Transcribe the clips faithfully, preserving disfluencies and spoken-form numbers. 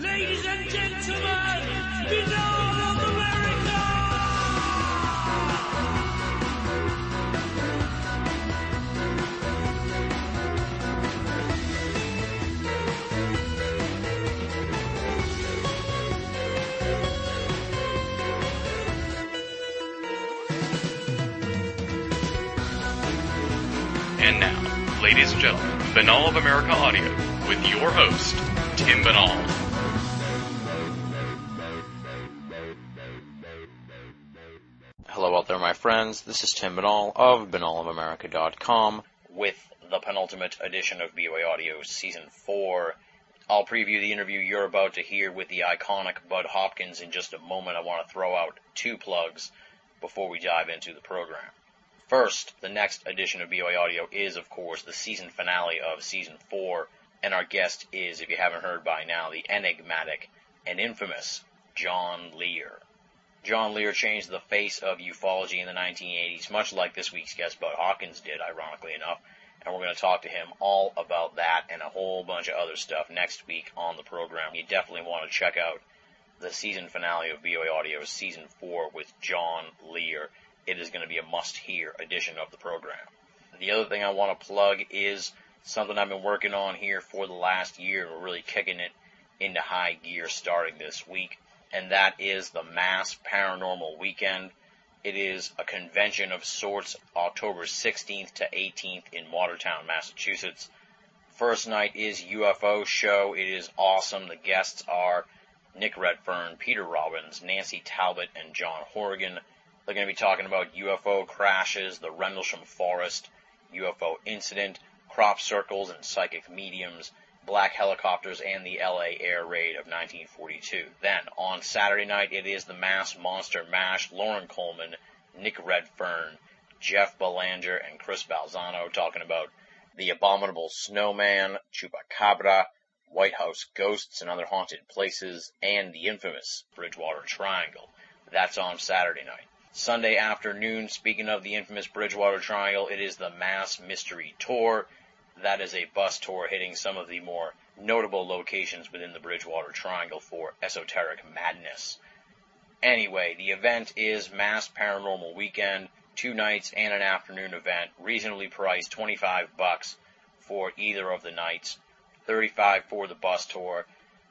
Ladies and gentlemen, Binal of America! And now, ladies and gentlemen, Binal of America Audio, with your host, Tim Binal. Hello out there, my friends. This is Tim Binal of Binal of America dot com with the penultimate edition of B O A Audio Season four. I'll preview the interview you're about to hear with the iconic Bud Hopkins in just a moment. I want to throw out two plugs before we dive into the program. First, the next edition of B O A Audio is, of course, the season finale of Season four, and our guest is, if you haven't heard by now, the enigmatic and infamous John Lear. John Lear changed the face of ufology in the nineteen eighties, much like this week's guest Bud Hopkins did, ironically enough, and we're going to talk to him all about that and a whole bunch of other stuff next week on the program. You definitely want to check out the season finale of B O A Audio Season four with John Lear. It is going to be a must-hear edition of the program. The other thing I want to plug is something I've been working on here for the last year. We're really kicking it into high gear starting this week, and that is the Mass Paranormal Weekend. It is a convention of sorts, October sixteenth to eighteenth in Watertown, Massachusetts. First night is U F O show. It is awesome. The guests are Nick Redfern, Peter Robbins, Nancy Talbot, and John Horrigan. They're going to be talking about U F O crashes, the Rendlesham Forest, U F O incident, crop circles and psychic mediums, black helicopters, and the L A air raid of nineteen forty-two. Then, on Saturday night, it is the Mass Monster Mash. Lauren Coleman, Nick Redfern, Jeff Belanger, and Chris Balzano talking about the Abominable Snowman, Chupacabra, White House ghosts and other haunted places, and the infamous Bridgewater Triangle. That's on Saturday night. Sunday afternoon, speaking of the infamous Bridgewater Triangle, it is the Mass Mystery Tour. That is a bus tour hitting some of the more notable locations within the Bridgewater Triangle for esoteric madness. Anyway, the event is Mass Paranormal Weekend, two nights and an afternoon event, reasonably priced, twenty-five bucks for either of the nights, thirty-five for the bus tour.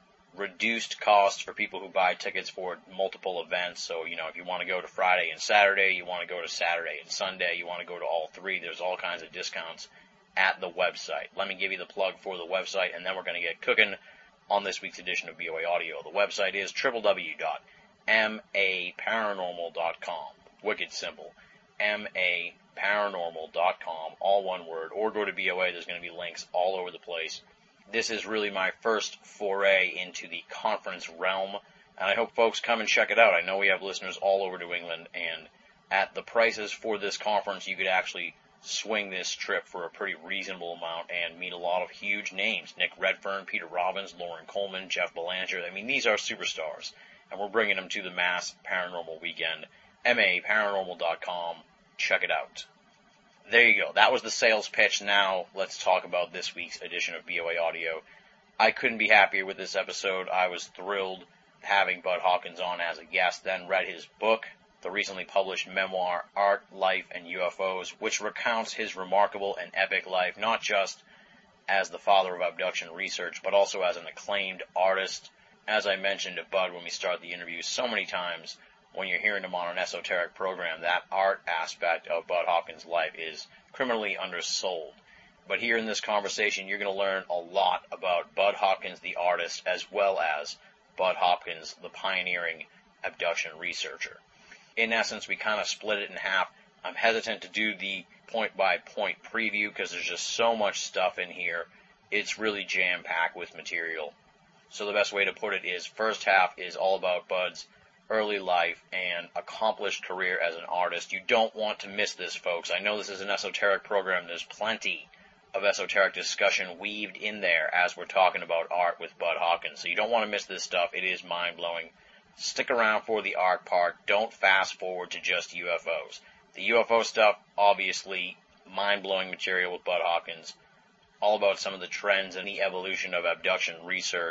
Reduced cost for people who buy tickets for multiple events. So, you know, if you want to go to Friday and Saturday, you want to go to Saturday and Sunday, you want to go to all three, there's all kinds of discounts at the website. Let me give you the plug for the website, and then we're going to get cooking on this week's edition of B O A Audio. The website is w w w dot m a paranormal dot com. Wicked simple. m a paranormal dot com, all one word, or go to B O A. There's going to be links all over the place. This is really my first foray into the conference realm, and I hope folks come and check it out. I know we have listeners all over New England, and at the prices for this conference, you could actually swing this trip for a pretty reasonable amount and meet a lot of huge names. Nick Redfern, Peter Robbins, Lauren Coleman, Jeff Belanger. I mean, these are superstars, and we're bringing them to the Mass Paranormal Weekend. m a paranormal dot com. Check it out. There you go. That was the sales pitch. Now let's talk about this week's edition of B O A Audio. I couldn't be happier with this episode. I was thrilled having Bud Hopkins on as a guest, then read his book, the recently published memoir, Art, Life, and U F Os, which recounts his remarkable and epic life, not just as the father of abduction research, but also as an acclaimed artist. As I mentioned to Bud when we started the interview so many times, when you're hearing him on an esoteric program, that art aspect of Bud Hopkins' life is criminally undersold. But here in this conversation, you're going to learn a lot about Bud Hopkins, the artist, as well as Bud Hopkins, the pioneering abduction researcher. In essence, we kind of split it in half. I'm hesitant to do the point-by-point preview because there's just so much stuff in here. It's really jam-packed with material. So the best way to put it is, first half is all about Bud's early life and accomplished career as an artist. You don't want to miss this, folks. I know this is an esoteric program. There's plenty of esoteric discussion weaved in there as we're talking about art with Bud Hopkins. So you don't want to miss this stuff. It is mind-blowing. Stick around for the art part. Don't fast forward to just U F Os. The U F O stuff, obviously, mind-blowing material with Bud Hopkins. All about some of the trends and the evolution of abduction research.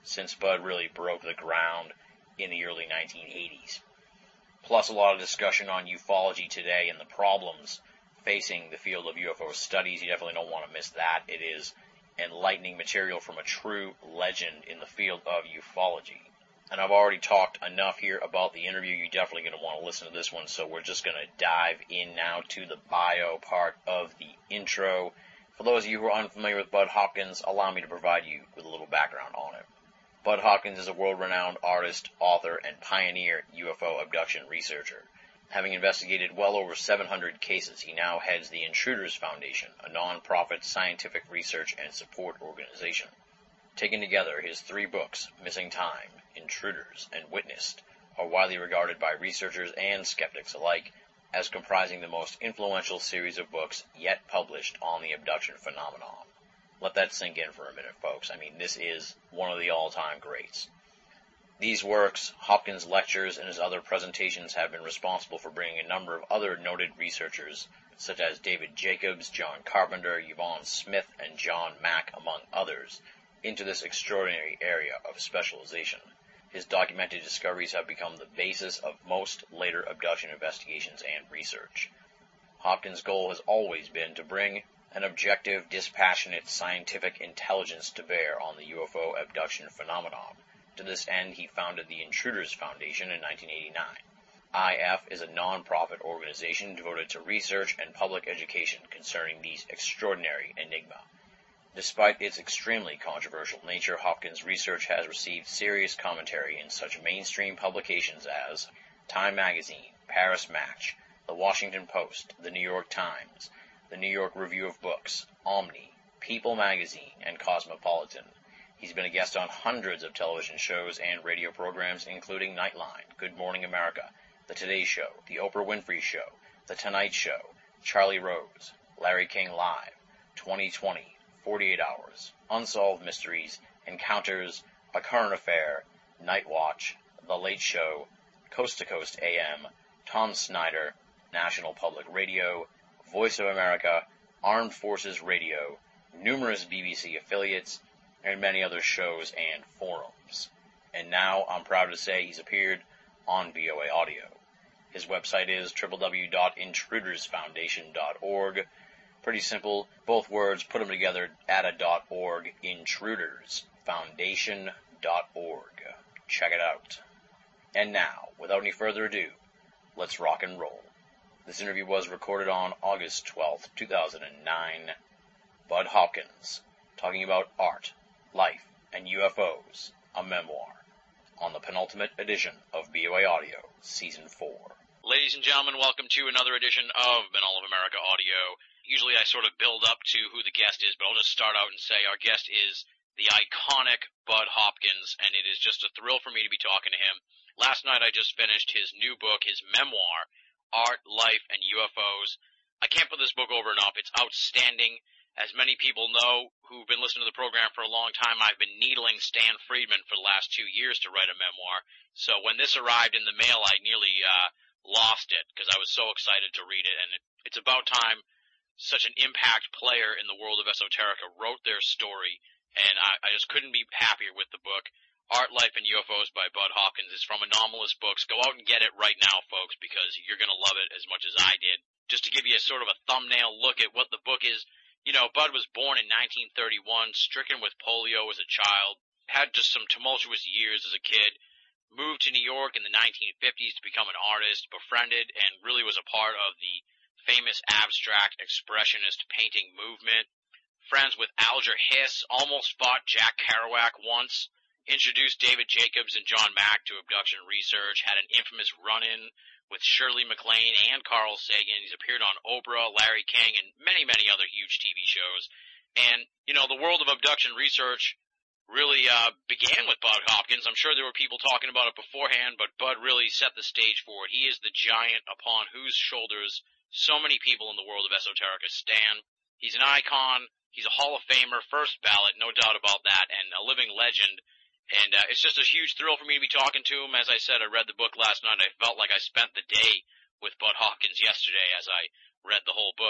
since Bud really broke the ground in the early nineteen eighties. Plus a lot of discussion on ufology today and the problems facing the field of U F O studies. You definitely don't want to miss that. It is enlightening material from a true legend in the field of ufology. And I've already talked enough here about the interview. You're definitely going to want to listen to this one, so we're just going to dive in now to the bio part of the intro. For those of you who are unfamiliar with Bud Hopkins, allow me to provide you with a little background on him. Bud Hopkins is a world-renowned artist, author, and pioneer U F O abduction researcher. Having investigated well over seven hundred cases, he now heads the Intruders Foundation, a non-profit scientific research and support organization. Taken together, his three books, Missing Time, Intruders, and Witnessed, are widely regarded by researchers and skeptics alike as comprising the most influential series of books yet published on the abduction phenomenon. Let that sink in for a minute, folks. I mean, this is one of the all-time greats. These works, Hopkins' lectures, and his other presentations have been responsible for bringing a number of other noted researchers, such as David Jacobs, John Carpenter, Yvonne Smith, and John Mack, among others, into this extraordinary area of specialization. His documented discoveries have become the basis of most later abduction investigations and research. Hopkins' goal has always been to bring an objective, dispassionate, scientific intelligence to bear on the U F O abduction phenomenon. To this end, he founded the Intruders Foundation in nineteen eighty-nine. I F is a non-profit organization devoted to research and public education concerning these extraordinary enigma. Despite its extremely controversial nature, Hopkins' research has received serious commentary in such mainstream publications as Time Magazine, Paris Match, The Washington Post, The New York Times, The New York Review of Books, Omni, People Magazine, and Cosmopolitan. He's been a guest on hundreds of television shows and radio programs, including Nightline, Good Morning America, The Today Show, The Oprah Winfrey Show, The Tonight Show, Charlie Rose, Larry King Live, twenty twenty, forty-eight hours, Unsolved Mysteries, Encounters, A Current Affair, Night Watch, The Late Show, Coast to Coast A M, Tom Snyder, National Public Radio, Voice of America, Armed Forces Radio, numerous B B C affiliates, and many other shows and forums. And now I'm proud to say he's appeared on B O A Audio. His website is w w w dot intruders foundation dot org. Pretty simple, both words, put them together, add a .org, intruders foundation dot org. Check it out. And now, without any further ado, let's rock and roll. This interview was recorded on August twelfth, two thousand nine. Bud Hopkins, talking about art, life, and U F Os, a memoir, on the penultimate edition of B O A Audio, Season four. Ladies and gentlemen, welcome to another edition of Benall of America Audio. Usually I sort of build up to who the guest is, but I'll just start out and say our guest is the iconic Bud Hopkins, and it is just a thrill for me to be talking to him. Last night I just finished his new book, his memoir, Art, Life, and U F Os. I can't put this book over enough. It's outstanding. As many people know who've been listening to the program for a long time, I've been needling Stan Friedman for the last two years to write a memoir. So when this arrived in the mail, I nearly uh, lost it because I was so excited to read it. And it, it's about time such an impact player in the world of esoterica wrote their story. And I, I just couldn't be happier with the book. Art, Life, and U F Os by Bud Hopkins is from Anomalous Books. Go out and get it right now, folks, because you're going to love it as much as I did. Just to give you a sort of a thumbnail look at what the book is, you know, Bud was born in nineteen thirty-one, stricken with polio as a child, had just some tumultuous years as a kid, moved to New York in the nineteen fifties to become an artist, befriended and really was a part of the famous abstract expressionist painting movement, friends with Alger Hiss, almost fought Jack Kerouac once, introduced David Jacobs and John Mack to abduction research, had an infamous run-in with Shirley MacLaine and Carl Sagan. He's appeared on Oprah, Larry King, and many, many other huge T V shows. And, you know, the world of abduction research really uh, began with Bud Hopkins. I'm sure there were people talking about it beforehand, but Bud really set the stage for it. He is the giant upon whose shoulders so many people in the world of esoterica stand. He's an icon. He's a Hall of Famer, first ballot, no doubt about that, and a living legend. And uh, it's just a huge thrill for me to be talking to him. As I said, I read the book last night. I felt like I spent the day with Bud Hopkins yesterday as I read the whole book.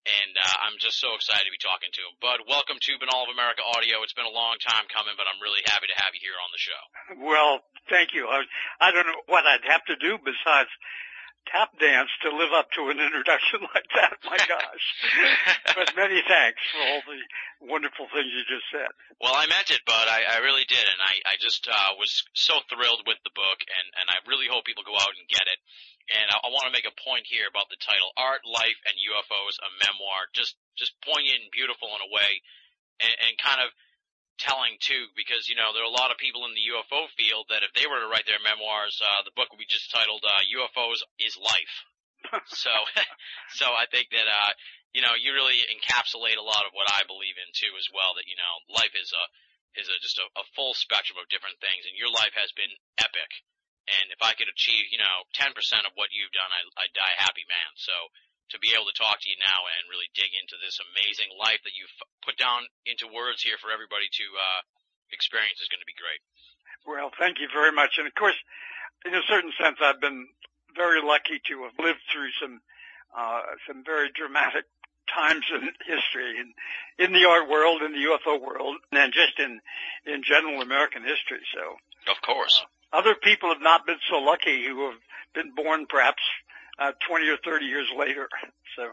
and uh, I'm just so excited to be talking to him. Bud, welcome to Binnall of America Audio. It's been a long time coming, but I'm really happy to have you here on the show. Well, thank you. I, I don't know what I'd have to do besides tap dance to live up to an introduction like that. My gosh. But many thanks for all the wonderful things you just said. Well, I meant it, Bud. I, I really did, and I, I just uh, was so thrilled with the book, and, and I really hope people go out and get it. And I, I want to make a point here about the title, Art, Life, and U F Os, a Memoir. Just just poignant and beautiful in a way, and, and kind of telling, too, because, you know, there are a lot of people in the U F O field that if they were to write their memoirs, uh, the book would be just titled uh, U F Os is Life. so so I think that, uh, you know, you really encapsulate a lot of what I believe in, too, as well, that, you know, life is a is a, just a, a full spectrum of different things, and your life has been epic. And if I could achieve, you know, ten percent of what you've done, I, I'd die a happy man. So to be able to talk to you now and really dig into this amazing life that you've put down into words here for everybody to uh, experience is going to be great. Well, thank you very much. And, of course, in a certain sense, I've been very lucky to have lived through some uh, some very dramatic times in history, in, in the art world, in the U F O world, and just in, in general American history. So, of course. Uh, other people have not been so lucky who have been born perhaps Uh, twenty or thirty years later. So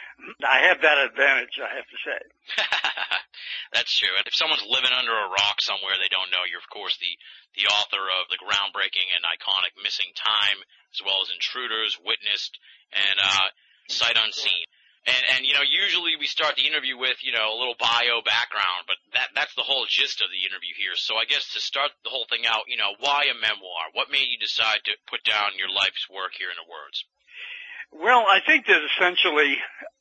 I have that advantage, I have to say. That's true. And if someone's living under a rock somewhere they don't know, you're, of course, the, the author of the groundbreaking and iconic Missing Time, as well as Intruders, Witnessed, and uh, Sight Unseen. And, and, you know, usually we start the interview with, you know, a little bio background, but that, that's the whole gist of the interview here. So I guess to start the whole thing out, you know, why a memoir? What made you decide to put down your life's work here in the words? Well, I think that essentially,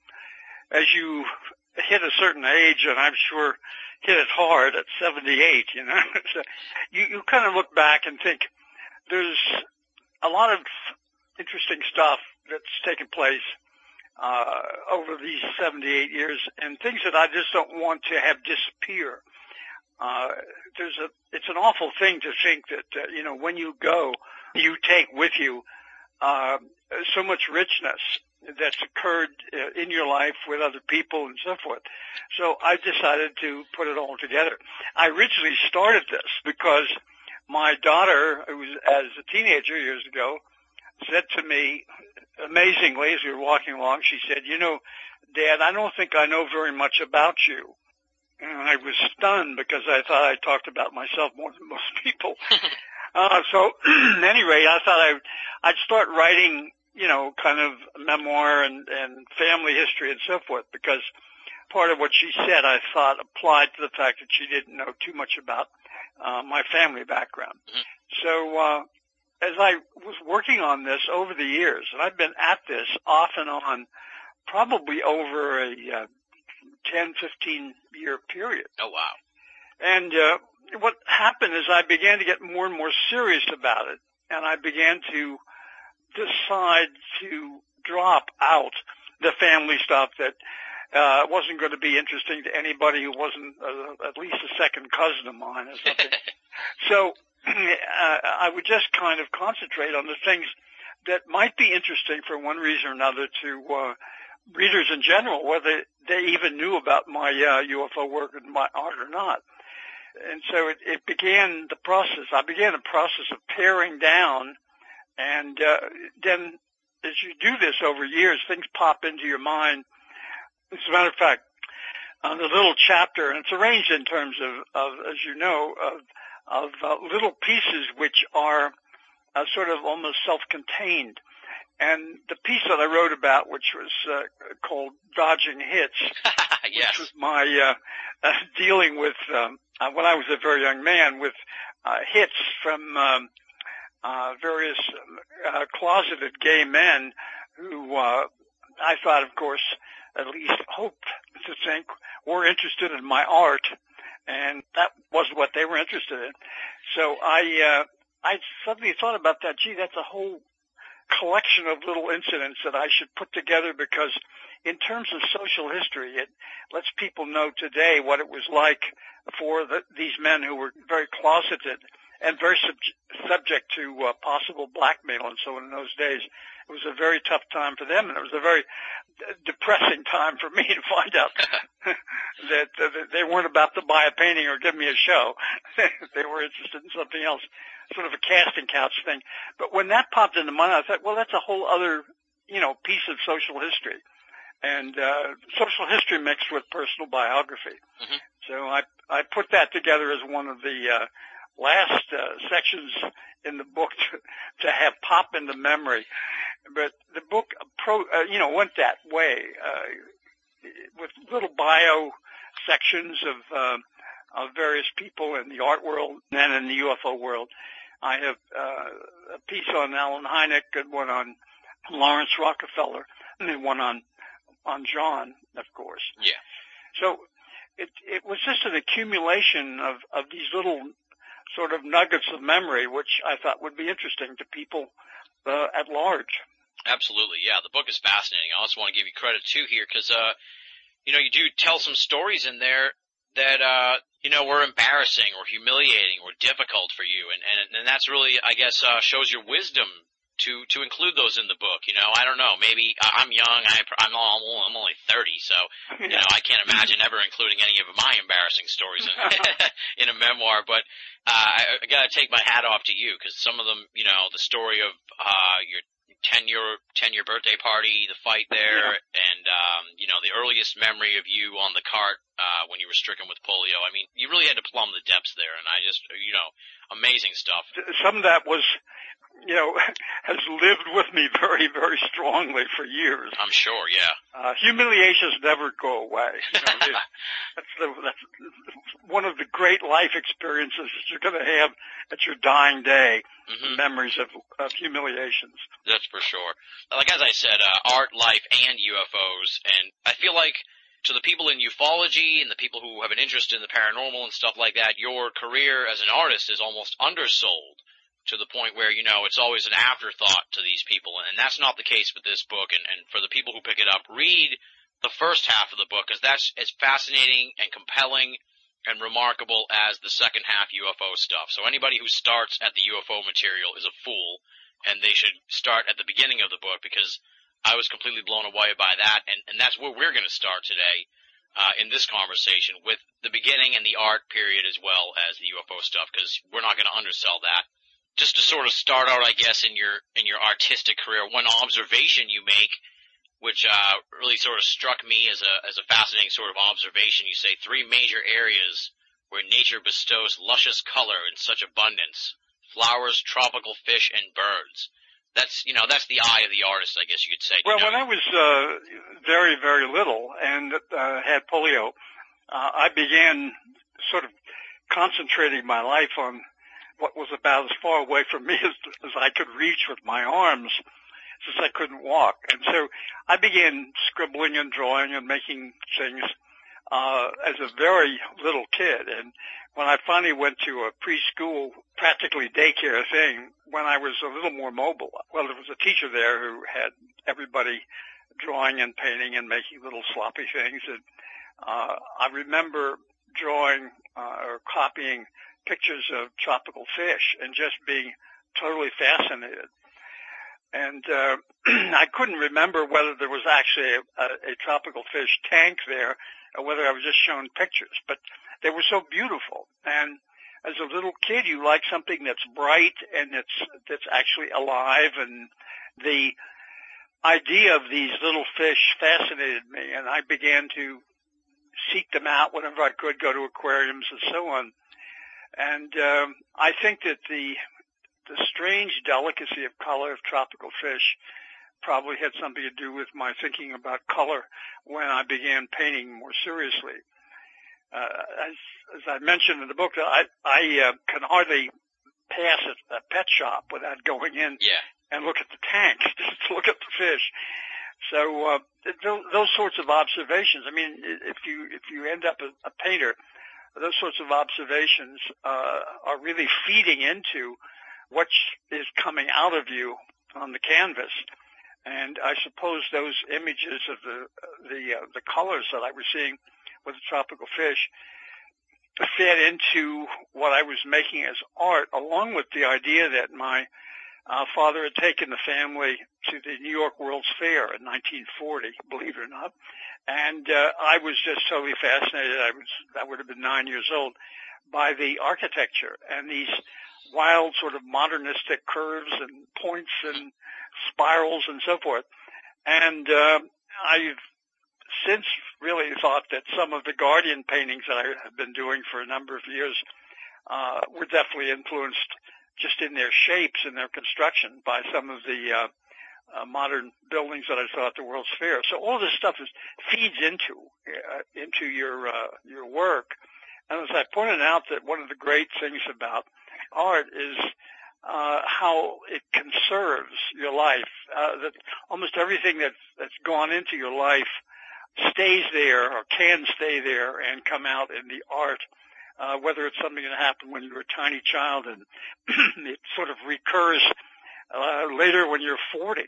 as you hit a certain age, and I'm sure hit it hard at seventy-eight, you know, so you, you kind of look back and think there's a lot of interesting stuff that's taken place uh, over these seventy-eight years, and things that I just don't want to have disappear. Uh, there's a, it's an awful thing to think that, uh, you know, when you go, you take with you Uh, so much richness that's occurred uh, in your life with other people and so forth. So I decided to put it all together. I originally started this because my daughter, who was as a teenager years ago, said to me, amazingly, as we were walking along, she said, you know, Dad, I don't think I know very much about you. And I was stunned because I thought I talked about myself more than most people. Uh, so, at any rate, I thought I'd, I'd start writing, you know, kind of memoir and, and family history and so forth, because part of what she said I thought applied to the fact that she didn't know too much about uh, my family background. Mm-hmm. So, uh, as I was working on this over the years, and I've been at this off and on probably over a uh, ten, fifteen year period. Oh, wow. And, uh, what happened is I began to get more and more serious about it, and I began to decide to drop out the family stuff that uh wasn't going to be interesting to anybody who wasn't uh, at least a second cousin of mine or something. So uh, I would just kind of concentrate on the things that might be interesting for one reason or another to uh readers in general, whether they even knew about my uh, U F O work and my art or not. And so it, it began the process. I began the process of paring down, and uh, then as you do this over years, things pop into your mind. As a matter of fact, on the little chapter, and it's arranged in terms of, of as you know, of, of uh, little pieces which are uh, sort of almost self-contained. And the piece that I wrote about, which was uh, called Dodging Hits, yes. which was my uh, uh, dealing with, um, uh, when I was a very young man, with uh, hits from um, uh, various uh, closeted gay men who uh, I thought, of course, at least hoped to think were interested in my art, and that wasn't what they were interested in. So I, uh, I suddenly thought about that. Gee, that's a whole collection of little incidents that I should put together, because in terms of social history, it lets people know today what it was like for the, these men who were very closeted and very sub- subject to uh, possible blackmail and so on in those days. It was a very tough time for them, and it was a very d- depressing time for me to find out that, uh, that they weren't about to buy a painting or give me a show. They were interested in something else, sort of a casting couch thing. But when that popped into my mind, I thought, well, that's a whole other, you know, piece of social history. And uh, social history mixed with personal biography. Mm-hmm. So I I put that together as one of the uh, last uh, sections in the book to, to have pop into memory. But the book, pro, uh, you know, went that way uh, with little bio sections of, uh, of various people in the art world and in the U F O world. I have uh, a piece on Allen Hynek and one on Lawrence Rockefeller and then one on on John, of course. Yeah. So it it was just an accumulation of, of these little sort of nuggets of memory, which I thought would be interesting to people uh, at large. Absolutely, yeah. The book is fascinating. I also want to give you credit, too, here, because, uh, you know, you do tell some stories in there that, uh, you know, were embarrassing or humiliating or difficult for you, and, and, and that's really, I guess, uh, shows your wisdom to to include those in the book. You know, I don't know, maybe I'm young, I, I'm all, I'm only thirty, so you know I can't imagine ever including any of my embarrassing stories in in a memoir. But uh, I, I got to take my hat off to you, because some of them, you know, the story of uh, your ten year ten year birthday party, the fight there, yeah. and um, you know, the earliest memory of you on the cart uh, when you were stricken with polio. I mean, you really had to plumb the depths there, and I just, you know, amazing stuff. Some of that was, you know, has lived with me very, very strongly for years. I'm sure, yeah. Uh, humiliations never go away. You know, that's, the, that's one of the great life experiences that you're going to have at your dying day, mm-hmm. memories of, of humiliations. That's for sure. Like, as I said, uh, art, life, and U F Os, and I feel like to the people in ufology and the people who have an interest in the paranormal and stuff like that, your career as an artist is almost undersold, to the point where, you know, it's always an afterthought to these people. And that's not the case with this book. And, and for the people who pick it up, read the first half of the book, because that's as fascinating and compelling and remarkable as the second half U F O stuff. So anybody who starts at the U F O material is a fool, and they should start at the beginning of the book, because I was completely blown away by that. And, and that's where we're going to start today. Uh, in this conversation, with the beginning and the art period as well as the U F O stuff, because we're not going to undersell that. Just to sort of start out, I guess, in your in your artistic career, one observation you make, which uh, really sort of struck me as a as a fascinating sort of observation, you say three major areas where nature bestows luscious color in such abundance: flowers, tropical fish, and birds. That's, you know, that's the eye of the artist, I guess you could say. Well, you know? when I was uh, very, very little and uh, had polio, uh, I began sort of concentrating my life on what was about as far away from me as, as I could reach with my arms, since I couldn't walk. And so I began scribbling and drawing and making things uh, as a very little kid. And when I finally went to a preschool, practically daycare thing, when I was a little more mobile, well, there was a teacher there who had everybody drawing and painting and making little sloppy things. And uh, I remember drawing uh, or copying pictures of tropical fish and just being totally fascinated. And uh, I couldn't remember whether there was actually a, a, a tropical fish tank there or whether I was just shown pictures, but they were so beautiful. And as a little kid, you like something that's bright and that's that's actually alive, and the idea of these little fish fascinated me, and I began to seek them out whenever I could, go to aquariums and so on. And um, I think that the the strange delicacy of color of tropical fish probably had something to do with my thinking about color when I began painting more seriously. Uh, as, as I mentioned in the book, I, I uh, can hardly pass a, a pet shop without going in yeah. and look at the tanks, just to look at the fish. So uh, th- those sorts of observations. I mean, if you if you end up a, a painter, those sorts of observations uh, are really feeding into what is coming out of you on the canvas. And I suppose those images of the the uh, the colors that I was seeing with the tropical fish fed into what I was making as art, along with the idea that my uh, father had taken the family to the New York World's Fair in nineteen forty, believe it or not. And uh, I was just totally fascinated. I was, I would have been nine years old, by the architecture and these wild sort of modernistic curves and points and spirals and so forth. And uh, I've since really thought that some of the Guardian paintings that I have been doing for a number of years uh, were definitely influenced just in their shapes and their construction by some of the uh, uh, modern buildings that I saw at the World's Fair. So all this stuff is, feeds into uh, into your uh, your work. And as I pointed out, that one of the great things about art is uh, how it conserves your life. Uh, that almost everything that's, that's gone into your life stays there or can stay there and come out in the art. Uh, whether it's something that happened when you were a tiny child and it sort of recurs uh, later when you're forty.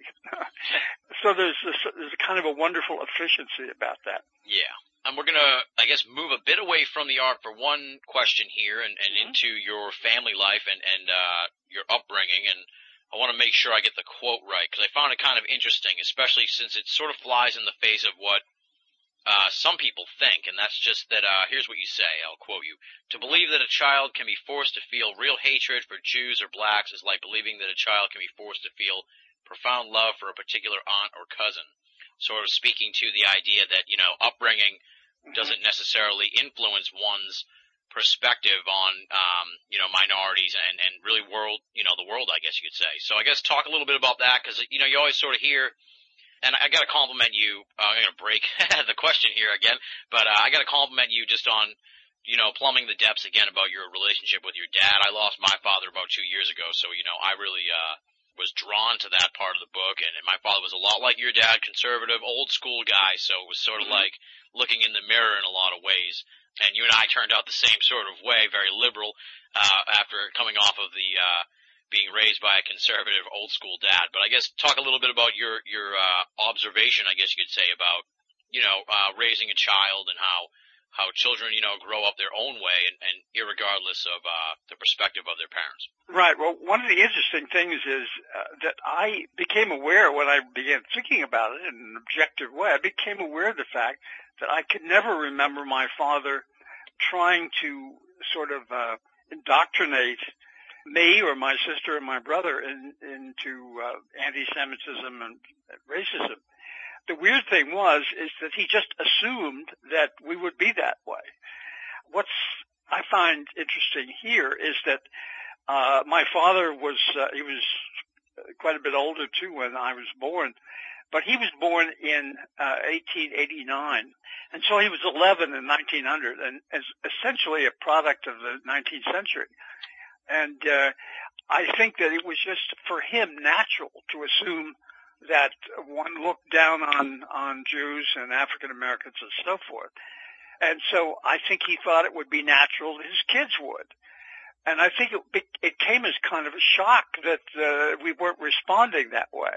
So there's this, there's a kind of a wonderful efficiency about that. Yeah. And we're going to, I guess, move a bit away from the art for one question here and, and Mm-hmm. into your family life and, and uh, your upbringing. And I want to make sure I get the quote right because I found it kind of interesting, especially since it sort of flies in the face of what uh, some people think. And that's just that, uh, here's what you say, I'll quote you. To believe that a child can be forced to feel real hatred for Jews or blacks is like believing that a child can be forced to feel profound love for a particular aunt or cousin. Sort of speaking to the idea that, you know, upbringing doesn't necessarily influence one's perspective on, um, you know, minorities and, and really world, you know, the world, I guess you could say. So I guess talk a little bit about that because, you know, you always sort of hear, and I got to compliment you, uh, I'm going to break the question here again, but uh, I got to compliment you just on, you know, plumbing the depths again about your relationship with your dad. I lost my father about two years ago, so, you know, I really, uh, was drawn to that part of the book, and, and my father was a lot like your dad, conservative, old school guy, so it was sort of like looking in the mirror in a lot of ways. And you and I turned out the same sort of way, very liberal, uh, after coming off of the, uh, being raised by a conservative old school dad. But I guess talk a little bit about your, your, uh, observation, I guess you could say, about, you know, uh, raising a child and how, how children, you know, grow up their own way and, and irregardless of, uh, the perspective of their parents. Right. Well, one of the interesting things is uh, that I became aware when I began thinking about it in an objective way, I became aware of the fact that I could never remember my father trying to sort of uh, indoctrinate me or my sister or my brother in, into uh, anti-Semitism and racism. The weird thing was is that he just assumed that we would be that way. What's I find interesting here is that uh my father was uh, he was quite a bit older too when I was born, but he was born in uh, eighteen eighty-nine, and so he was eleven in nineteen hundred, and as essentially a product of the nineteenth century. And uh, I think that it was just for him natural to assume that one looked down on, on Jews and African Americans and so forth. And so I think he thought it would be natural that his kids would. And I think it, it came as kind of a shock that uh, we weren't responding that way.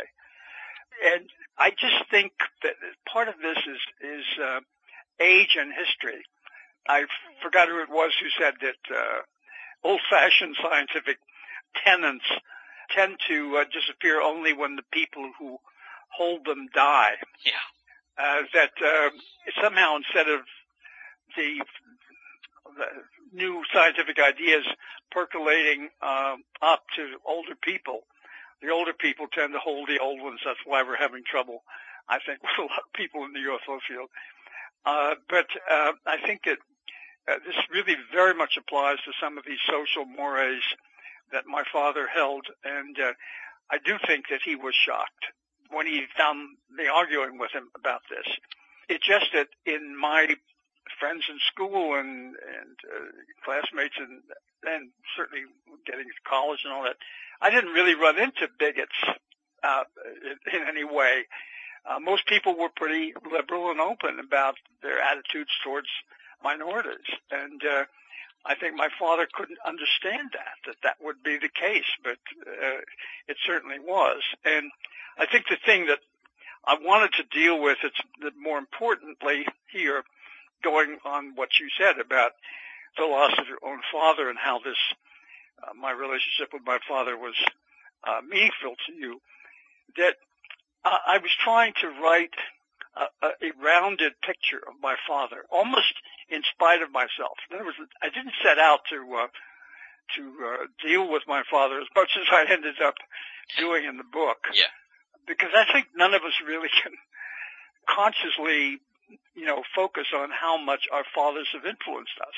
And I just think that part of this is, is uh, age and history. I forgot who it was who said that uh, old-fashioned scientific tenets tend to uh, disappear only when the people who hold them die. Yeah. Uh, that uh, somehow instead of the, the new scientific ideas percolating uh, up to older people, the older people tend to hold the old ones. That's why we're having trouble, I think, with a lot of people in the U F O field. Uh, but uh, I think that uh, this really very much applies to some of these social mores that my father held, and uh, I do think that he was shocked when he found me arguing with him about this. It's just that in my friends in school and, and uh, classmates and, and certainly getting to college and all that, I didn't really run into bigots uh, in, in any way. Uh, most people were pretty liberal and open about their attitudes towards minorities, and uh, I think my father couldn't understand that, that that would be the case, but uh, it certainly was. And I think the thing that I wanted to deal with, it's more importantly here, going on what you said about philosophy of your own father and how this, uh, my relationship with my father was uh, meaningful to you, that uh, I was trying to write a, a, a rounded picture of my father, almost in spite of myself. In other words, I didn't set out to uh, to uh, deal with my father as much as I ended up doing in the book. Yeah. Because I think none of us really can consciously, you know, focus on how much our fathers have influenced us.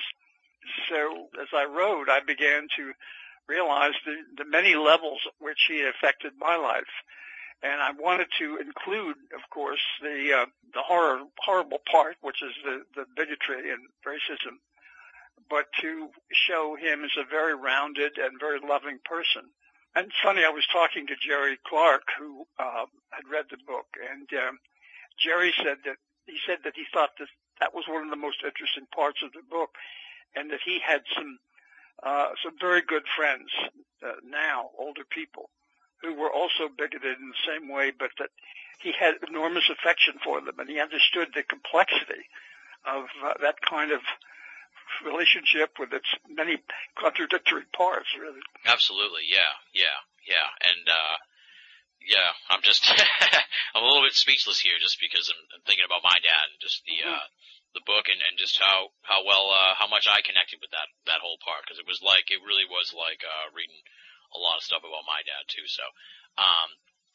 So as I wrote, I began to realize the, the many levels at which he affected my life. And I wanted to include, of course, the uh, the horror, horrible part, which is the, the bigotry and racism, but to show him as a very rounded and very loving person. And it's funny, I was talking to Jerry Clark, who uh, had read the book, and um, Jerry said that he said that he thought that that was one of the most interesting parts of the book, and that he had some uh, some very good friends uh, now, older people, who were also bigoted in the same way, but that he had enormous affection for them, and he understood the complexity of uh, that kind of relationship with its many contradictory parts, really. Absolutely, yeah, yeah, yeah, and uh, yeah, I'm just I'm a little bit speechless here, just because I'm, I'm thinking about my dad and just the uh, the book and, and just how how well uh, how much I connected with that that whole part, because it was like it really was like uh, reading a lot of stuff about my dad too. So um,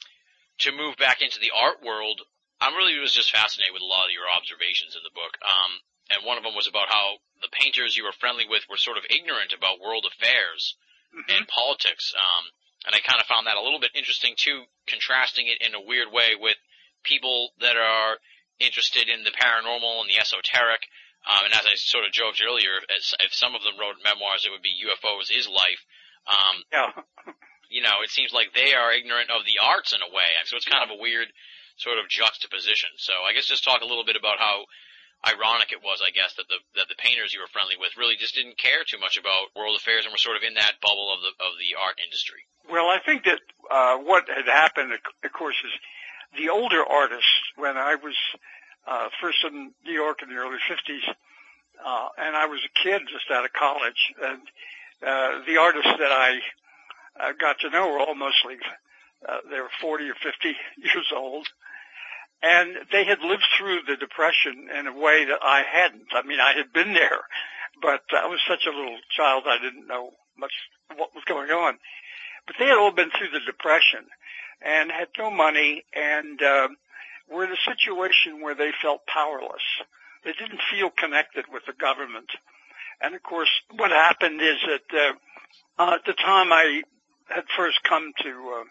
to move back into the art world, I really was just fascinated with a lot of your observations in the book. Um, and one of them was about how the painters you were friendly with were sort of ignorant about world affairs mm-hmm. and politics. Um, and I kind of found that a little bit interesting too, contrasting it in a weird way with people that are interested in the paranormal and the esoteric. Um, and as I sort of joked earlier, as, if some of them wrote memoirs, it would be U F Os is life. Um, yeah. You know, it seems like they are ignorant of the arts in a way. So it's kind of a weird sort of juxtaposition. So I guess just talk a little bit about how ironic it was, I guess, that the that the painters you were friendly with really just didn't care too much about world affairs and were sort of in that bubble of the of the art industry. Well, I think that uh, what had happened, of course, is the older artists, when I was uh, first in New York in the early fifties, uh, and I was a kid just out of college, and uh, the artists that I uh, got to know were all mostly, uh, they were forty or fifty years old. And they had lived through the Depression in a way that I hadn't. I mean, I had been there, but I was such a little child I didn't know much what was going on. But they had all been through the Depression and had no money and uh, were in a situation where they felt powerless. They didn't feel connected with the government. And, of course, what happened is that uh, uh, at the time I had first come to uh,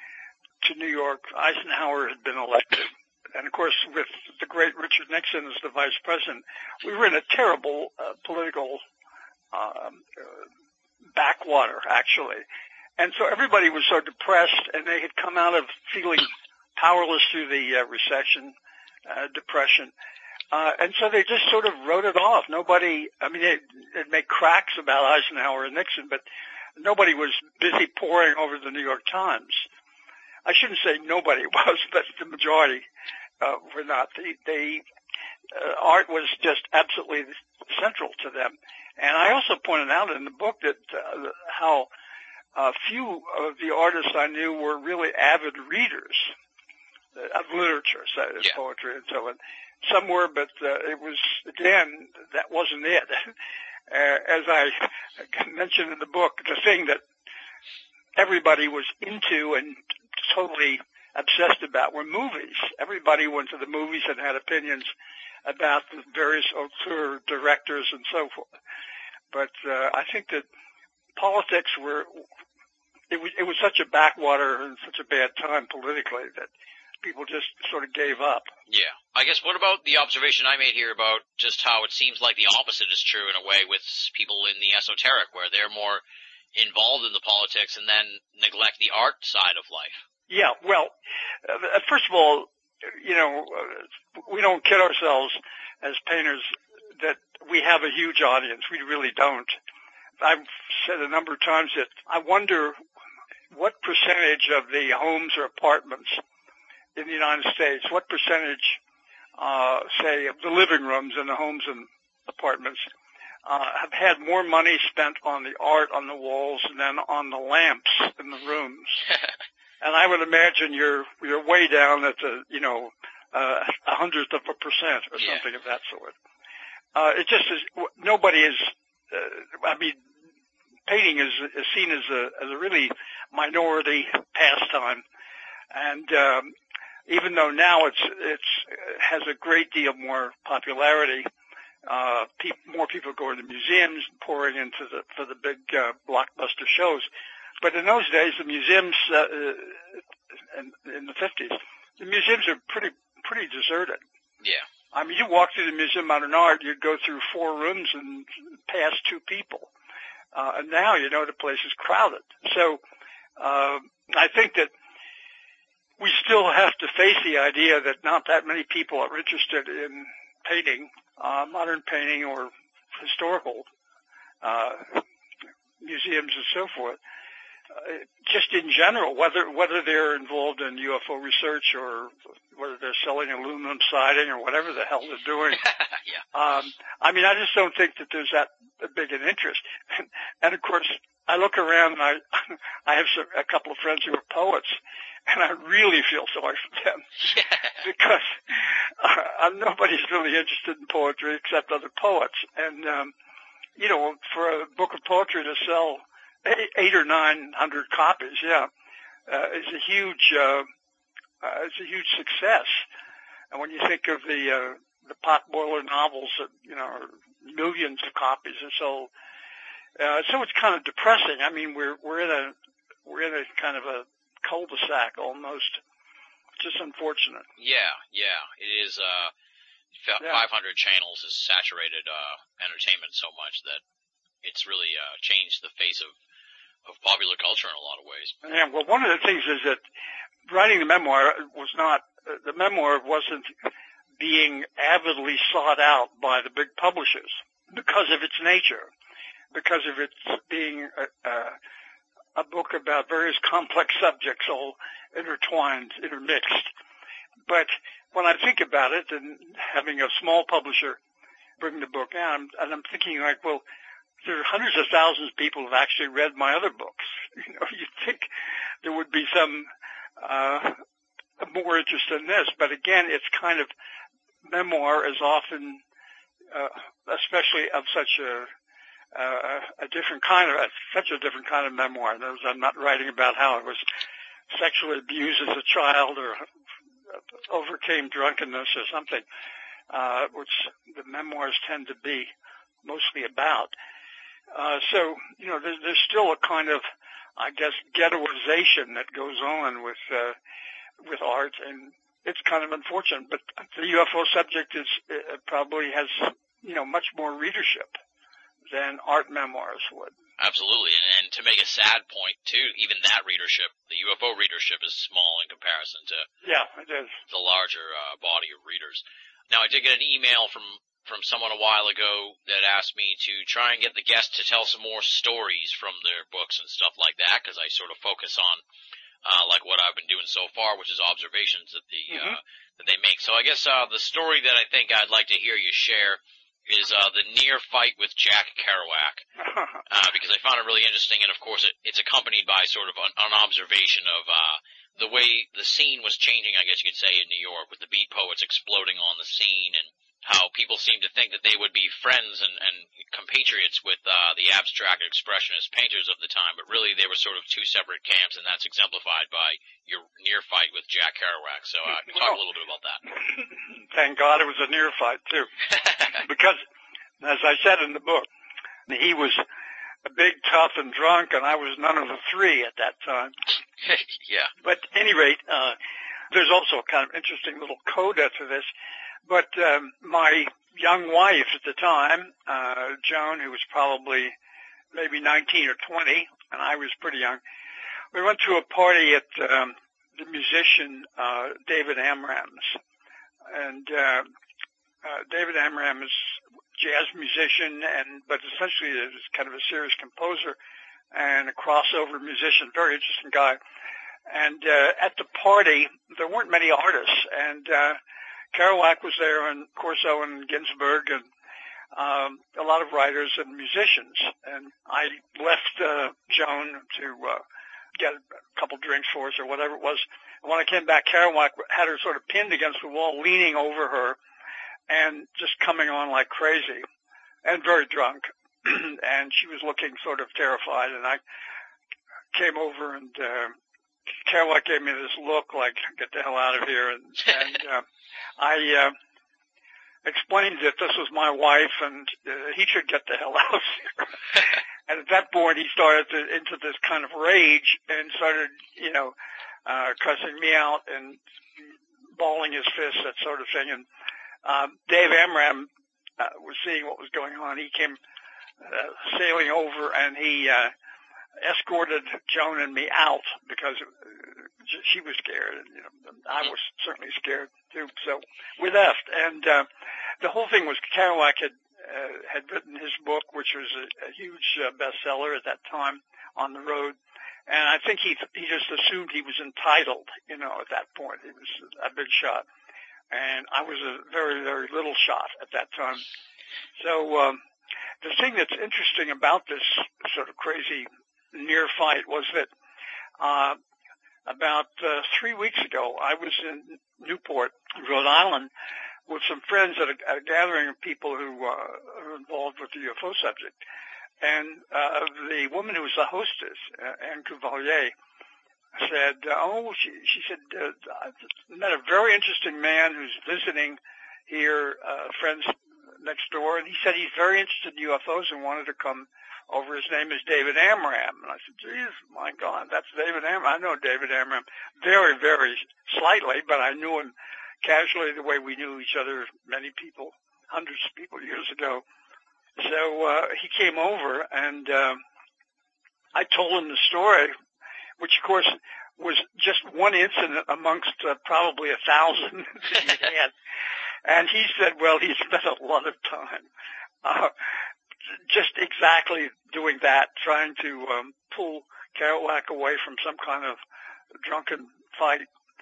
to New York, Eisenhower had been elected. And, of course, with the great Richard Nixon as the vice president, we were in a terrible uh, political um, uh, backwater, actually. And so everybody was so depressed, and they had come out of feeling powerless through the uh, recession, uh, depression. Uh, and so they just sort of wrote it off. Nobody, I mean, they, they'd make cracks about Eisenhower and Nixon, but nobody was busy poring over the New York Times. I shouldn't say nobody was, but the majority uh, were not. They, they uh, art was just absolutely central to them. And I also pointed out in the book that uh, how uh, few of the artists I knew were really avid readers of literature, so yeah. poetry and so on. Some were, but uh, it was, again, that wasn't it. uh, as I mentioned in the book, the thing that everybody was into and totally obsessed about were movies. Everybody went to the movies and had opinions about the various auteur directors and so forth. But uh, I think that politics were, it was, it was such a backwater and such a bad time politically that people just sort of gave up. Yeah. I guess what about the observation I made here about just how it seems like the opposite is true in a way with people in the esoteric, where they're more involved in the politics and then neglect the art side of life? Yeah, well, uh, first of all, you know, uh, we don't kid ourselves as painters that we have a huge audience. We really don't. I've said a number of times that I wonder what percentage of the homes or apartments in the United States, what percentage, uh, say, of the living rooms in the homes and apartments uh, have had more money spent on the art on the walls than on the lamps in the rooms. And I would imagine you're you're way down at the you know uh, a hundredth of a percent or Yeah. something of that sort. Uh, it just is nobody is. Uh, I mean, painting is, is seen as a as a really minority pastime, and um, even though now it's it's it has a great deal more popularity. Uh, pe- more people going to museums, pouring into the for the big uh, blockbuster shows. But in those days, the museums uh, in, in the fifties, the museums are pretty pretty deserted. Yeah. I mean, you walk through the Museum of Modern Art, you'd go through four rooms and pass two people. Uh, and now, you know, the place is crowded. So uh, I think that we still have to face the idea that not that many people are interested in painting, uh, modern painting or historical uh, museums and so forth. Uh, just in general, whether whether they're involved in U F O research or whether they're selling aluminum siding or whatever the hell they're doing. Yeah. Um, I mean, I just don't think that there's that big an interest. And of course, I look around and I I have some, a couple of friends who are poets, and I really feel sorry for them because uh, nobody's really interested in poetry except other poets. And um, you know, for a book of poetry to sell eight, eight or nine hundred copies, yeah, uh, is a huge uh, uh, it's a huge success. And when you think of the uh, the potboiler novels that you know are millions of copies or so, uh, so it's kind of depressing. I mean, we're we're in a we're in a kind of a cul-de-sac almost. It's just unfortunate. Yeah, yeah, it is. Uh, Yeah. five hundred channels has saturated uh, entertainment so much that it's really uh, changed the face of, of popular culture in a lot of ways. Yeah, well, one of the things is that writing the memoir was not, uh, the memoir wasn't being avidly sought out by the big publishers because of its nature, because of its being a, a, a book about various complex subjects all intertwined, intermixed. But when I think about it, and having a small publisher bring the book out, I'm, and I'm thinking like, well, there are hundreds of thousands of people who have actually read my other books. You know, you'd think there would be some uh, more interest in this, but again, it's kind of memoir is often, uh, especially of such a uh, a different kind of such a different kind of memoir. In other words, I'm not writing about how I was sexually abused as a child or overcame drunkenness or something, uh, which the memoirs tend to be mostly about. Uh, so, you know, there's, there's still a kind of, I guess, ghettoization that goes on with, uh, with art, and it's kind of unfortunate, but the U F O subject is, uh, probably has, you know, much more readership than art memoirs would. Absolutely, and, and to make a sad point too, even that readership, the U F O readership, is small in comparison to Yeah, it is. the larger uh, body of readers. Now, I did get an email from from someone a while ago that asked me to try and get the guests to tell some more stories from their books and stuff like that, because I sort of focus on uh, like what I've been doing so far, which is observations that the Mm-hmm. uh, that they make. So I guess uh, the story that I think I'd like to hear you share is uh, the near fight with Jack Kerouac, uh, because I found it really interesting, and of course it, it's accompanied by sort of an, an observation of uh, the way the scene was changing, I guess you could say, in New York, with the beat poets exploding on the scene, and how people seemed to think that they would be friends and, and compatriots with uh, the abstract expressionist painters of the time, but really they were sort of two separate camps, and that's exemplified by your near fight with Jack Kerouac. So uh, talk Well, a little bit about that. Thank God it was a near fight too. Because, as I said in the book, he was a big, tough, and drunk, and I was none of the three at that time. Yeah. But at any rate, uh, there's also a kind of interesting little coda to this. But um, my young wife at the time, uh, Joan, who was probably maybe nineteen or twenty, and I was pretty young, we went to a party at um, the musician uh, David Amram's. And uh, uh, David Amram is a jazz musician, and but essentially is kind of a serious composer and a crossover musician, very interesting guy. And uh, at the party, there weren't many artists, and uh, Kerouac was there, and Corso and Ginsberg, and um, a lot of writers and musicians. And I left uh, Joan to uh, get a couple drinks for us or whatever it was. And when I came back, Kerouac had her sort of pinned against the wall, leaning over her, and just coming on like crazy, and very drunk. And she was looking sort of terrified. And I came over, and uh, Kerouac gave me this look like, get the hell out of here. And, and uh, I uh, explained that this was my wife, and uh, he should get the hell out of here. And at that point, he started to, into this kind of rage and started, you know, uh, cussing me out and balling his fists, that sort of thing. And uh, Dave Amram uh, was seeing what was going on. He came uh, sailing over, and he uh, escorted Joan and me out because she was scared, and you know, I was certainly scared too. So we left, and uh, the whole thing was Kerouac had uh, had written his book, which was a, a huge uh, bestseller at that time on the road, and I think he he just assumed he was entitled. You know, at that point, he was a big shot, and I was a very very little shot at that time. So um, the thing that's interesting about this sort of crazy near fight was that uh, about uh, three weeks ago, I was in Newport, Rhode Island, with some friends at a, at a gathering of people who uh, are involved with the U F O subject. And uh, the woman who was the hostess, uh, Anne Cuvalier, said, oh, she, she said, uh, I met a very interesting man who's visiting here, uh, friends next door, and he said he's very interested in U F Os and wanted to come over. His name is David Amram. And I said, geez, my God, that's David Amram. I know David Amram very, very slightly, but I knew him casually the way we knew each other, many people, hundreds of people years ago. So uh, he came over, and uh, I told him the story, which, of course, was just one incident amongst uh, probably a thousand that he had. And he said, well, he spent a lot of time uh, just exactly doing that, trying to um, pull Kerouac away from some kind of drunken fight.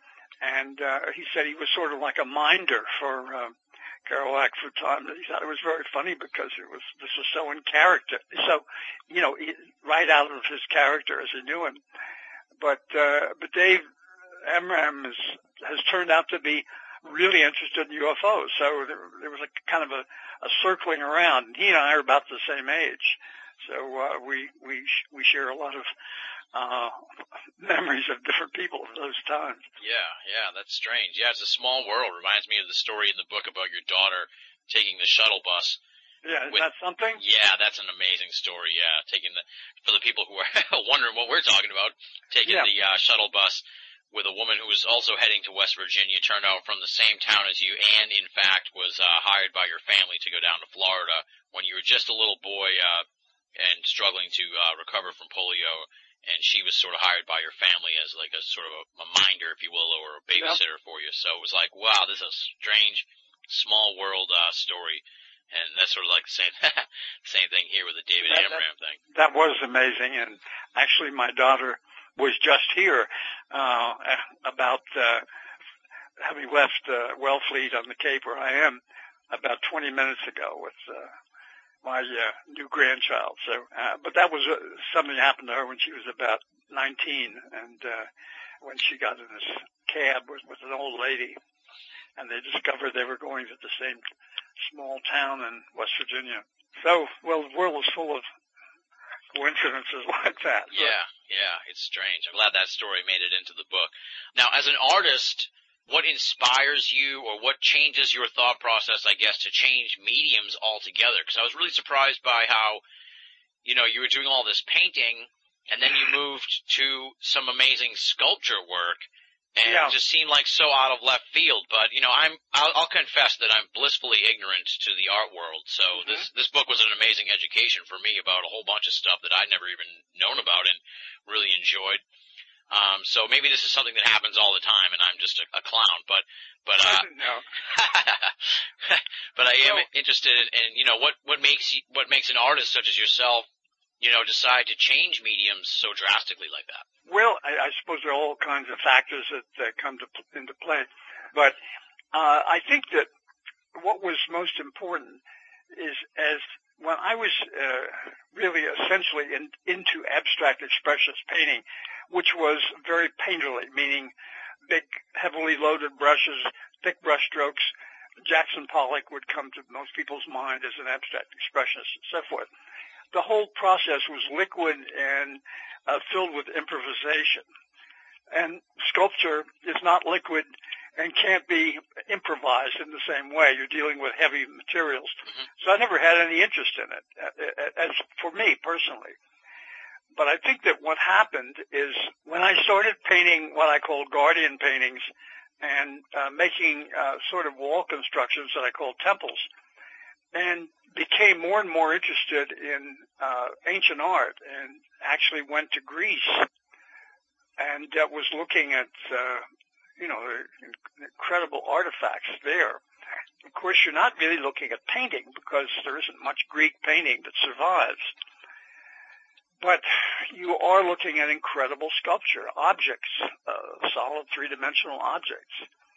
And uh, he said he was sort of like a minder for uh, Kerouac for time. He thought it was very funny because it was this was so in character. So, you know, he, right out of his character as he knew him. But uh, but Dave Amram is, has turned out to be really interested in U F Os. So there, there was a kind of a, a circling around. He and I are about the same age, so uh, we we we share a lot of uh memories of different people of those times. Yeah, yeah, that's strange. Yeah, it's a small world. Reminds me of the story in the book about your daughter taking the shuttle bus. Yeah, is with, that something? Yeah, that's an amazing story. Yeah, taking the for the people who are wondering what we're talking about, taking yeah. the uh, shuttle bus with a woman who was also heading to West Virginia, turned out from the same town as you, and in fact was uh, hired by your family to go down to Florida when you were just a little boy uh, and struggling to uh, recover from polio. And she was sort of hired by your family as like a sort of a, a minder, if you will, or a babysitter yep. for you. So it was like, wow, this is a strange, small world uh, story. And that's sort of like the same, same thing here with the David that, Amram that, thing. That was amazing. And actually my daughter was just here uh, about uh, having left uh, Wellfleet on the Cape where I am about twenty minutes ago with uh, my uh, new grandchild. So, uh, but that was uh, something that happened to her when she was about nineteen, and uh, when she got in this cab with, with an old lady, and they discovered they were going to the same small town in West Virginia. So, well, the world is full of coincidences like that. Yeah, yeah, it's strange. I'm glad that story made it into the book. Now, as an artist, what inspires you or what changes your thought process, I guess, to change mediums altogether? Because I was really surprised by how, you know, you were doing all this painting and then you moved to some amazing sculpture work, and yeah. it just seemed like so out of left field. But, you know, I'm, I'll, I'll confess that I'm blissfully ignorant to the art world. So mm-hmm. this, this book was an amazing education for me about a whole bunch of stuff that I'd never even known about and really enjoyed. Um, so maybe this is something that happens all the time, and I'm just a, a clown. But, but, uh, no. but I am well, interested in, in, you know, what what makes you, what makes an artist such as yourself, you know, decide to change mediums so drastically like that. Well, I, I suppose there are all kinds of factors that, that come to, into play, but uh, I think that what was most important is as when I was uh, really essentially in, into abstract expressionist painting, which was very painterly, meaning big, heavily loaded brushes, thick brush strokes. Jackson Pollock would come to most people's mind as an abstract expressionist and so forth. The whole process was liquid and uh, filled with improvisation. And sculpture is not liquid and can't be improvised in the same way. You're dealing with heavy materials. Mm-hmm. So I never had any interest in it, as for me personally. But I think that what happened is when I started painting what I call guardian paintings and uh, making uh, sort of wall constructions that I call temples, and became more and more interested in uh, ancient art and actually went to Greece and uh, was looking at uh, you know, incredible artifacts there. Of course, you're not really looking at painting because there isn't much Greek painting that survives. But you are looking at incredible sculpture, objects, uh, solid three-dimensional objects.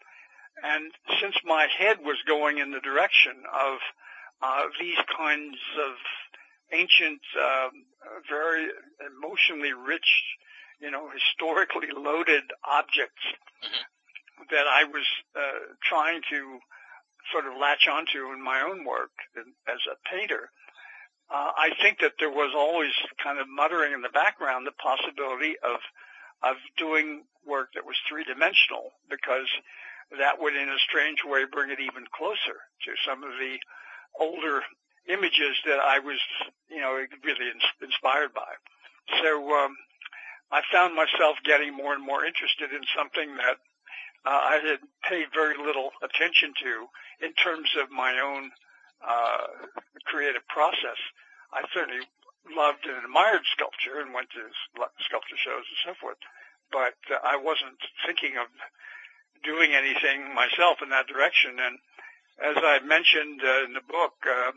And since my head was going in the direction of uh, these kinds of ancient, um, very emotionally rich, you know, historically loaded objects mm-hmm. that I was uh, trying to sort of latch onto in my own work as a painter, uh, I think that there was always kind of muttering in the background the possibility of of doing work that was three-dimensional, because that would in a strange way bring it even closer to some of the older images that I was, you know, really inspired by. So um, I found myself getting more and more interested in something that uh, I had paid very little attention to in terms of my own uh, creative process. I certainly loved and admired sculpture and went to sculpture shows and so forth, but uh, I wasn't thinking of doing anything myself in that direction. And as I mentioned uh, in the book, uh,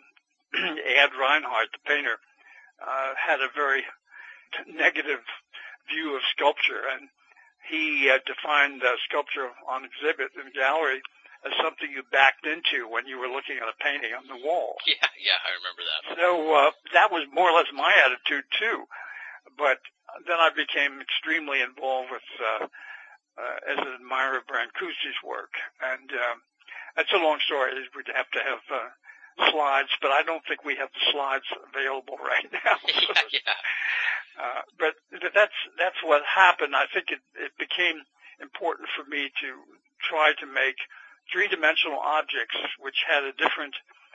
Ed Reinhardt, the painter, uh, had a very negative view of sculpture, and he uh, defined uh, sculpture on exhibit in the gallery as something you backed into when you were looking at a painting on the wall. Yeah, yeah, I remember that. So uh, that was more or less my attitude too. But then I became extremely involved with, uh, uh, as an admirer of Brancusi's work, and um, that's a long story. We'd have to have uh, slides, but I don't think we have the slides available right now. yeah, yeah. Uh, but that's that's what happened. I think it, it became important for me to try to make three-dimensional objects which had a different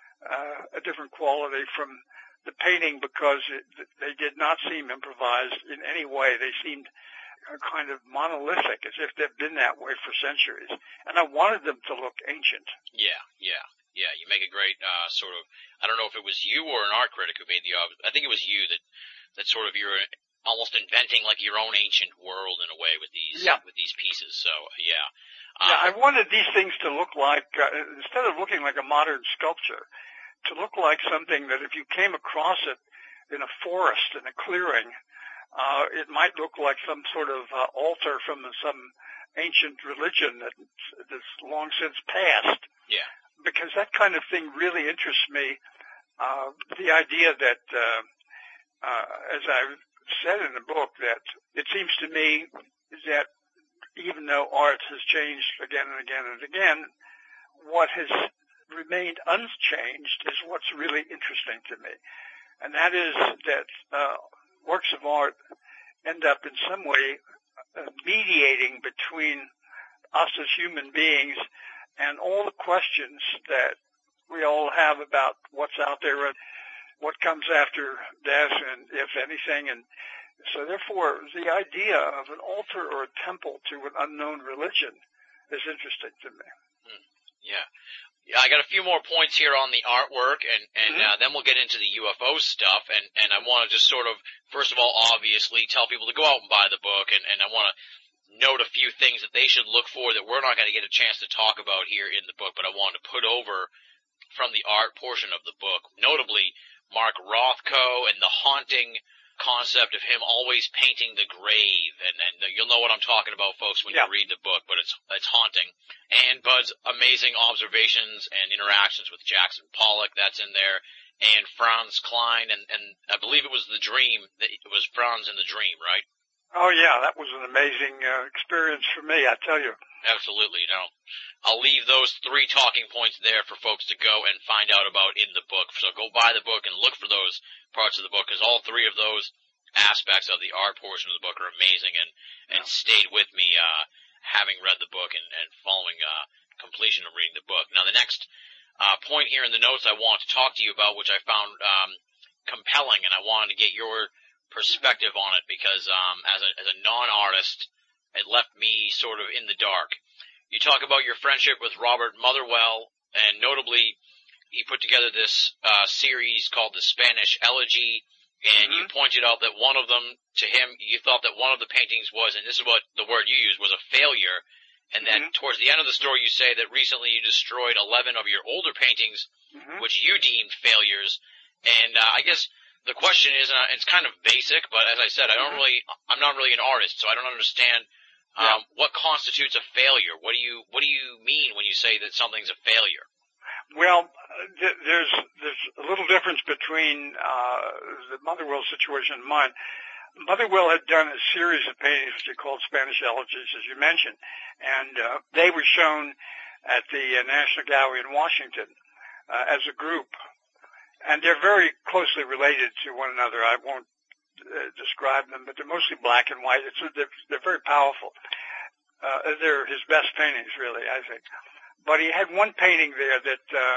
uh, a different quality from the painting, because it, they did not seem improvised in any way. They seemed kind of monolithic, as if they've been that way for centuries. And I wanted them to look ancient. Yeah, yeah. Yeah, you make a great uh, sort of, I don't know if it was you or an art critic who made the, I think it was you that, that sort of you're almost inventing like your own ancient world in a way with these, yeah. with these pieces. So, yeah. Um, yeah, I wanted these things to look like, uh, instead of looking like a modern sculpture, to look like something that if you came across it in a forest, in a clearing, uh, it might look like some sort of uh, altar from some ancient religion that, that's long since passed. Yeah. Because that kind of thing really interests me. Uh, the idea that, uh, uh, as I've said in the book, that it seems to me that even though art has changed again and again and again, what has remained unchanged is what's really interesting to me. And that is that uh, works of art end up in some way uh, mediating between us as human beings and all the questions that we all have about what's out there and what comes after death, and if anything. And so therefore, the idea of an altar or a temple to an unknown religion is interesting to me. Hmm. Yeah. Yeah, I got a few more points here on the artwork, and, and mm-hmm. uh, then we'll get into the U F O stuff, and, and I want to just sort of, first of all, obviously, tell people to go out and buy the book, and, and I want to note a few things that they should look for that we're not going to get a chance to talk about here in the book, but I wanted to put over from the art portion of the book, notably Mark Rothko and the haunting concept of him always painting the grave, and, and you'll know what I'm talking about, folks, when yeah. you read the book, but it's it's haunting. And Bud's amazing observations and interactions with Jackson Pollock, that's in there, and Franz Klein, and, and I believe it was the dream, that it was Franz in the dream, right? Oh, yeah, that was an amazing uh, experience for me, I tell you. Absolutely. No, I'll leave those three talking points there for folks to go and find out about in the book. So go buy the book and look for those parts of the book, because all three of those aspects of the art portion of the book are amazing and, and yeah. stayed with me, uh, having read the book and, and following, uh, completion of reading the book. Now, the next, uh, point here in the notes I want to talk to you about, which I found, um, compelling, and I wanted to get your perspective on it because, um, as a, as a non-artist, it left me sort of in the dark. You talk about your friendship with Robert Motherwell, and notably, he put together this, uh, series called The Spanish Elegy, and mm-hmm. you pointed out that one of them, to him, you thought that one of the paintings was, and this is what the word you used, was a failure, and then mm-hmm. towards the end of the story you say that recently you destroyed eleven of your older paintings, mm-hmm. which you deemed failures, and, uh, I guess, the question is, and it's kind of basic, but as I said, I don't really, I'm not really an artist, so I don't understand, um, yeah. what constitutes a failure. What do you, what do you mean when you say that something's a failure? Well, th- there's, there's a little difference between, uh, the Motherwell situation and mine. Motherwell had done a series of paintings which he called Spanish Elegies, as you mentioned, and, uh, they were shown at the uh, National Gallery in Washington, uh, as a group. And they're very closely related to one another. I won't uh, describe them, but they're mostly black and white. It's, they're, they're very powerful. Uh, they're his best paintings, really, I think. But he had one painting there that uh,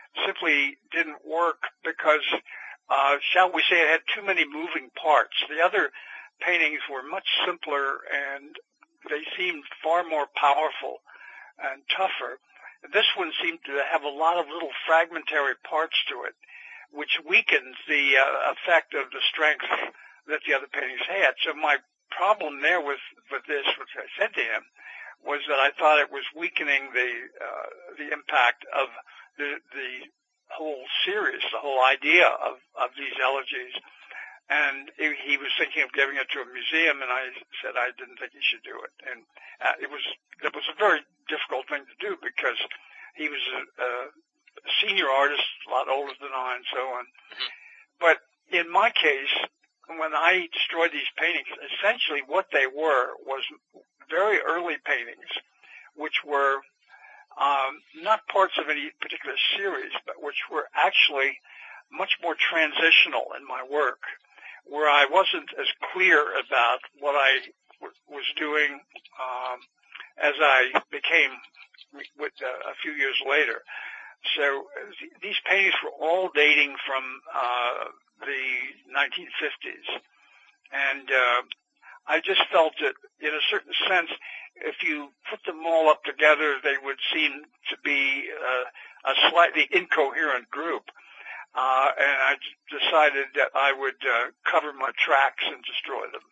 simply didn't work because, uh, shall we say, it had too many moving parts. The other paintings were much simpler, and they seemed far more powerful and tougher. This one seemed to have a lot of little fragmentary parts to it, which weakens the uh, effect of the strength that the other paintings had. So my problem there with, with this, which I said to him, was that I thought it was weakening the uh, the impact of the the whole series, the whole idea of, of these elegies. And he was thinking of giving it to a museum, and I said I didn't think he should do it. And uh, it was it was a very difficult thing to do because he was a, a senior artist, a lot older than I, and so on. But in my case, when I destroyed these paintings, essentially what they were was very early paintings, which were um, not parts of any particular series, but which were actually much more transitional in my work, where I wasn't as clear about what I w- was doing um, as I became with, uh, a few years later. So th- these paintings were all dating from uh, the nineteen fifties, and uh, I just felt that, in a certain sense, if you put them all up together, they would seem to be uh, a slightly incoherent group. Uh, and I decided that I would uh, cover my tracks and destroy them.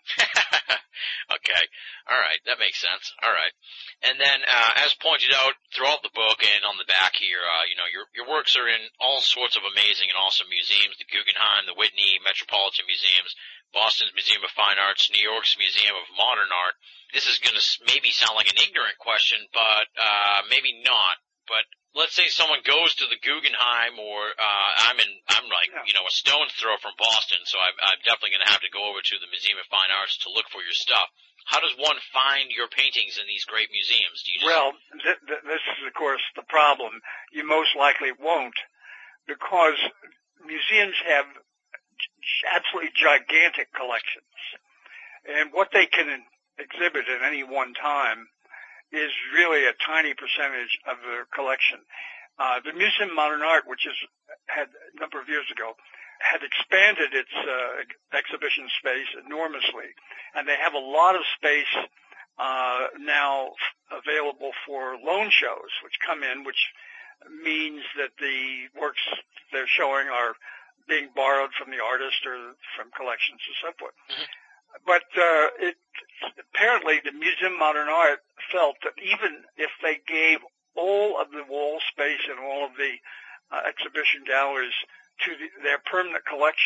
Okay. All right. That makes sense. All right. And then, uh, as pointed out throughout the book and on the back here, uh, you know, your, your works are in all sorts of amazing and awesome museums, the Guggenheim, the Whitney, Metropolitan Museums, Boston's Museum of Fine Arts, New York's Museum of Modern Art. This is going to maybe sound like an ignorant question, but, uh, maybe not. But let's say someone goes to the Guggenheim, or uh, I'm in, I'm like, yeah. you know, a stone's throw from Boston, so I'm, I'm definitely going to have to go over to the Museum of Fine Arts to look for your stuff. How does one find your paintings in these great museums? Do you just... Well, th- th- this is, of course, the problem. You most likely won't, because museums have absolutely gigantic collections, and what they can exhibit at any one time is really a tiny percentage of their collection. Uh, the Museum of Modern Art, which is, had a number of years ago, had expanded its uh, exhibition space enormously, and they have a lot of space uh, now available for loan shows, which come in, which means that the works they're showing are being borrowed from the artist or from collections and so forth. Mm-hmm. But uh, it, apparently the Museum of Modern Art felt that even if they gave all of the wall space and all of the uh, exhibition galleries to the, their permanent collection,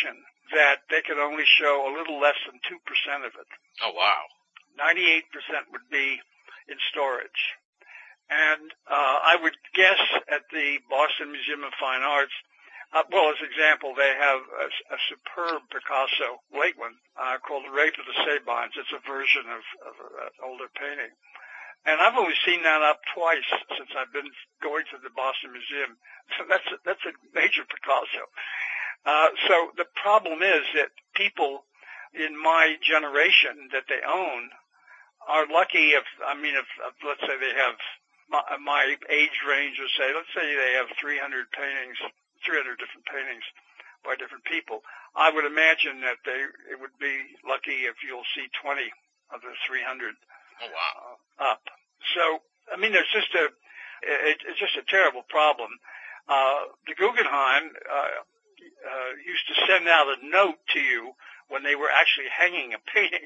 that they could only show a little less than two percent of it. Oh, wow. ninety-eight percent would be in storage. And uh, I would guess at the Boston Museum of Fine Arts, uh, well, as an example, they have a, a superb Picasso, late one, uh, called The Rape of the Sabines. It's a version of, of an older painting. And I've only seen that up twice since I've been going to the Boston Museum. So that's a, that's a major Picasso. Uh, so the problem is that people in my generation that they own are lucky if, I mean, if, if let's say they have my, my age range, or say, let's say they have three hundred paintings, three hundred different paintings by different people. I would imagine that they, it would be lucky if you'll see twenty of the three hundred. Oh, wow. Uh, up. So, I mean, there's just a, it, it's just a terrible problem. Uh, the Guggenheim, uh, uh, used to send out a note to you when they were actually hanging a painting.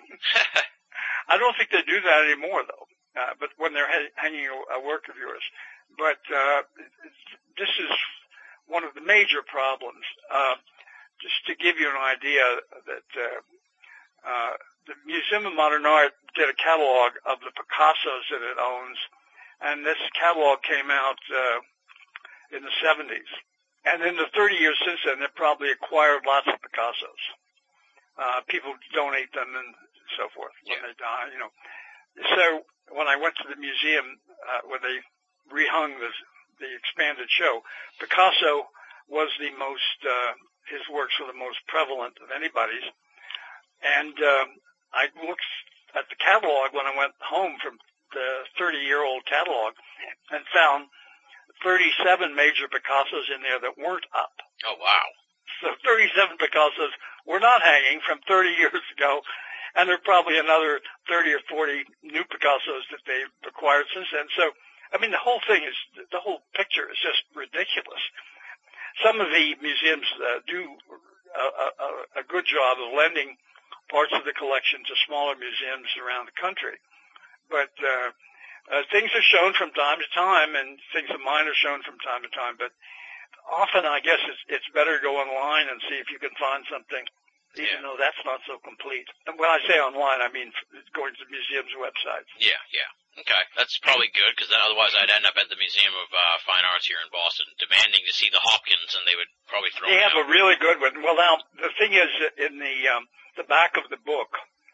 I don't think they do that anymore, though, uh, but when they're ha- hanging a, a work of yours. But, uh, this is one of the major problems. Uh, just to give you an idea that, uh, uh, the Museum of Modern Art did a catalog of the Picassos that it owns, and this catalog came out uh, in the seventies. And in the thirty years since then, they've probably acquired lots of Picassos. Uh, people donate them and so forth when Yeah. they die, you know. So when I went to the museum uh, where they rehung the, the expanded show, Picasso was the most, uh, his works were the most prevalent of anybody's. And um, I looked at the catalog when I went home from the thirty-year-old catalog and found thirty-seven major Picassos in there that weren't up. Oh, wow. So thirty-seven Picassos were not hanging from thirty years ago, and there are probably another thirty or forty new Picassos that they've acquired since then. So, I mean, the whole thing is, the whole picture is just ridiculous. Some of the museums uh, do a, a, a good job of lending parts of the collection to smaller museums around the country. But uh, uh, things are shown from time to time, and things of mine are shown from time to time. But often, I guess, it's, it's better to go online and see if you can find something, even Yeah. though that's not so complete. And when I say online, I mean going to the museum's websites. Yeah, yeah. Okay, that's probably good, because otherwise I'd end up at the Museum of uh, Fine Arts here in Boston demanding to see the Hopkins, and they would probably throw They me have out. a really good one. Well, now, the thing is, in the um, the back of the book,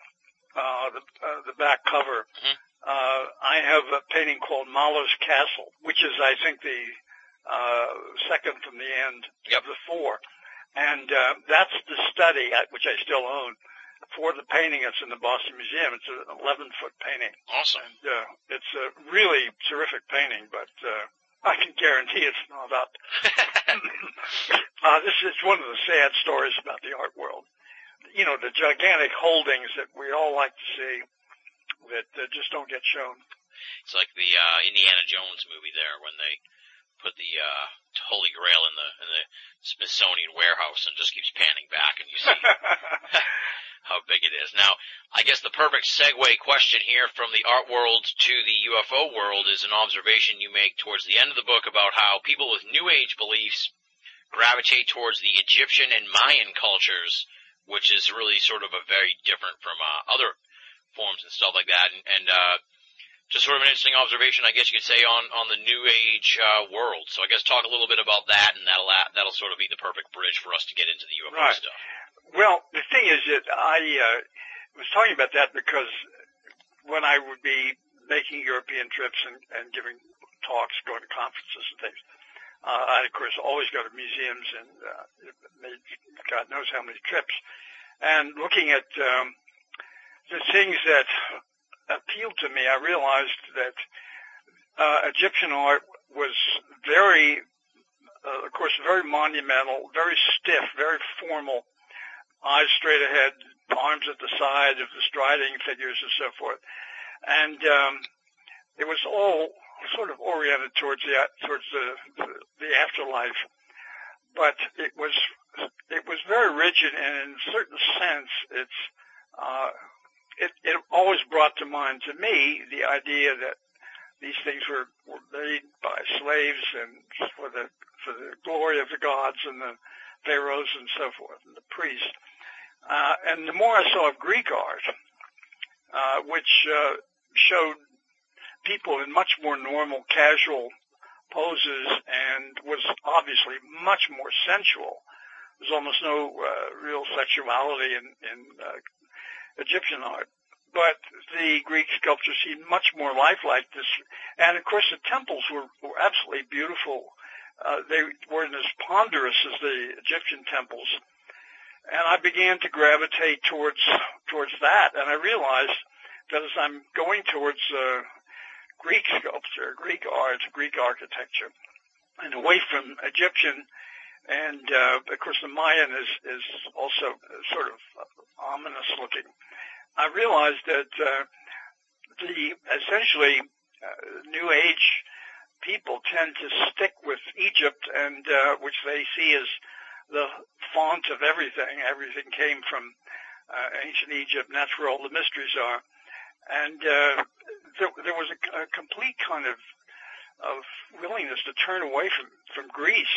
uh, the, uh, the back cover, Mhm. uh, I have a painting called Mahler's Castle, which is, I think, the uh, second from the end Yep. of the four. And uh, that's the study, uh, which I still own, for the painting that's in the Boston Museum. It's an eleven-foot painting. Awesome. And uh, it's a really terrific painting, but uh, I can guarantee it's not up. uh, this is one of the sad stories about the art world. You know, the gigantic holdings that we all like to see that uh, just don't get shown. It's like the uh, Indiana Jones movie there when they put the uh, Holy Grail in the in the Smithsonian warehouse and just keeps panning back, and you see how big it is. Now, I guess the perfect segue question here from the art world to the U F O world is an observation you make towards the end of the book about how people with New Age beliefs gravitate towards the Egyptian and Mayan cultures, which is really sort of a very different from uh, other forms and stuff like that. And, and uh, just sort of an interesting observation, I guess you could say, on, on the New Age uh, world. So I guess talk a little bit about that, and that'll that'll sort of be the perfect bridge for us to get into the U F O Right. stuff. Well, the thing is that I uh, was talking about that because when I would be making European trips and, and giving talks, going to conferences and things, uh, I, of course, always go to museums and uh, made God knows how many trips. And looking at um, the things that appealed to me, I realized that uh, Egyptian art was very, uh, of course, very monumental, very stiff, very formal, eyes straight ahead, arms at the side of the striding figures and so forth. And um, it was all sort of oriented towards the towards the, the, the afterlife, but it was it was very rigid, and in a certain sense, it's uh, it, it always brought to mind to me the idea that these things were, were made by slaves and for the for the glory of the gods and the pharaohs and so forth and the priests. Uh, and the more I saw of Greek art, uh, which uh, showed people in much more normal, casual poses and was obviously much more sensual. There's almost no uh, real sexuality in, in uh, Egyptian art. But the Greek sculpture seemed much more lifelike. This, and of course the temples were, were absolutely beautiful. Uh, they weren't as ponderous as the Egyptian temples. And I began to gravitate towards, towards that. And I realized that as I'm going towards, uh, Greek sculpture, Greek art, Greek architecture, and away from Egyptian, and, uh, of course the Mayan is, is also sort of ominous looking. I realized that, uh, the, essentially, uh, New Age people tend to stick with Egypt and, uh, which they see as the font of everything. Everything came from, uh, ancient Egypt, and that's where all the mysteries are. And, uh, there, there was a, a complete kind of, of willingness to turn away from, from Greece.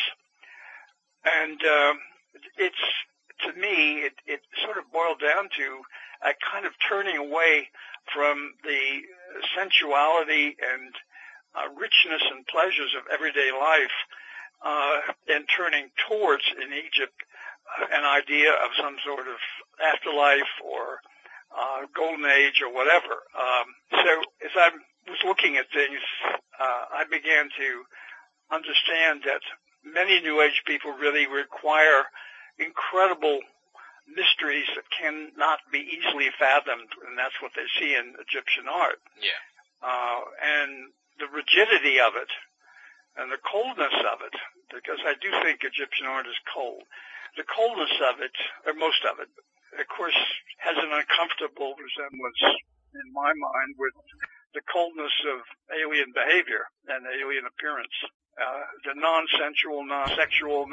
And, uh, it's, to me, it, it sort of boiled down to a kind of turning away from the sensuality and uh, richness and pleasures of everyday life, uh, and turning towards, in Egypt, uh, an idea of some sort of afterlife or uh, golden age or whatever. Um, so as I was looking at things, uh, I began to understand that many New Age people really require incredible mysteries that cannot be easily fathomed, and that's what they see in Egyptian art. Yeah. Uh, and the rigidity of it and the coldness of it, because I do think Egyptian art is cold. The coldness of it, or most of it, of course, has an uncomfortable resemblance in my mind with the coldness of alien behavior and alien appearance. Uh, the non-sensual, non-sexual,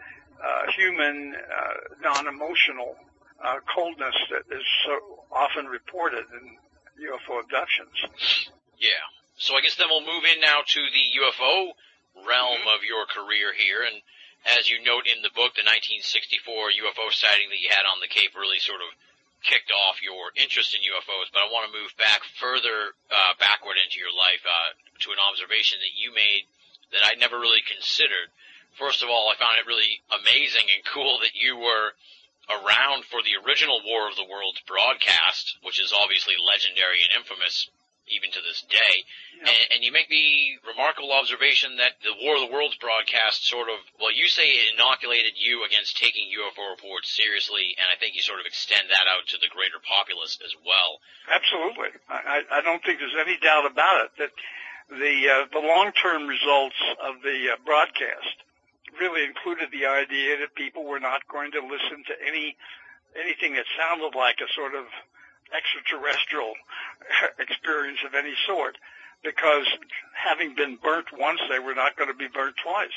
non-human, uh, non-emotional uh, coldness that is so often reported in U F O abductions. Yeah. So I guess then we'll move in now to the U F O realm Mm-hmm. of your career here. And as you note in the book, the nineteen sixty-four U F O sighting that you had on the Cape really sort of kicked off your interest in U F Os. But I want to move back further uh, backward into your life uh, to an observation that you made that I'd never really considered. First of all, I found it really amazing and cool that you were around for the original War of the Worlds broadcast, which is obviously legendary and infamous even to this day. Yeah. And, and you make the remarkable observation that the War of the Worlds broadcast sort of, well, you say it inoculated you against taking U F O reports seriously, and I think you sort of extend that out to the greater populace as well. Absolutely. I, I don't think there's any doubt about it that the uh, the long-term results of the uh, broadcast really included the idea that people were not going to listen to any anything that sounded like a sort of extraterrestrial experience of any sort, because having been burnt once, they were not going to be burnt twice.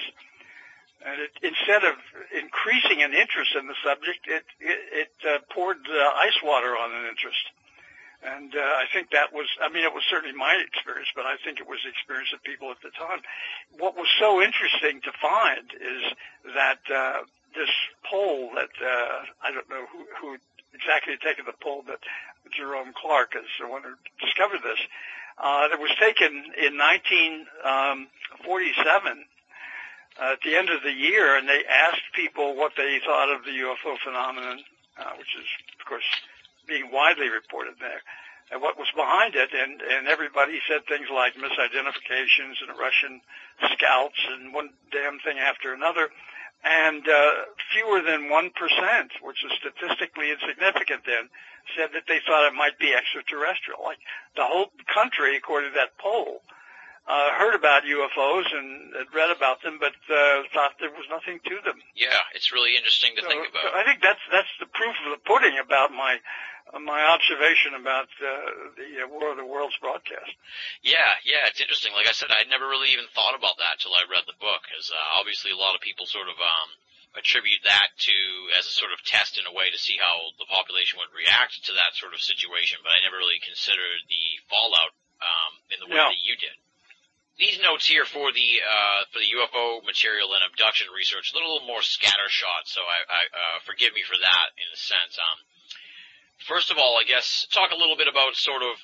And it, instead of increasing an interest in the subject, it it, it uh, poured uh, ice water on an interest. And uh, I think that was, I mean, it was certainly my experience, but I think it was the experience of people at the time. What was so interesting to find is that uh, this poll that, uh, I don't know who, who exactly had taken the poll, but Jerome Clark is the one who discovered this, uh, that was taken in nineteen forty-seven uh, at the end of the year, and they asked people what they thought of the U F O phenomenon, uh, which is, of course, being widely reported there, and what was behind it, and, and everybody said things like misidentifications and Russian scouts and one damn thing after another, and uh, fewer than one percent, which is statistically insignificant then, said that they thought it might be extraterrestrial. Like the whole country, according to that poll, uh, heard about U F Os and had read about them, but uh, thought there was nothing to them. Yeah, it's really interesting to So, think about. I think that's that's the proof of the pudding about my uh, my observation about uh, the uh, War of the Worlds broadcast. Yeah, yeah, it's interesting. Like I said, I'd never really even thought about that till I read the book, because uh, obviously a lot of people sort of um, attribute that to as a sort of test in a way to see how the population would react to that sort of situation, but I never really considered the fallout um, in the way Yeah. that you did. these notes here for the uh, for the U F O material and abduction research, they're a little more scattershot, so I, I uh, forgive me for that in a sense. Um, first of all, I guess talk a little bit about sort of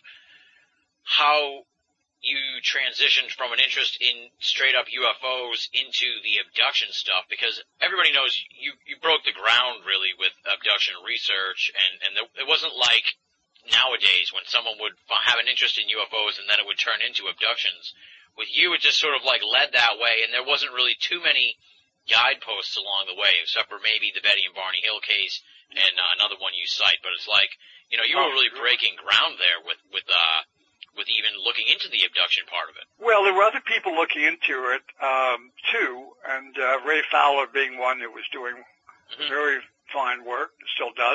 how you transitioned from an interest in straight up U F Os into the abduction stuff, because everybody knows you, you broke the ground really with abduction research, and, and it wasn't like nowadays when someone would have an interest in U F Os and then it would turn into abductions. With you, it just sort of like led that way, and there wasn't really too many guideposts along the way, except for maybe the Betty and Barney Hill case and uh, another one you cite, but it's like, you know, you were really breaking ground there with, with, uh, with even looking into the abduction part of it. Well, there were other people looking into it, um, too, and uh, Ray Fowler being one who was doing mm-hmm. very fine work, still does.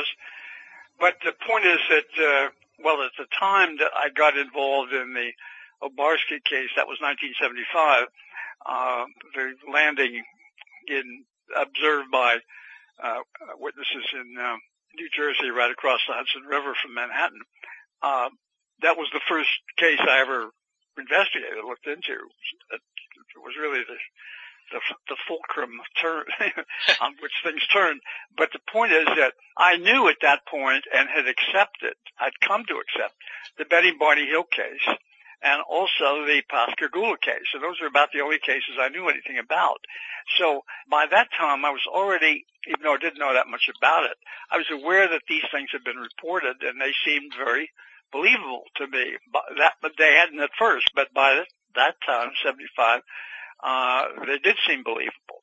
But the point is that, uh, well, at the time that I got involved in the Obarski case, that was nineteen seventy-five, uh, the landing in, observed by uh, witnesses in uh, New Jersey right across the Hudson River from Manhattan, uh, that was the first case I ever investigated, looked into. It was really the the, the fulcrum turn on which things turned. But the point is that I knew at that point and had accepted, I'd come to accept the Betty and Barney Hill case and also the Pascagoula case. So those are about the only cases I knew anything about. So by that time I was already, even though I didn't know that much about it, I was aware that these things had been reported and they seemed very believable to me. But that, but they hadn't at first, but by that time, seventy-five, uh, they did seem believable.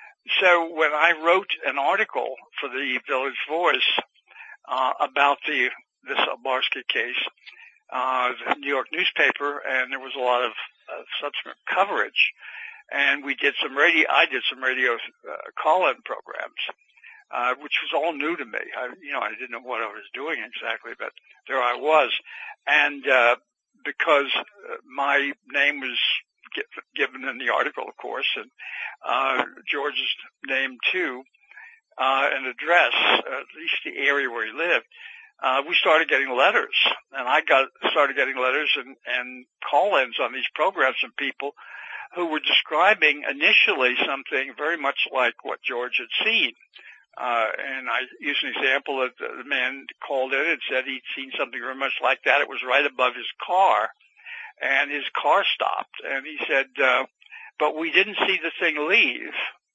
So when I wrote an article for the Village Voice, uh, about the, this Obarski case, uh, the New York newspaper, and there was a lot of, uh, subsequent coverage, and we did some radio, I did some radio, uh, call-in programs. Uh, which was all new to me. I, you know, I didn't know what I was doing exactly, but there I was. And, uh, because uh, my name was get, given in the article, of course, and, uh, George's name too, uh, an address, uh, at least the area where he lived, uh, we started getting letters. And I got, started getting letters and, and call-ins on these programs from people who were describing initially something very much like what George had seen. Uh, and I used an example that the man called in and said he'd seen something very much like that. It was right above his car, and his car stopped. And he said, uh, but we didn't see the thing leave.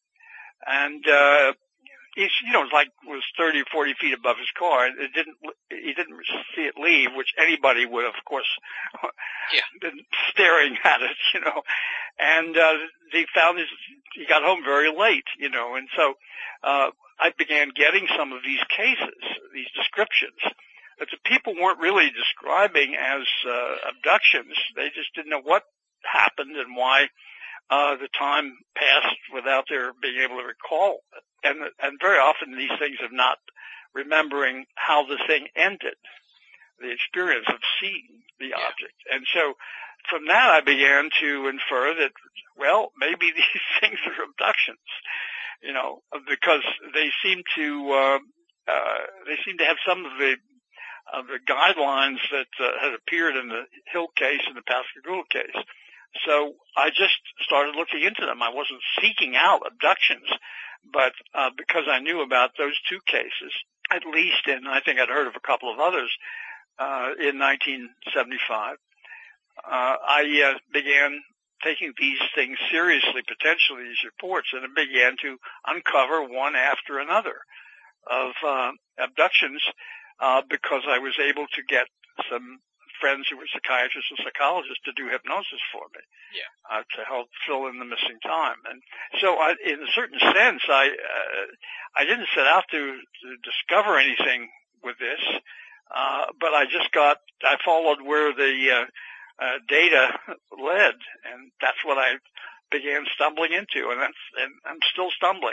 And, uh, it's, you know, it was like, it was thirty or forty feet above his car. It didn't, he didn't see it leave, which anybody would have, of course, yeah. been staring at it, you know. And, uh, he found his, he got home very late, you know, and so, uh, I began getting some of these cases, these descriptions, that the people weren't really describing as uh, abductions. They just didn't know what happened and why uh, the time passed without their being able to recall it. And, and very often these things of not remembering how the thing ended, the experience of seeing the yeah. object. And so from that I began to infer that, well, maybe these things are abductions. You know, because they seem to, uh, uh, they seem to have some of the, of the guidelines that, uh, had appeared in the Hill case and the Pascagoula case. So I just started looking into them. I wasn't seeking out abductions, but, uh, because I knew about those two cases, at least, and I think I'd heard of a couple of others, uh, in nineteen seventy-five, uh, I, uh, began taking these things seriously, potentially these reports, and it began to uncover one after another of uh, abductions uh, because I was able to get some friends who were psychiatrists and psychologists to do hypnosis for me, yeah, uh, to help fill in the missing time. And so, I, in a certain sense, I uh, I didn't set out to, to discover anything with this, uh, but I just got I followed where the uh, Uh, data led, and that's what I began stumbling into, and that's, and I'm still stumbling.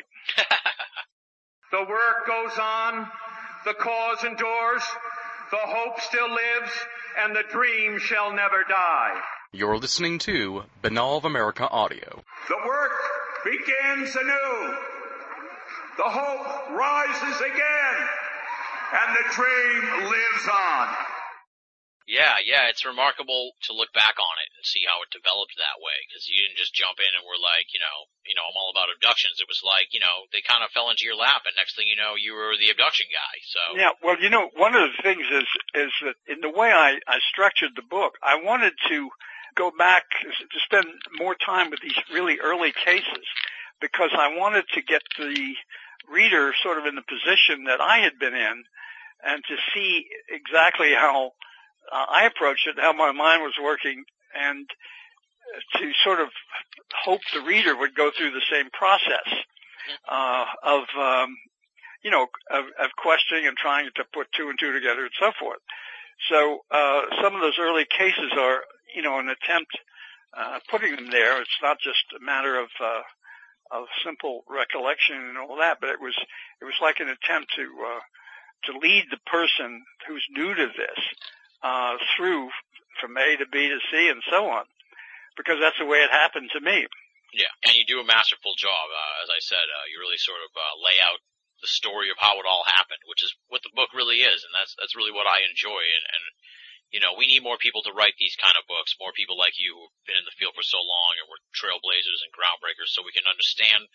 The work goes on, the cause endures, the hope still lives, and the dream shall never die. You're listening to Binnall of America Audio. The work begins anew. The hope rises again, and the dream lives on. Yeah, yeah, it's remarkable to look back on it. and see how it developed that way. Because you didn't just jump in and were like, you know, you know, I'm all about abductions. It was like, you know, they kind of fell into your lap, and next thing you know, you were the abduction guy. So yeah, well, you know, one of the things is is that in the way I, I structured the book, I wanted to go back to spend more time with these really early cases, because I wanted to get the reader sort of in the position that I had been in, and to see exactly how uh, I approached it, how my mind was working, and to sort of hope the reader would go through the same process uh, of, um, you know, of, of questioning and trying to put two and two together and so forth. So uh, some of those early cases are, you know, an attempt uh, putting them there. It's not just a matter of uh, of simple recollection and all that, but it was it was like an attempt to uh, to lead the person who's new to this uh, through from A to B to C and so on, because that's the way it happened to me. Yeah, and you do a masterful job. Uh, as I said, uh, you really sort of uh, lay out the story of how it all happened, which is what the book really is, and that's that's really what I enjoy. And, and you know, we need more people to write these kind of books, more people like you who've been in the field for so long and were trailblazers and groundbreakers, so we can understand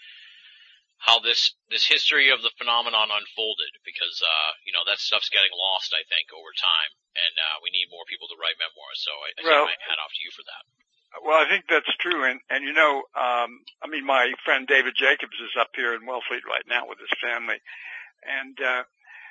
how this this history of the phenomenon unfolded. Because uh, you know, that stuff's getting lost, I think, over time, and uh, we need more people to write memoirs. So I, I well, take my hat off to you for that. Well, I think that's true, and and you know, um, I mean, my friend David Jacobs is up here in Wellfleet right now with his family, and uh,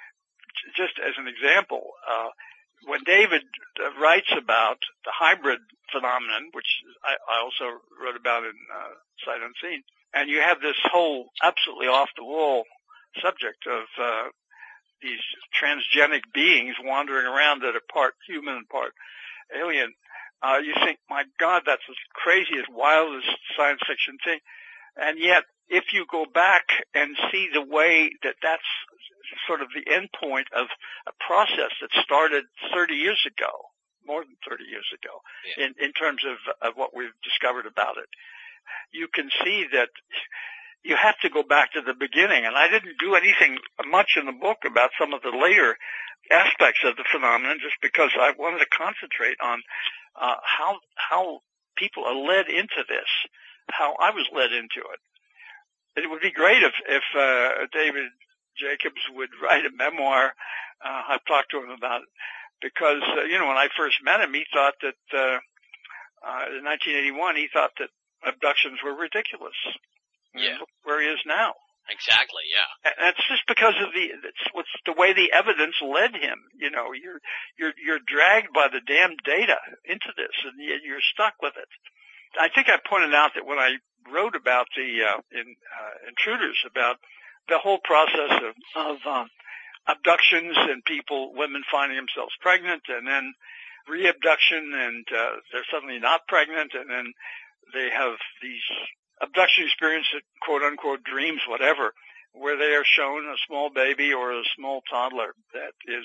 just as an example, uh, when David uh, writes about the hybrid phenomenon, which I, I also wrote about in uh, Sight Unseen, and you have this whole absolutely off-the-wall subject of uh, these transgenic beings wandering around that are part human and part alien. Uh, you think, my God, that's as crazy, as wild as science fiction thing. And yet, if you go back and see the way that that's sort of the end point of a process that started thirty years ago, more than thirty years ago, yeah. in, in terms of, of what we've discovered about it, you can see that you have to go back to the beginning. And I didn't do anything much in the book about some of the later aspects of the phenomenon, just because I wanted to concentrate on Uh, how how people are led into this, how I was led into it. It would be great if if uh, David Jacobs would write a memoir. Uh, I've talked to him about it because uh, you know, when I first met him, he thought that uh, uh, in nineteen eighty-one he thought that abductions were ridiculous. Yeah. And look where he is now. Exactly, yeah. And that's just because of the it's, it's the way the evidence led him. You know, you're you're you're dragged by the damn data into this, and you're stuck with it. I think I pointed out that when I wrote about the uh, in uh, Intruders, about the whole process of of um, abductions and people, women finding themselves pregnant, and then reabduction, and uh, they're suddenly not pregnant, and then they have these abduction experience, quote unquote dreams, whatever, where they are shown a small baby or a small toddler that is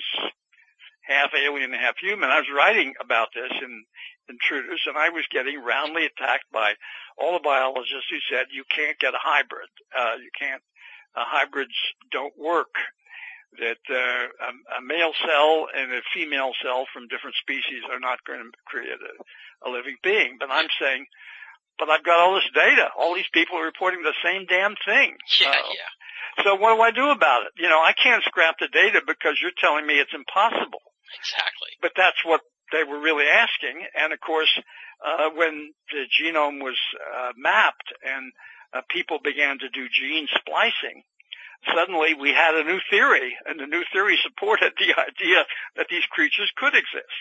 half alien and half human. I was writing about this in Intruders, and I was getting roundly attacked by all the biologists who said you can't get a hybrid. Uh, you can't. Uh, hybrids don't work. That uh, a, a male cell and a female cell from different species are not going to create a, a living being. But I'm saying, but I've got all this data. All these people are reporting the same damn thing. Yeah, uh, yeah. So what do I do about it? You know, I can't scrap the data because you're telling me it's impossible. Exactly. But that's what they were really asking. And of course, uh, when the genome was uh, mapped and uh, people began to do gene splicing, suddenly we had a new theory, and the new theory supported the idea that these creatures could exist.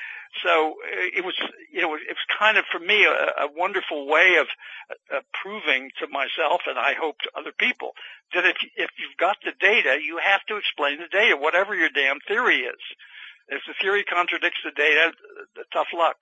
So it was, you know, it was kind of for me a, a wonderful way of uh, proving to myself, and I hope to other people, that if if you've got the data, you have to explain the data, whatever your damn theory is. If the theory contradicts the data, tough luck.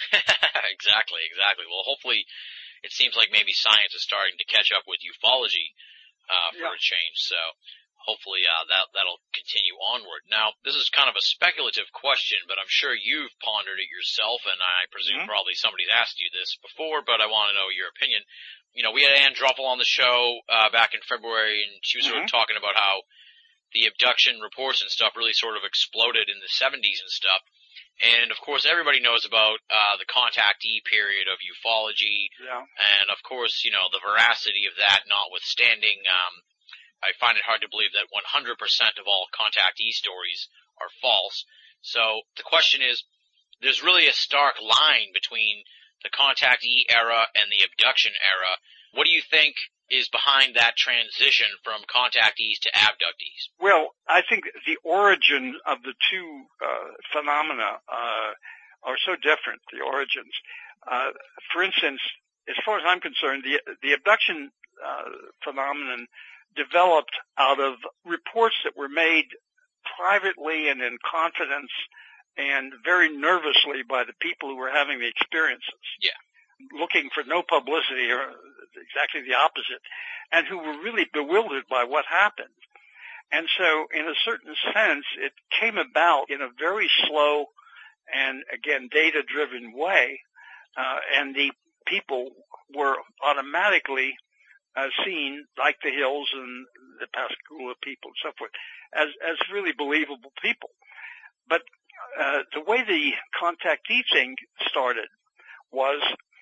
Exactly, exactly. Well, hopefully, it seems like maybe science is starting to catch up with ufology uh, for yeah. a change. So. Hopefully, uh, that, that'll continue onward. Now, this is kind of a speculative question, but I'm sure you've pondered it yourself, and I presume mm-hmm. probably somebody's asked you this before, but I want to know your opinion. You know, we had Ann Druffel on the show, uh, back in February, and she was mm-hmm. sort of talking about how the abduction reports and stuff really sort of exploded in the seventies and stuff. And, of course, everybody knows about uh, the contactee period of ufology. Yeah. And, of course, you know, the veracity of that notwithstanding, um, I find it hard to believe that one hundred percent of all contactee stories are false. So the question is, there's really a stark line between the contactee era and the abduction era. What do you think is behind that transition from contactees to abductees? Well, I think the origin of the two uh, phenomena uh, are so different, the origins. Uh, for instance, as far as I'm concerned, the, the abduction uh, phenomenon developed out of reports that were made privately and in confidence and very nervously by the people who were having the experiences. Yeah. Looking for no publicity, or exactly the opposite, and who were really bewildered by what happened. And so, in a certain sense, it came about in a very slow and, again, data-driven way, uh, and the people were automatically uh, seen, like the Hills and the Pascagoula people and so forth, as, as really believable people. But uh, the way the contactee thing started was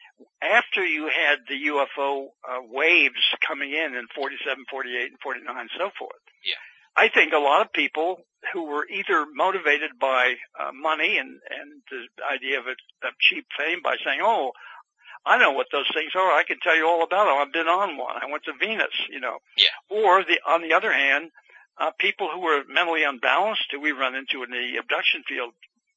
after you had the U F O uh, waves coming in in forty-seven, forty-eight, and forty-nine, and so forth. Yeah. I think a lot of people who were either motivated by uh, money and, and the idea of, it, of cheap fame by saying, oh, I know what those things are. I can tell you all about them. I've been on one. I went to Venus, you know. Yeah. Or, the, on the other hand, uh, people who were mentally unbalanced, who we run into in the abduction field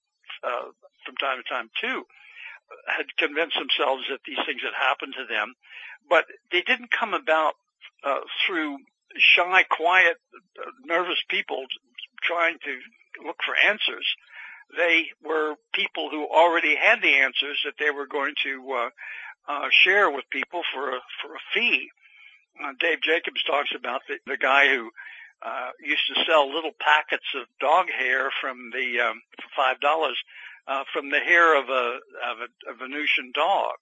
uh, from time to time, too, had convinced themselves that these things had happened to them. But they didn't come about uh, through shy, quiet, uh, nervous people trying to look for answers. They were people who already had the answers that they were going to uh, uh, share with people for a, for a fee. Uh, Dave Jacobs talks about the, the guy who uh, used to sell little packets of dog hair from the um, for five dollars uh, from the hair of a of a, a Venusian dog.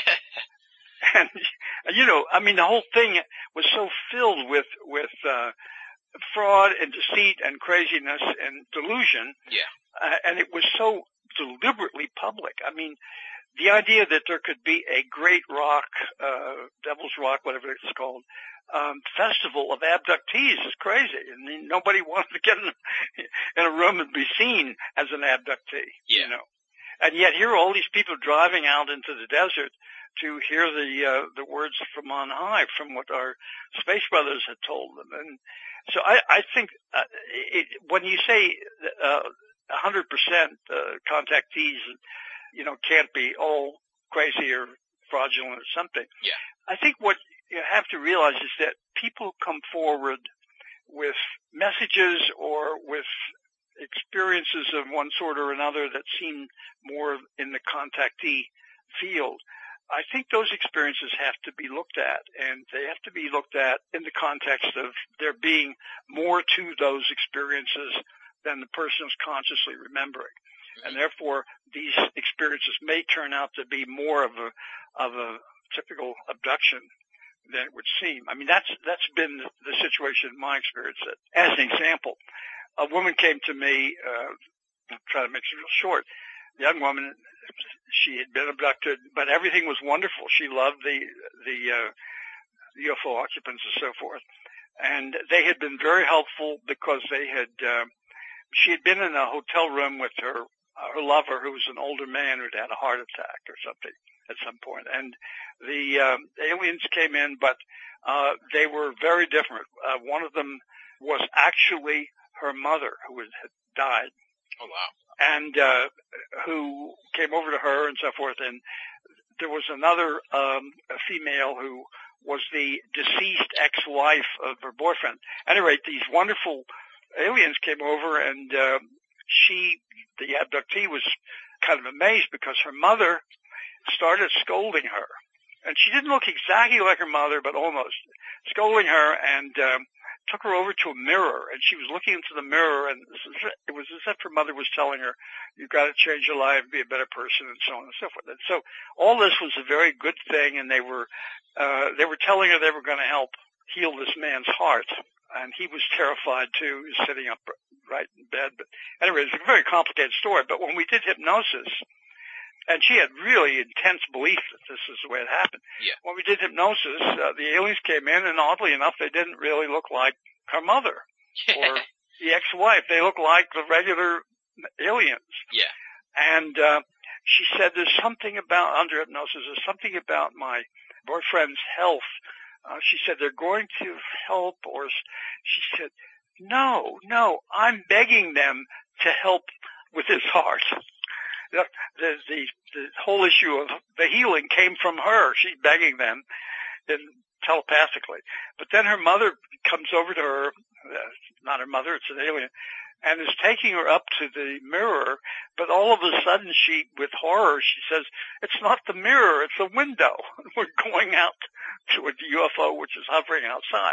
And you know, I mean, the whole thing was so filled with with uh, fraud and deceit and craziness and delusion. Yeah. Uh, and it was so deliberately public. I mean, the idea that there could be a great rock, uh, Devil's Rock, whatever it's called, um, festival of abductees is crazy. I mean, nobody wanted to get in a, in a room and be seen as an abductee. Yeah. You know, and yet here are all these people driving out into the desert to hear the uh, the words from on high, from what our space brothers had told them. And so I, I think uh, it, when you say uh, one hundred percent uh, contactees, you know, can't be all crazy or fraudulent or something. Yeah. I think what you have to realize is that people come forward with messages or with experiences of one sort or another that seem more in the contactee field. I think those experiences have to be looked at, and they have to be looked at in the context of there being more to those experiences than the person is consciously remembering. And therefore, these experiences may turn out to be more of a of a typical abduction than it would seem. I mean, that's that's been the, the situation in my experience. As an example, a woman came to me, uh, I'll try to make it real short, a young woman, she had been abducted, but everything was wonderful. She loved the the uh, U F O occupants and so forth. And they had been very helpful because they had, uh, she had been in a hotel room with her her lover, who was an older man who'd had a heart attack or something at some point. And the um, aliens came in, but uh, they were very different. Uh, one of them was actually her mother, who had died. Oh, wow. And uh, who came over to her and so forth. And there was another um, a female who was the deceased ex-wife of her boyfriend. At any rate, these wonderful aliens came over, and uh, she, the abductee, was kind of amazed because her mother started scolding her. And she didn't look exactly like her mother, but almost, scolding her, and um, took her over to a mirror. And she was looking into the mirror, and it was as if her mother was telling her, you've got to change your life, be a better person, and so on and so forth. And so all this was a very good thing, and they were uh, they were telling her they were going to help heal this man's heart. and he was terrified too. He was sitting up right in bed. But anyway, it's a very complicated story. But when we did hypnosis, and she had really intense belief that this is the way it happened. Yeah. When we did hypnosis, uh, the aliens came in, and oddly enough, they didn't really look like her mother or the ex-wife. They looked like the regular aliens. Yeah. And uh, she said, there's something about, under hypnosis, there's something about my boyfriend's health. Uh, she said, they're going to help, or she said, no, no, I'm begging them to help with his heart. The, the, the, the whole issue of the healing came from her. She's begging them in, telepathically. But then her mother comes over to her, uh, not her mother, it's an alien, and is taking her up to the mirror, but all of a sudden she, with horror, she says, it's not the mirror, it's a window. We're going out to a U F O which is hovering outside.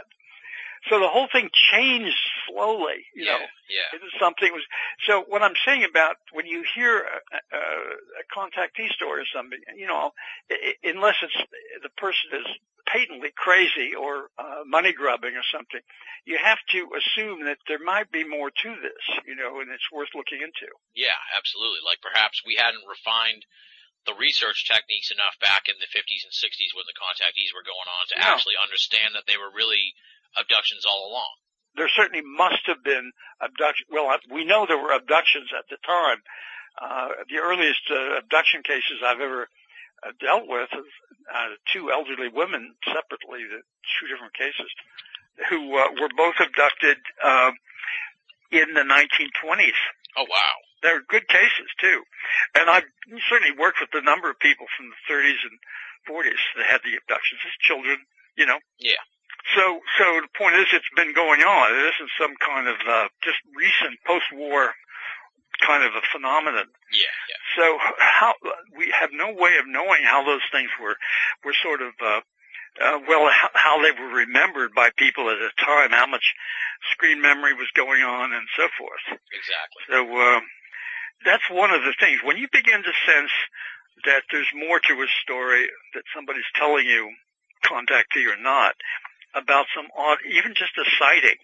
So the whole thing changed slowly, you yeah, know. Yeah. It was something was, so what I'm saying about when you hear a, a, a contactee story or something, you know, unless it's, the person is patently crazy or uh, money grubbing or something, you have to assume that there might be more to this, you know, and it's worth looking into. Yeah, absolutely. Like perhaps we hadn't refined the research techniques enough back in the fifties and sixties when the contactees were going on to No. actually understand that they were really abductions all along. There certainly must have been abduction. Well, we know there were abductions at the time. Uh, the earliest uh, abduction cases I've ever uh, dealt with is uh, two elderly women separately, the two different cases, who uh, were both abducted uh, in the nineteen twenties. Oh, wow. They're good cases, too. And I've certainly worked with a number of people from the thirties and forties that had the abductions as children, you know. Yeah. So, so the point is, it's been going on. It isn't some kind of uh, just recent post-war kind of a phenomenon. Yeah, yeah. So, how we have no way of knowing how those things were were sort of uh, uh, well, how, how they were remembered by people at the time, how much screen memory was going on, and so forth. Exactly. So, uh, that's one of the things. When you begin to sense that there's more to a story that somebody's telling you, contactee or not, about some odd, even just a sighting.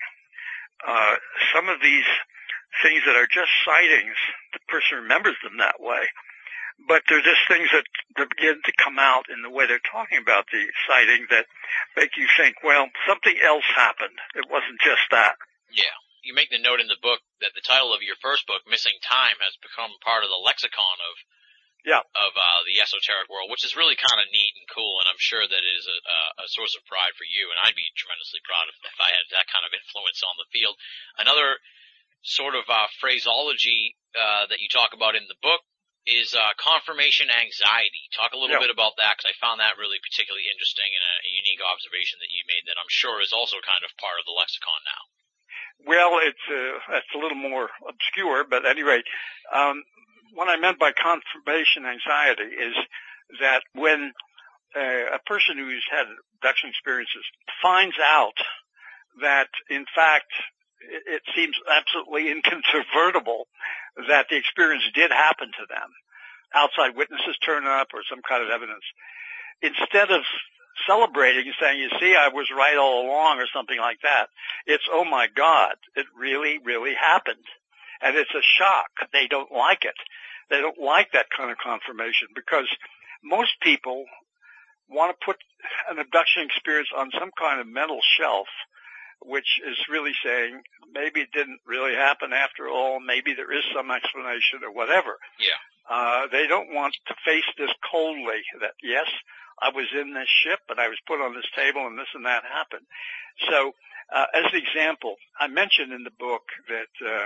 Uh, some of these things that are just sightings, the person remembers them that way, but they're just things that, that begin to come out in the way they're talking about the sighting that make you think, well, something else happened. It wasn't just that. Yeah. You make the note in the book that the title of your first book, Missing Time, has become part of the lexicon of Yeah. of uh, the esoteric world, which is really kind of neat and cool, and I'm sure that it is a, a source of pride for you, and I'd be tremendously proud if, if I had that kind of influence on the field. Another sort of uh, phraseology uh, that you talk about in the book is uh, confirmation anxiety. Talk a little Yeah. bit about that, because I found that really particularly interesting and a, a unique observation that you made that I'm sure is also kind of part of the lexicon now. Well, it's uh, it's a little more obscure, but at any rate, um, what I meant by confirmation anxiety is that when uh, a person who's had abduction experiences finds out that, in fact, it, it seems absolutely incontrovertible that the experience did happen to them, outside witnesses turn up or some kind of evidence, instead of celebrating and saying, you see, I was right all along or something like that, it's, oh my God, it really, really happened. And it's a shock. They don't like it. They don't like that kind of confirmation because most people want to put an abduction experience on some kind of mental shelf, which is really saying maybe it didn't really happen after all. Maybe there is some explanation or whatever. Yeah. Uh, they don't want to face this coldly that, yes, I was in this ship and I was put on this table and this and that happened. So, uh, as an example, I mentioned in the book that, uh,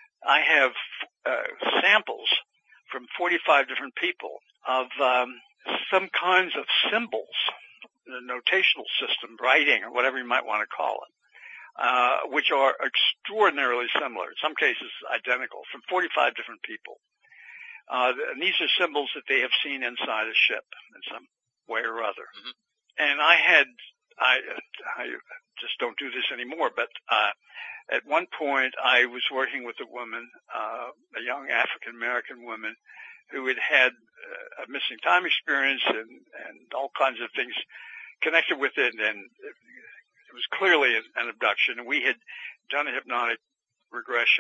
I have, uh, samples from forty-five different people of, um, some kinds of symbols, the notational system, writing, or whatever you might want to call it, uh, which are extraordinarily similar, in some cases identical, from forty-five different people. Uh, and these are symbols that they have seen inside a ship in some way or other. Mm-hmm. And I had, I, I just don't do this anymore, but, uh, at one point I was working with a woman, uh, a young African American woman who had had uh, a missing time experience and, and all kinds of things connected with it. And it was clearly an, an abduction, and we had done a hypnotic regression.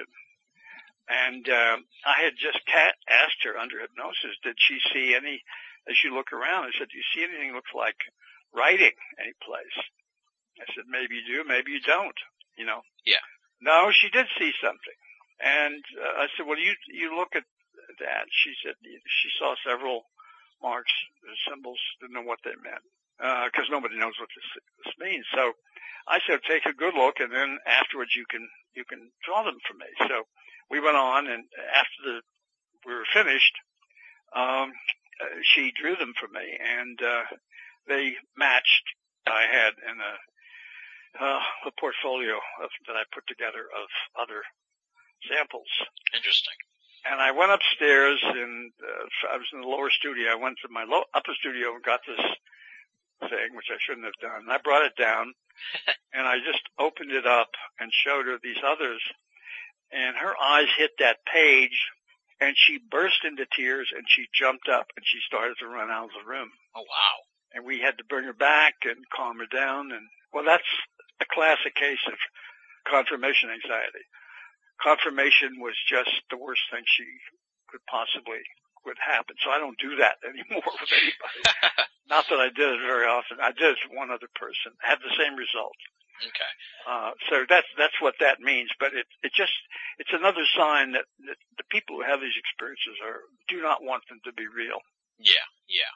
And uh, I had just ta- asked her under hypnosis, did she see any, as you look around, I said, do you see anything that looks like writing any place? I said, maybe you do, maybe you don't, you know. Yeah. No, she did see something. And uh, I said, well, you you look at that. She said she saw several marks, symbols, didn't know what they meant, because uh, nobody knows what this, this means. So I said, take a good look, and then afterwards you can you can draw them for me. So we went on, and after the, we were finished, um, uh, she drew them for me, and uh, they matched I had in a, uh, a portfolio of, that I put together of other samples. Interesting. And I went upstairs, and uh, I was in the lower studio. I went to my low, upper studio and got this thing, which I shouldn't have done. And I brought it down, and I just opened it up and showed her these others. And her eyes hit that page, and she burst into tears, and she jumped up, and she started to run out of the room. Oh, wow. And we had to bring her back and calm her down. And, well, that's a classic case of confirmation anxiety. Confirmation was just the worst thing she could possibly would happen. So I don't do that anymore with anybody. Not that I did it very often. I did it for one other person. I had the same result. Okay. Uh, so that's, that's what that means. But it, it just, it's another sign that, that the people who have these experiences are, do not want them to be real. Yeah, yeah.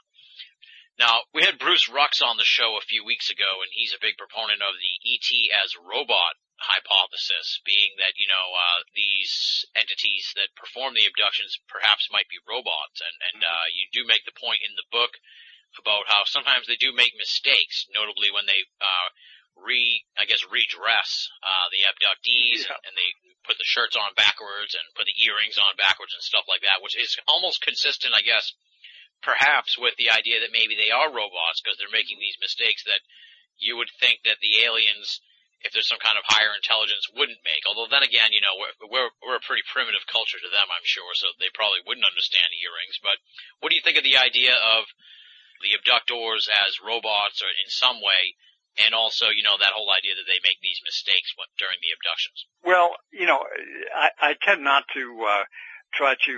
Now, we had Bruce Rux on the show a few weeks ago, and he's a big proponent of the E T as robot hypothesis, being that, you know, uh, these entities that perform the abductions perhaps might be robots. And, and, uh, you do make the point in the book about how sometimes they do make mistakes, notably when they, uh, re, I guess, redress, uh, the abductees, Yeah. and, and they put the shirts on backwards and put the earrings on backwards and stuff like that, which is almost consistent, I guess, perhaps with the idea that maybe they are robots because they're making these mistakes that you would think that the aliens, if there's some kind of higher intelligence, wouldn't make. Although then again, you know, we're, we're, we're a pretty primitive culture to them, I'm sure, so they probably wouldn't understand earrings. But what do you think of the idea of the abductors as robots or in some way, and also, you know, that whole idea that they make these mistakes during the abductions? Well, you know, I, I tend not to uh, try to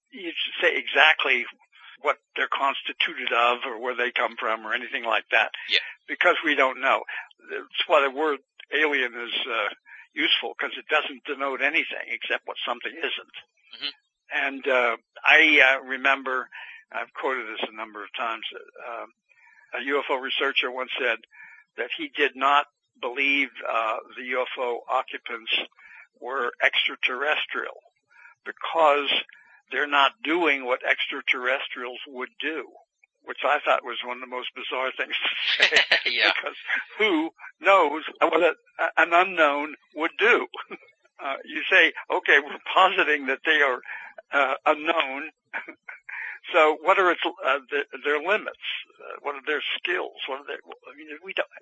say exactly what they're constituted of or where they come from or anything like that. Yeah. Because we don't know. That's why the word alien is uh, useful, because it doesn't denote anything except what something isn't. Mm-hmm. And uh, I uh, remember, I've quoted this a number of times, uh, a U F O researcher once said that he did not believe uh, the U F O occupants were extraterrestrial because they're not doing what extraterrestrials would do, which I thought was one of the most bizarre things to say. Yeah. Because who knows what a, an unknown would do? Uh, you say, okay, we're positing that they are uh, unknown. So what are its, uh, the, their limits? Uh, what are their skills? What are their, I mean, we don't,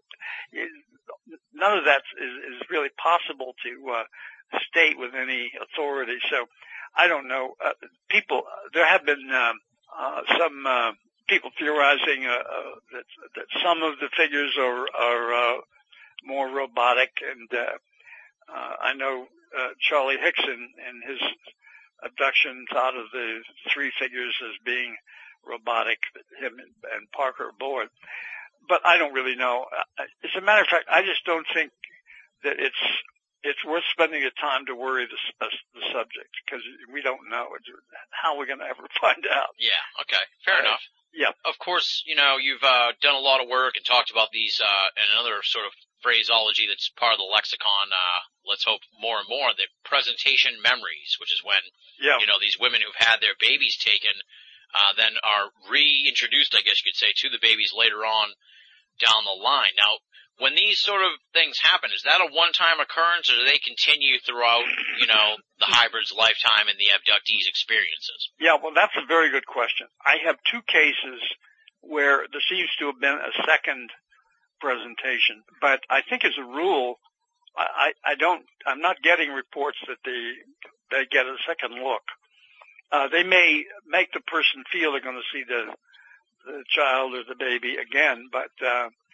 none of that is, is really possible to uh, state with any authority. So I don't know. Uh, people, there have been um, uh, some uh, people theorizing uh, uh, that, that some of the figures are, are uh, more robotic, and uh, uh, I know uh, Charlie Hickson and his abduction thought of the three figures as being robotic, him and, and Parker aboard. But I don't really know. As a matter of fact, I just don't think that it's it's worth spending the time to worry the, uh, the subject, because we don't know. How are we going to ever find out? Yeah, okay. Fair Uh, enough. Yeah. Of course, you know, you've uh, done a lot of work and talked about these, uh, and another sort of phraseology that's part of the lexicon, uh, let's hope more and more, the presentation memories, which is when, Yeah. you know, these women who've had their babies taken, uh, then are reintroduced, I guess you could say, to the babies later on down the line. Now, when these sort of things happen, is that a one-time occurrence, or do they continue throughout, you know, the hybrid's lifetime and the abductees' experiences? Yeah, well, that's a very good question. I have two cases where there seems to have been a second presentation, but I think as a rule, I, I don't, I'm not getting reports that they, they get a second look. Uh, they may make the person feel they're going to see the, the child or the baby again, but, uh,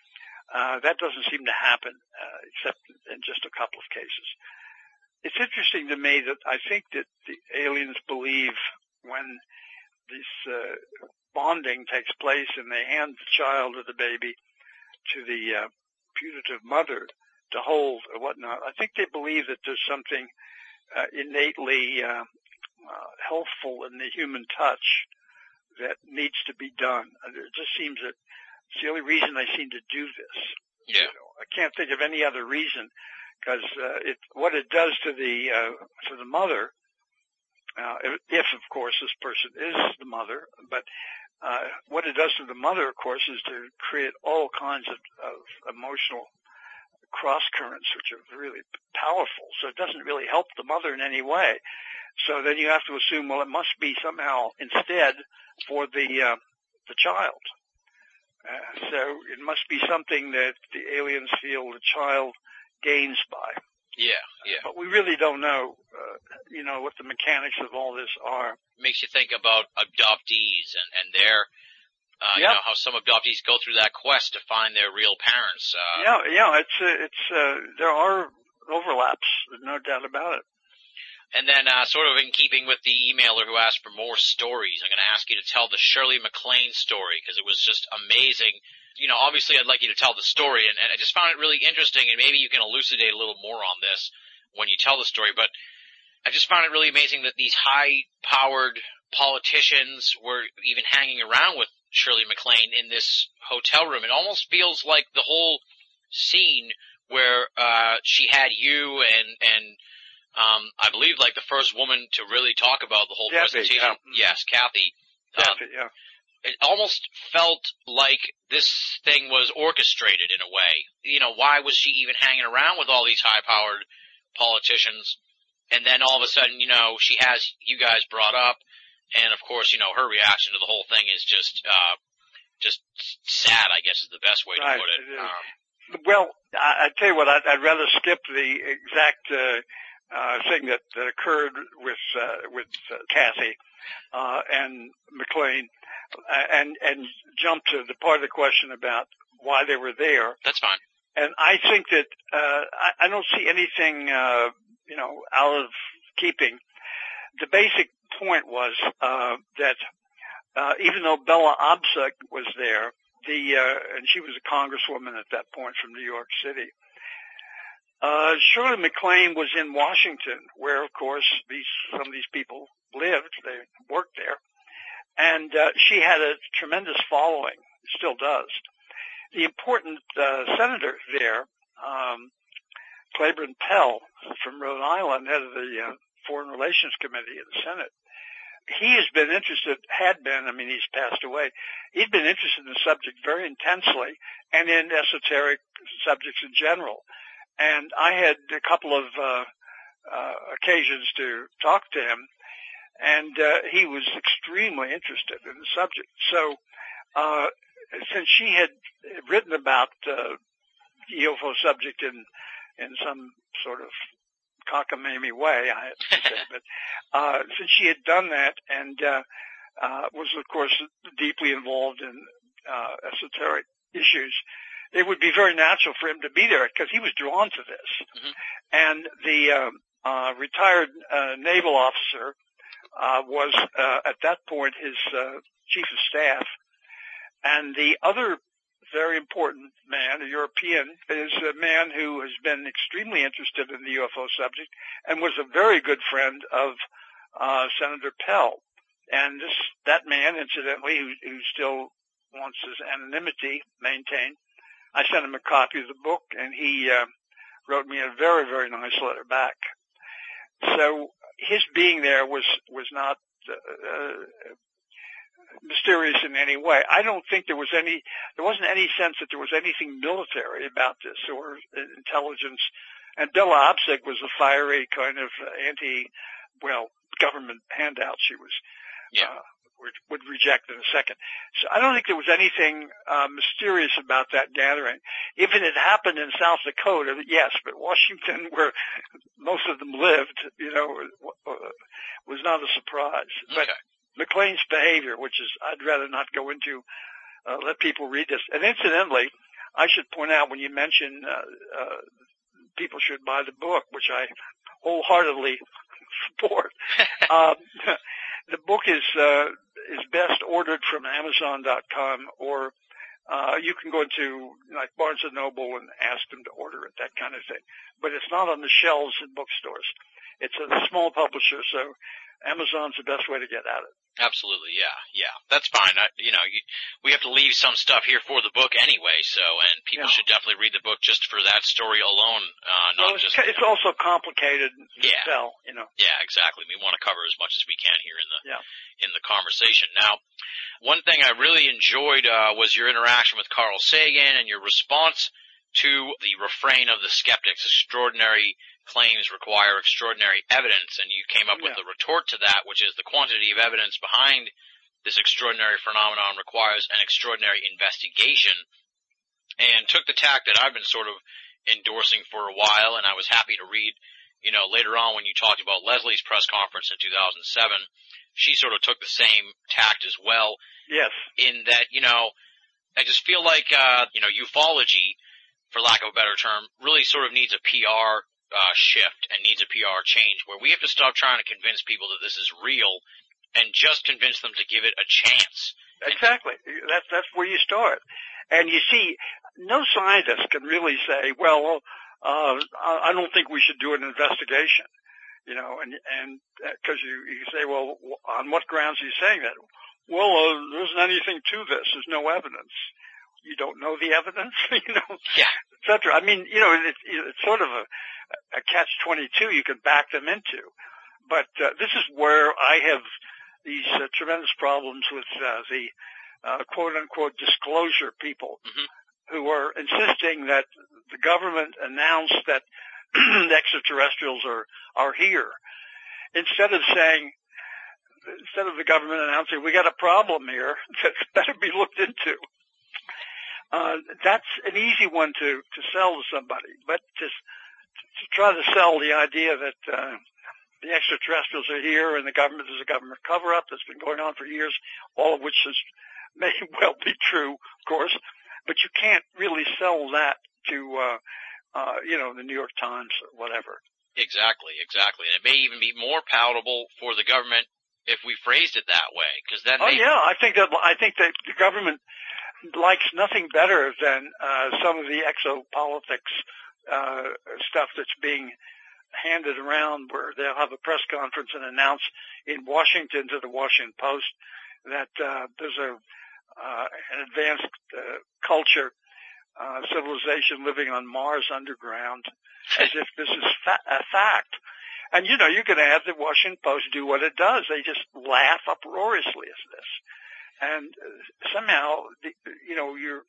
Uh, that doesn't seem to happen, uh, except in just a couple of cases. It's interesting to me that I think that the aliens believe when this uh, bonding takes place and they hand the child or the baby to the uh, putative mother to hold or whatnot, I think they believe that there's something uh, innately uh, uh, healthful in the human touch that needs to be done. It just seems that it's the only reason they seem to do this. Yeah. You know, I can't think of any other reason, because uh, it what it does to the uh, to the mother, uh, if, if of course this person is the mother, but uh, what it does to the mother, of course, is to create all kinds of, of emotional cross currents, which are really powerful. So it doesn't really help the mother in any way. So then you have to assume, well, it must be somehow instead for the uh, the child. Uh, so it must be something that the aliens feel the child gains by. Yeah, yeah. But we really don't know, uh, you know, what the mechanics of all this are. Makes you think about adoptees and, and their, uh, Yep. you know, how some adoptees go through that quest to find their real parents. Uh, Yeah, yeah, it's, uh, it's, uh, there are overlaps, there's no doubt about it. And then, uh, sort of in keeping with the emailer who asked for more stories, I'm going to ask you to tell the Shirley MacLaine story, because it was just amazing. You know, obviously I'd like you to tell the story, and, and I just found it really interesting, and maybe you can elucidate a little more on this when you tell the story, but I just found it really amazing that these high-powered politicians were even hanging around with Shirley MacLaine in this hotel room. It almost feels like the whole scene where uh she had you and, and um I believe like the first woman to really talk about the whole Kathy, presentation. yeah. Yes, Kathy. Kathy, Um, yeah. It almost felt like this thing was orchestrated in a way. You know, why was she even hanging around with all these high-powered politicians? And then all of a sudden, you know, she has you guys brought up, and of course, you know, her reaction to the whole thing is just, uh, just sad, I guess is the best way Right, to put it. it is. Um, Well, I, I tell you what, I'd, I'd rather skip the exact uh, uh, thing that, that occurred with uh, with uh, Kathy uh, and MacLaine, uh, and and jump to the part of the question about why they were there. that's fine. And I think that uh, I, I don't see anything, uh, you know, out of keeping. The basic point was uh, that uh, even though Bella Abzug was there, the uh, and she was a congresswoman at that point from New York City, uh, Shirley MacLaine was in Washington, where of course these some of these people lived. They worked there, and uh, she had a tremendous following. Still does. The important uh, senator there, um, Claiborne Pell from Rhode Island, head of the uh, Foreign Relations Committee in the Senate, he has been interested, had been, I mean, he's passed away, he'd been interested in the subject very intensely and in esoteric subjects in general. And I had a couple of uh, uh, occasions to talk to him, and uh, he was extremely interested in the subject. So, uh, since she had written about uh, the U F O subject in in some sort of cockamamie way, I have to say, but uh, since she had done that and uh, uh, was, of course, deeply involved in uh, esoteric issues, it would be very natural for him to be there because he was drawn to this. Mm-hmm. And the uh, uh, retired uh, naval officer uh, was, uh, at that point, his uh, chief of staff. And the other very important man, a European, is a man who has been extremely interested in the U F O subject and was a very good friend of uh, Senator Pell. And this that man, incidentally, who, who still wants his anonymity maintained, I sent him a copy of the book, and he uh, wrote me a very, very nice letter back. So his being there was was not uh, mysterious in any way. I don't think there was any, there wasn't any sense that there was anything military about this or intelligence. And Bella Abzug was a fiery kind of anti, well, government handout. She was, Yeah. uh, would, would reject in a second. So I don't think there was anything uh, mysterious about that gathering. If it had happened in South Dakota, yes, but Washington, where most of them lived, you know, was not a surprise. But Okay. MacLaine's behavior, which is I'd rather not go into, uh, let people read this. And incidentally, I should point out when you mention uh, uh, people should buy the book, which I wholeheartedly support. uh, the book is uh, is best ordered from Amazon dot com, or uh, you can go to like Barnes and Noble and ask them to order it, that kind of thing. But it's not on the shelves in bookstores. It's a small publisher, so Amazon's the best way to get at it. Absolutely, yeah, yeah. That's fine. I, you know, you, we have to leave some stuff here for the book anyway, so, and people yeah. should definitely read the book just for that story alone, uh, not well, it's, just... It's also complicated to yeah. sell, you know. Yeah, exactly. We want to cover as much as we can here in the, yeah. in the conversation. Now, one thing I really enjoyed, uh, was your interaction with Carl Sagan and your response to the refrain of the skeptics, extraordinary claims require extraordinary evidence, and you came up with yeah. the retort to that, which is the quantity of evidence behind this extraordinary phenomenon requires an extraordinary investigation, and took the tack that I've been sort of endorsing for a while, and I was happy to read, you know, later on when you talked about Leslie's press conference in two thousand seven, she sort of took the same tact as well. Yes. In that, you know, I just feel like, uh, you know, ufology, for lack of a better term, really sort of needs a P R Uh, shift and needs a P R change where we have to stop trying to convince people that this is real and just convince them to give it a chance. Exactly. That's, that's where you start. And you see, no scientist can really say, well, uh, I don't think we should do an investigation, you know, and, and, uh, cause you, you say, well, on what grounds are you saying that? Well, uh, there isn't anything to this. There's no evidence. You don't know the evidence, you know, yeah, et cetera. I mean, you know, it, it's sort of a, a catch twenty-two you can back them into. But uh, this is where I have these uh, tremendous problems with uh, the uh, quote-unquote disclosure people mm-hmm. who are insisting that the government announced that the extraterrestrials are, are here. Instead of saying, instead of the government announcing, we got a problem here that's better be looked into. Uh, that's an easy one to, to sell to somebody, but just to try to sell the idea that, uh, the extraterrestrials are here and the government is a government cover-up that's been going on for years, all of which is, may well be true, of course, but you can't really sell that to, uh, uh, you know, the New York Times or whatever. Exactly, exactly. And it may even be more palatable for the government if we phrased it that way, because then Oh they... yeah, I think that, I think that the government likes nothing better than, uh, some of the exopolitics, uh, stuff that's being handed around where they'll have a press conference and announce in Washington to the Washington Post that, uh, there's a, uh, an advanced, uh, culture, uh, civilization living on Mars underground as if this is fa- a fact. And you know, you can have the Washington Post do what it does. They just laugh uproariously at this. And somehow, you know, you're,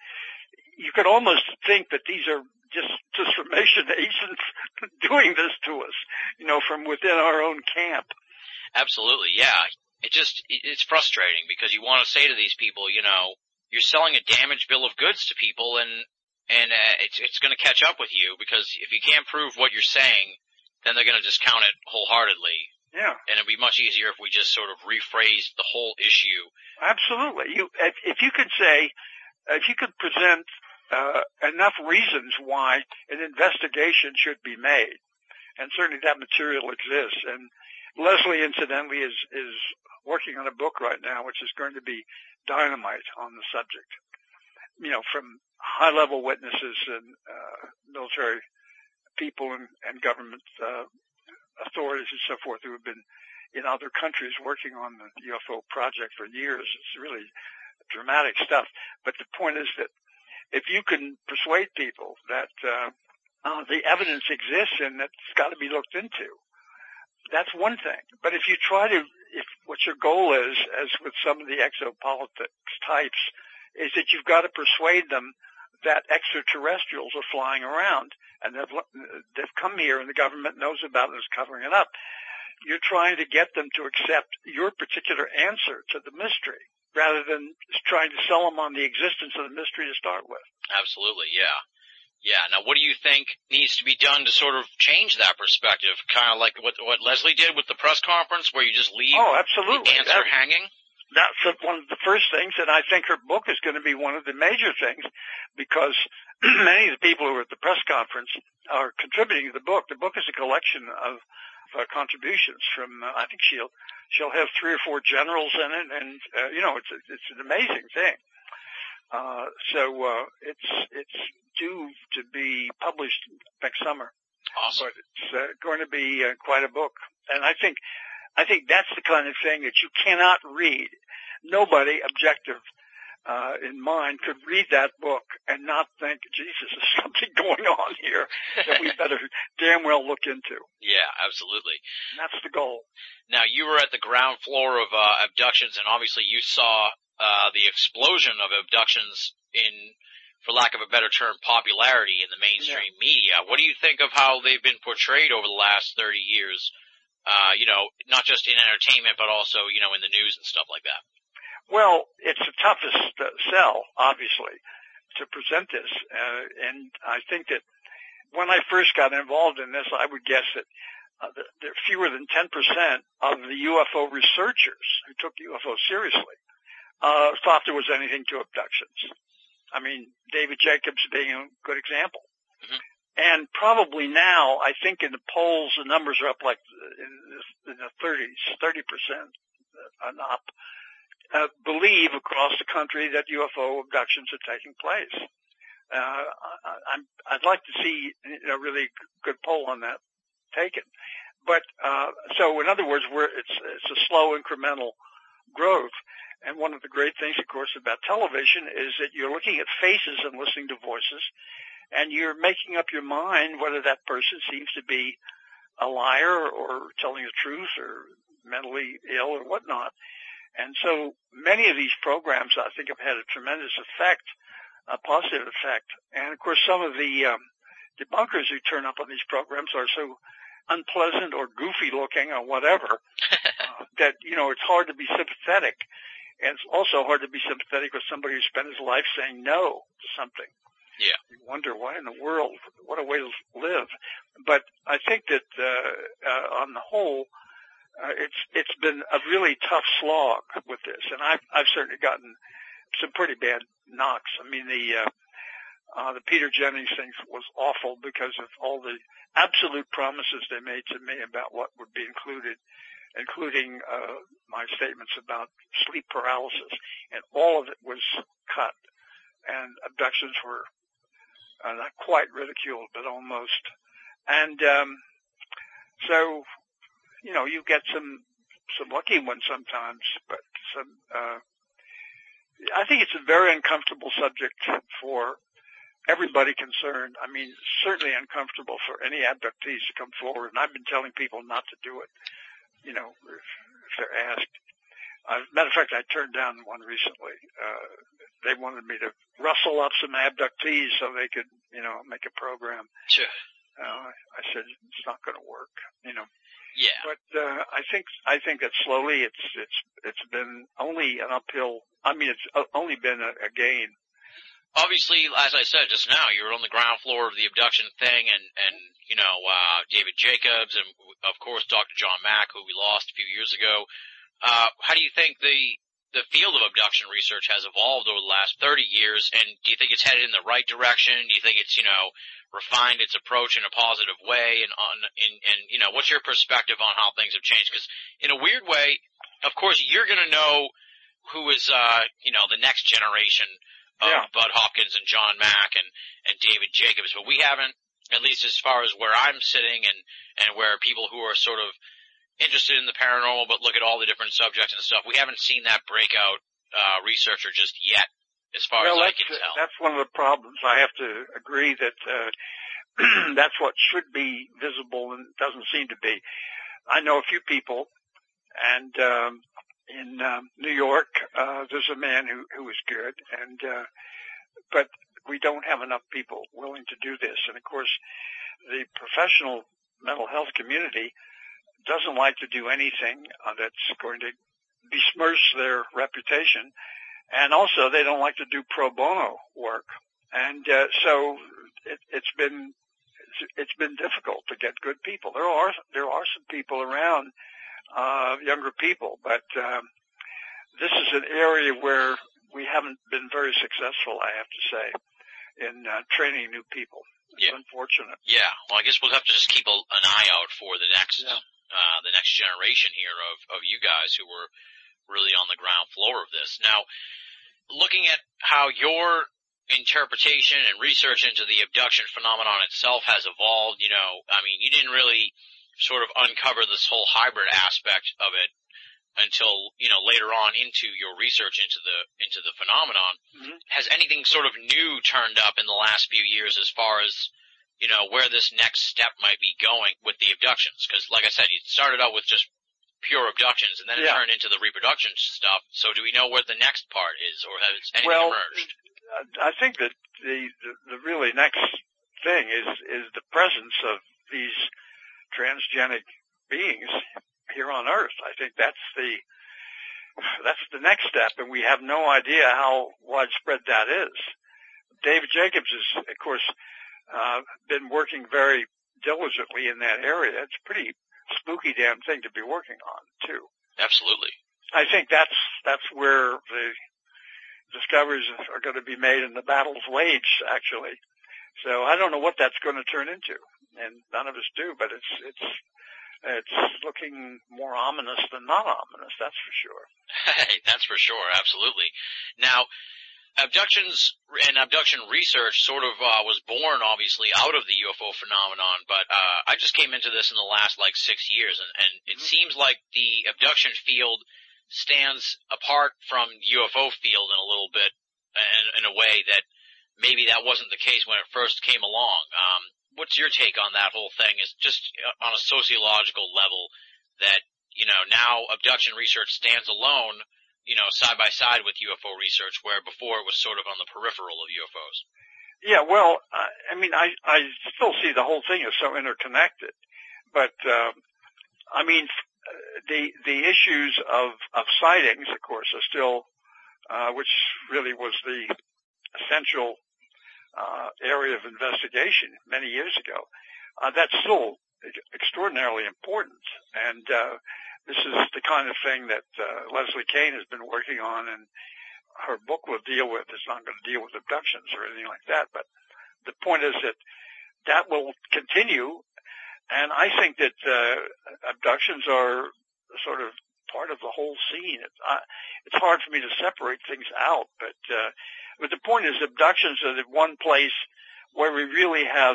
you could almost think that these are just disinformation agents doing this to us, you know, from within our own camp. Absolutely, yeah. It just, it's frustrating because you want to say to these people, you know, you're selling a damaged bill of goods to people and, and, uh, it's, it's gonna catch up with you because if you can't prove what you're saying, then they're gonna discount it wholeheartedly. Yeah. And it'd be much easier if we just sort of rephrased the whole issue. Absolutely. You, if, if you could say, if you could present, uh, enough reasons why an investigation should be made, and certainly that material exists, and Leslie, incidentally, is, is working on a book right now, which is going to be dynamite on the subject. You know, from high-level witnesses and, uh, military people and, and government, uh, authorities and so forth who have been in other countries working on the U F O project for years. It's really dramatic stuff. But the point is that if you can persuade people that uh, uh the evidence exists and it's got to be looked into, that's one thing. But if you try to, if what your goal is, as with some of the exopolitics types, is that you've got to persuade them that extraterrestrials are flying around and they've, they've come here and the government knows about it and is covering it up. You're trying to get them to accept your particular answer to the mystery rather than trying to sell them on the existence of the mystery to start with. Absolutely, yeah. Yeah, now what do you think needs to be done to sort of change that perspective? Kind of like what, what Leslie did with the press conference where you just leave oh, absolutely. the answer that, hanging? that's one of the first things, and I think her book is going to be one of the major things, because many of the people who were at the press conference are contributing to the book. The book is a collection of uh, contributions from, uh, I think she'll she'll have three or four generals in it, and uh, you know, it's a, it's an amazing thing. Uh, so uh, it's it's due to be published next summer. Awesome. But it's uh, going to be uh, quite a book, and I think I think that's the kind of thing that you cannot read. Nobody objective uh, in mind could read that book and not think, Jesus, there's something going on here that we better damn well look into. Yeah, absolutely. And that's the goal. Now, you were at the ground floor of uh, abductions, and obviously you saw uh, the explosion of abductions in, for lack of a better term, popularity in the mainstream yeah. media. What do you think of how they've been portrayed over the last thirty years? Uh, you know, not just in entertainment, but also, you know, in the news and stuff like that. Well, it's the toughest uh, sell, obviously, to present this. Uh, and I think that when I first got involved in this, I would guess that uh, the, the fewer than ten percent of the U F O researchers who took U F O seriously uh, thought there was anything to abductions. I mean, David Jacobs being a good example. Mm-hmm. And probably now, I think in the polls, the numbers are up like in the thirties, thirty percent and up, uh, believe across the country that U F O abductions are taking place. Uh, I, I'm, I'd like to see a really good poll on that taken. But, uh, so in other words, we're, it's, it's a slow incremental growth. And one of the great things, of course, about television is that you're looking at faces and listening to voices, and you're making up your mind whether that person seems to be a liar or telling the truth or mentally ill or whatnot. And so many of these programs, I think, have had a tremendous effect, a positive effect. And, of course, some of the um, debunkers who turn up on these programs are so unpleasant or goofy-looking or whatever uh, that, you know, it's hard to be sympathetic. And it's also hard to be sympathetic with somebody who spent his life saying no to something. Yeah. You wonder why in the world, what a way to live. But I think that, uh, uh, on the whole, uh, it's, it's been a really tough slog with this. And I've, I've certainly gotten some pretty bad knocks. I mean, the, uh, uh, the Peter Jennings thing was awful because of all the absolute promises they made to me about what would be included, including, uh, my statements about sleep paralysis. And all of it was cut. And abductions were uh, not quite ridiculed, but almost. And um, so, you know, you get some some lucky ones sometimes, but some. Uh, I think it's a very uncomfortable subject for everybody concerned. I mean, certainly uncomfortable for any abductees to come forward. And I've been telling people not to do it, you know, if, if they're asked. Uh, as a matter of fact, I turned down one recently. Uh, they wanted me to rustle up some abductees so they could, you know, make a program. Sure. Uh, I said, it's not going to work, you know. Yeah. But, uh, I think, I think that slowly it's, it's, it's been only an uphill, I mean, it's only been a, a gain. Obviously, as I said just now, you were on the ground floor of the abduction thing, and, and, you know, uh, David Jacobs and, of course, Doctor John Mack, who we lost a few years ago. Uh, how do you think the, the field of abduction research has evolved over the last thirty years, and do you think it's headed in the right direction? Do you think it's, you know, refined its approach in a positive way? And on, in, and, you know, what's your perspective on how things have changed? Because in a weird way, of course, you're going to know who is, uh, you know, the next generation of yeah. Bud Hopkins and John Mack and, and David Jacobs, but we haven't, at least as far as where I'm sitting and, and where people who are sort of interested in the paranormal but look at all the different subjects and stuff, we haven't seen that breakout uh researcher just yet, as far well, as I can tell. That's one of the problems. I have to agree that uh that's what should be visible and doesn't seem to be. I know a few people, and um in um, New York uh there's a man who who is good, and uh but we don't have enough people willing to do this. And of course, the professional mental health community doesn't like to do anything uh, that's going to besmirch their reputation. And also they don't like to do pro bono work. And, uh, so it, it's been, it's, it's been difficult to get good people. There are, there are some people around, uh, younger people, but, um, this is an area where we haven't been very successful, I have to say, in uh, training new people. It's yeah. unfortunate. Yeah. Well, I guess we'll have to just keep a, an eye out for the next, yeah. uh, the next generation here of, of you guys who were really on the ground floor of this. Now, looking at how your interpretation and research into the abduction phenomenon itself has evolved, you know, I mean, you didn't really sort of uncover this whole hybrid aspect of it until, you know, later on into your research into the, into the phenomenon. Mm-hmm. Has anything sort of new turned up in the last few years as far as, you know, where this next step might be going with the abductions? Because, like I said, you started out with just pure abductions, and then it yeah. turned into the reproduction stuff. So do we know where the next part is, or has anything well, emerged? I think that the, the the really next thing is is the presence of these transgenic beings here on Earth. I think that's the that's the next step, and we have no idea how widespread that is. David Jacobs has, of course, uh, been working very diligently in that area. It's a pretty spooky damn thing to be working on, too. Absolutely. I think that's that's where the discoveries are going to be made and the battles waged, actually. So I don't know what that's going to turn into, and none of us do, but it's it's it's looking more ominous than not ominous, that's for sure. Hey, that's for sure, absolutely. Now, abductions and abduction research sort of uh, was born, obviously, out of the U F O phenomenon, but uh, I just came into this in the last, like, six years, and, and it mm-hmm. seems like the abduction field stands apart from the U F O field in a little bit, in, in a way that maybe that wasn't the case when it first came along. Um, what's your take on that whole thing? Is just on a sociological level that, you know, now abduction research stands alone, you know, side by side with U F O research, where before it was sort of on the peripheral of U F Os. Yeah, well, uh, I mean, I, I still see the whole thing as so interconnected, but, uh, I mean, the, the issues of, of sightings, of course, are still, uh, which really was the essential, uh, area of investigation many years ago. Uh, that's still extraordinarily important. And, uh, this is the kind of thing that, uh, Leslie Kean has been working on, and her book will deal with. It's not going to deal with abductions or anything like that, but the point is that that will continue. And I think that, uh, abductions are sort of part of the whole scene. It's, uh, it's hard for me to separate things out, but, uh, but the point is abductions are the one place where we really have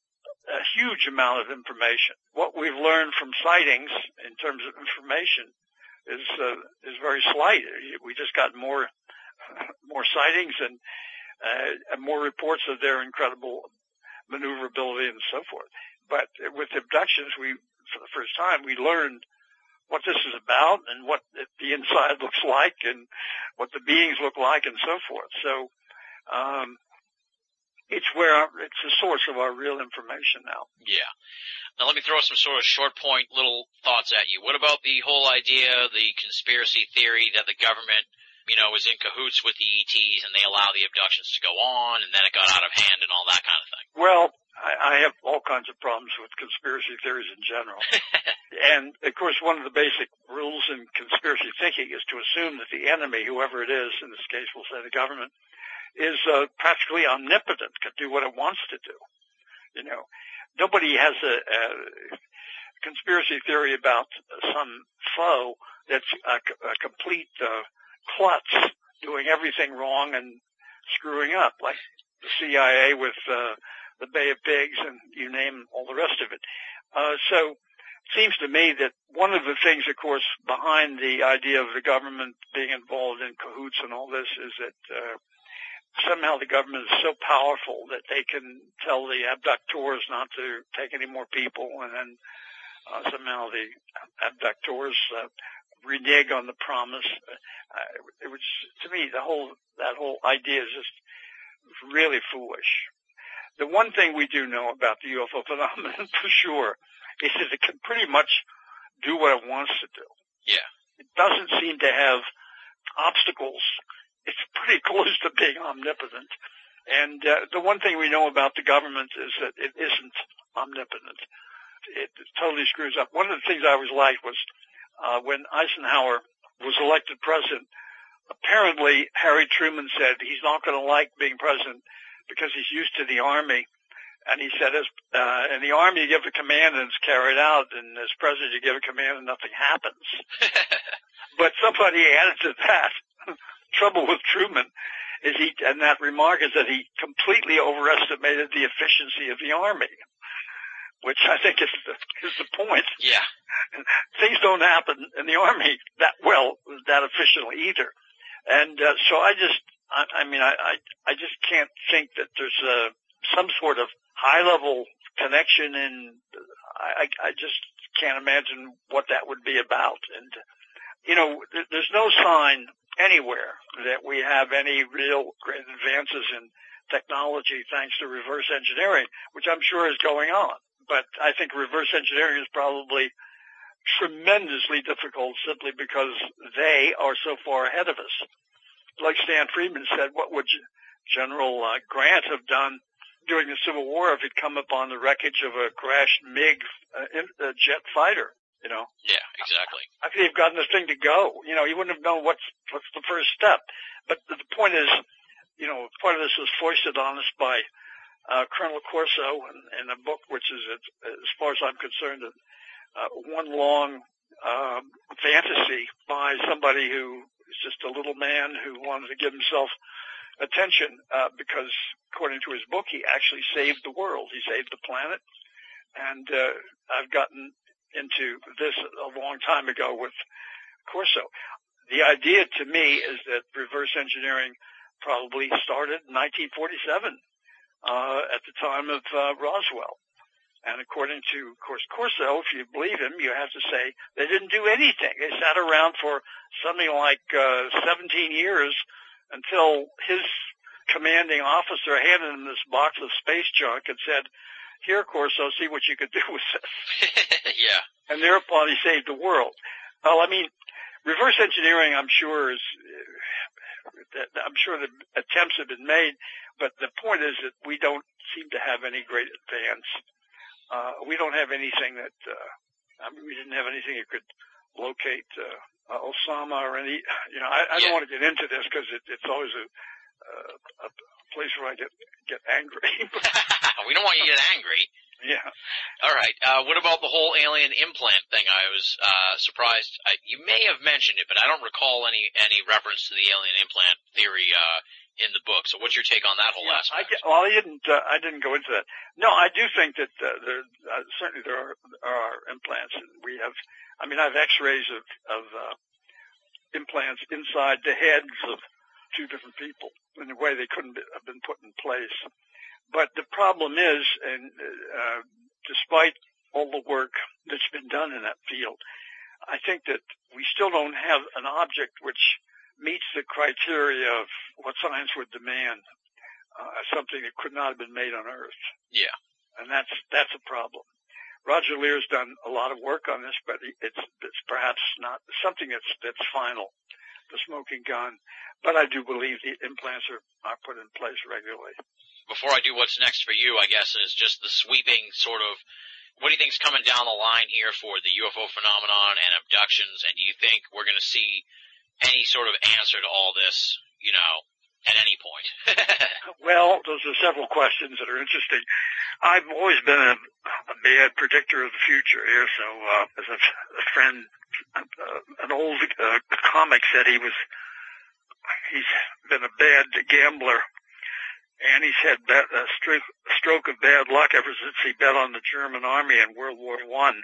a huge amount of information. What we've learned from sightings in terms of information is, uh, is very slight. We just got more, more sightings and, uh, and more reports of their incredible maneuverability and so forth. But with abductions, we, for the first time, we learned what this is about and what the inside looks like and what the beings look like and so forth. So, um, it's where our, it's the source of our real information now. Yeah. Now let me throw some sort of short point little thoughts at you. What about the whole idea, the conspiracy theory that the government, you know, is in cahoots with the E Ts and they allow the abductions to go on and then it got out of hand and all that kind of thing? Well, I, I have all kinds of problems with conspiracy theories in general. And, of course, one of the basic rules in conspiracy thinking is to assume that the enemy, whoever it is, in this case we'll say the government, is uh, practically omnipotent, can do what it wants to do. You know, nobody has a, a conspiracy theory about some foe that's a, a complete uh, klutz, doing everything wrong and screwing up, like the C I A with uh, the Bay of Pigs and you name all the rest of it. Uh, so it seems to me that one of the things, of course, behind the idea of the government being involved in cahoots and all this is that uh, somehow the government is so powerful that they can tell the abductors not to take any more people, and then uh, somehow the abductors uh, renege on the promise. Uh, it was, to me, the whole that whole idea is just really foolish. The one thing we do know about the U F O phenomenon for sure is that it can pretty much do what it wants to do. Yeah. It doesn't seem to have obstacles. It's pretty close to being omnipotent. And uh, the one thing we know about the government is that it isn't omnipotent. It, it totally screws up. One of the things I always liked was uh, when Eisenhower was elected president, apparently Harry Truman said he's not going to like being president because he's used to the Army. And he said, as, uh, in the Army you give a command and it's carried out, and as president you give a command and nothing happens. But somebody added to that, trouble with Truman is he, and that remark is that he completely overestimated the efficiency of the Army, which I think is the, is the point. Yeah. Things don't happen in the Army that well, that efficiently either. And, uh, so I just, I, I mean, I, I, I just can't think that there's a, some sort of high level connection, and I, I just can't imagine what that would be about. And, you know, th- there's no sign anywhere that we have any real great advances in technology thanks to reverse engineering, which I'm sure is going on. But I think reverse engineering is probably tremendously difficult simply because they are so far ahead of us. Like Stan Friedman said, what would General uh, Grant have done during the Civil War if he'd come upon the wreckage of a crashed MiG uh, in, uh, jet fighter? You know? Yeah, exactly. How could he have gotten the thing to go? You know, he wouldn't have known what's what's the first step. But the, the point is, you know, part of this was foisted on us by uh, Colonel Corso in, in a book which is, as far as I'm concerned, uh, one long uh, fantasy by somebody who is just a little man who wanted to give himself attention uh, because, according to his book, he actually saved the world. He saved the planet. And uh, I've gotten into this a long time ago with Corso. The idea to me is that reverse engineering probably started in nineteen forty-seven uh, at the time of uh, Roswell. And according to, of course, Corso, if you believe him, you have to say they didn't do anything. They sat around for something like uh, seventeen years until his commanding officer handed him this box of space junk and said, "Here, Corso, see what you could do with this." Yeah. And thereupon he saved the world. Well, I mean, reverse engineering, I'm sure, is, I'm sure the attempts have been made, but the point is that we don't seem to have any great advance. Uh, we don't have anything that, uh, I mean, we didn't have anything that could locate, uh, uh Osama or any, you know, I, I yeah. don't want to get into this because it, it's always a, uh, a place where I get, get angry. We don't want you to get angry. Yeah. All right. Uh, what about the whole alien implant thing? I was uh, surprised. I, you may have mentioned it, but I don't recall any any reference to the alien implant theory uh, in the book. So, what's your take on that whole yeah, aspect? I, well, I didn't. Uh, I didn't go into that. No, I do think that uh, there uh, certainly there are, are implants. We have. I mean, I have X-rays of of uh, implants inside the heads of two different people in a way they couldn't have been put in place. But the problem is, and uh, despite all the work that's been done in that field, I think that we still don't have an object which meets the criteria of what science would demand, uh, something that could not have been made on Earth. Yeah. And that's that's a problem. Roger Lear's done a lot of work on this, but it's it's perhaps not something that's that's final, the smoking gun. But I do believe the implants are, are put in place regularly. Before I do what's next for you, I guess, is just the sweeping sort of, what do you think's coming down the line here for the U F O phenomenon and abductions, and do you think we're going to see any sort of answer to all this, you know, at any point? Well, those are several questions that are interesting. I've always been a, a bad predictor of the future here, so uh, as a, a friend, uh, an old uh, comic said he was, he's been a bad gambler. And he's had bet, a stroke, stroke of bad luck ever since he bet on the German army in World War One.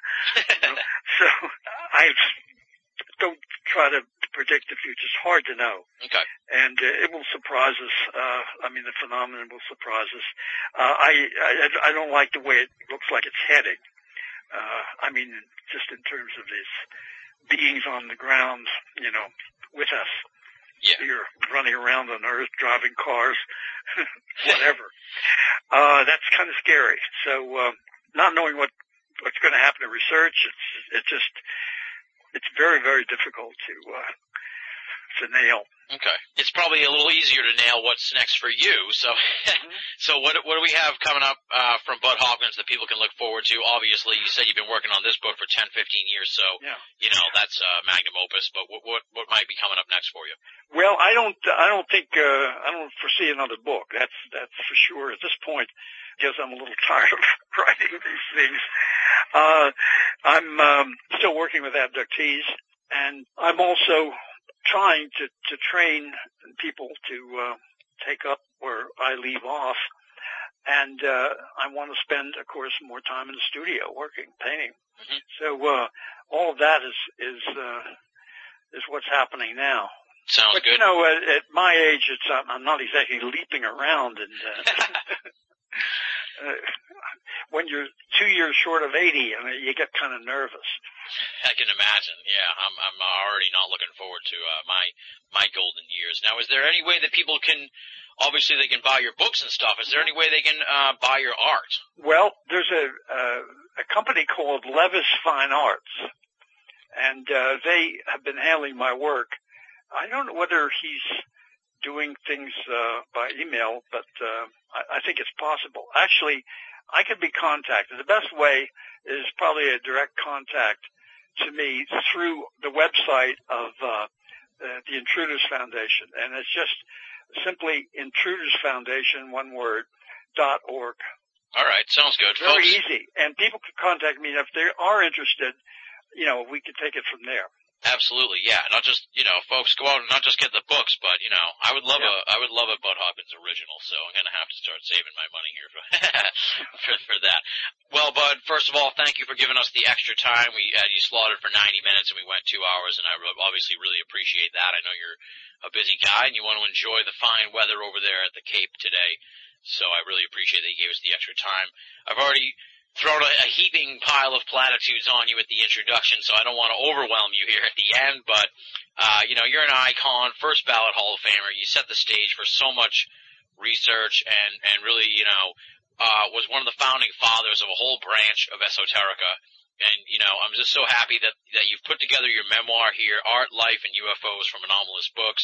So I don't try to predict the future. It's hard to know. Okay. And uh, it will surprise us. Uh, I mean, the phenomenon will surprise us. Uh, I, I, I don't like the way it looks like it's heading. Uh, I mean, just in terms of these beings on the ground, you know, with us. Yeah. You're running around on Earth, driving cars, whatever. uh, that's kind of scary. So, uh, not knowing what, what's going to happen to research, it's, it's just, it's very, very difficult to, uh, to nail. Okay. It's probably a little easier to nail what's next for you. So, mm-hmm. so what what do we have coming up uh, from Bud Hopkins that people can look forward to? Obviously, you said you've been working on this book for ten, fifteen years, so yeah. you know that's uh, magnum opus. But what, what what might be coming up next for you? Well, I don't I don't think uh, I don't foresee another book. That's that's for sure at this point. Because I'm a little tired of writing these things. Uh, I'm um, still working with abductees, and I'm also trying to, to train people to uh, take up where I leave off. And uh, I want to spend, of course, more time in the studio working, painting. Mm-hmm. So uh, all of that is is uh, is what's happening now. Sounds but, good. You know, at, at my age, it's I'm, I'm not exactly leaping around and. Uh, Uh, when you're two years short of eighty, I mean, you get kind of nervous. I can imagine. Yeah, I'm I'm already not looking forward to uh, my my golden years. Now, is there any way that people can? Obviously, they can buy your books and stuff. Is there any way they can uh, buy your art? Well, there's a uh, a company called Levis Fine Arts, and uh, they have been handling my work. I don't know whether he's doing things uh, by email, but uh, I, I think it's possible. Actually, I could be contacted. The best way is probably a direct contact to me through the website of uh, the, the Intruders Foundation, and it's just simply Intruders Foundation, one word, dot org. All right, sounds good. Very Folks. easy, and people can contact me, and if they are interested, you know, we can take it from there. Absolutely, yeah. Not just, you know, folks go out and not just get the books, but, you know, I would love yeah. a, I would love a Bud Hopkins original, so I'm gonna have to start saving my money here for, for, for that. Well, Bud, first of all, thank you for giving us the extra time. We had you slotted for ninety minutes and we went two hours, and I obviously really appreciate that. I know you're a busy guy and you want to enjoy the fine weather over there at the Cape today, so I really appreciate that you gave us the extra time. I've already thrown a, a heaping pile of platitudes on you at the introduction, so I don't want to overwhelm you here at the end, but, uh, you know, you're an icon, first ballot Hall of Famer. You set the stage for so much research and, and really, you know, uh, was one of the founding fathers of a whole branch of esoterica. And, you know, I'm just so happy that, that you've put together your memoir here, Art, Life, and U F Os from Anomalous Books,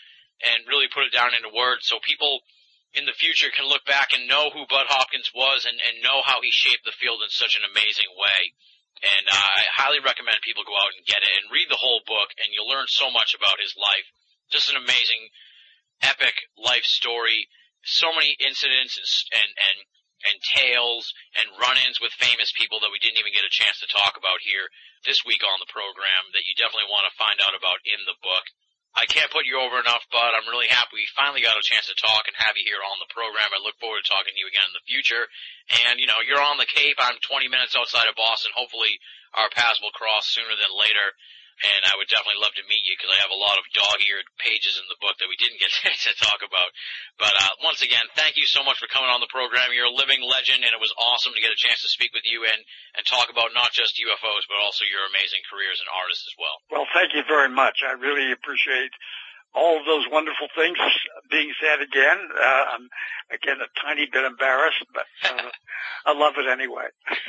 and really put it down into words so people in the future can look back and know who Bud Hopkins was and, and know how he shaped the field in such an amazing way. And uh, I highly recommend people go out and get it and read the whole book, and you'll learn so much about his life. Just an amazing, epic life story. So many incidents and and and, and tales and run-ins with famous people that we didn't even get a chance to talk about here this week on the program that you definitely want to find out about in the book. I can't put you over enough, Bud. I'm really happy we finally got a chance to talk and have you here on the program. I look forward to talking to you again in the future. And, you know, you're on the Cape. I'm twenty minutes outside of Boston. Hopefully our paths will cross sooner than later. And I would definitely love to meet you because I have a lot of dog-eared pages in the book that we didn't get to talk about. But uh, once again, thank you so much for coming on the program. You're a living legend, and it was awesome to get a chance to speak with you and, and talk about not just U F Os, but also your amazing career as an artist as well. Well, thank you very much. I really appreciate all of those wonderful things being said again. Uh, I'm, again, a tiny bit embarrassed, but uh, I love it anyway.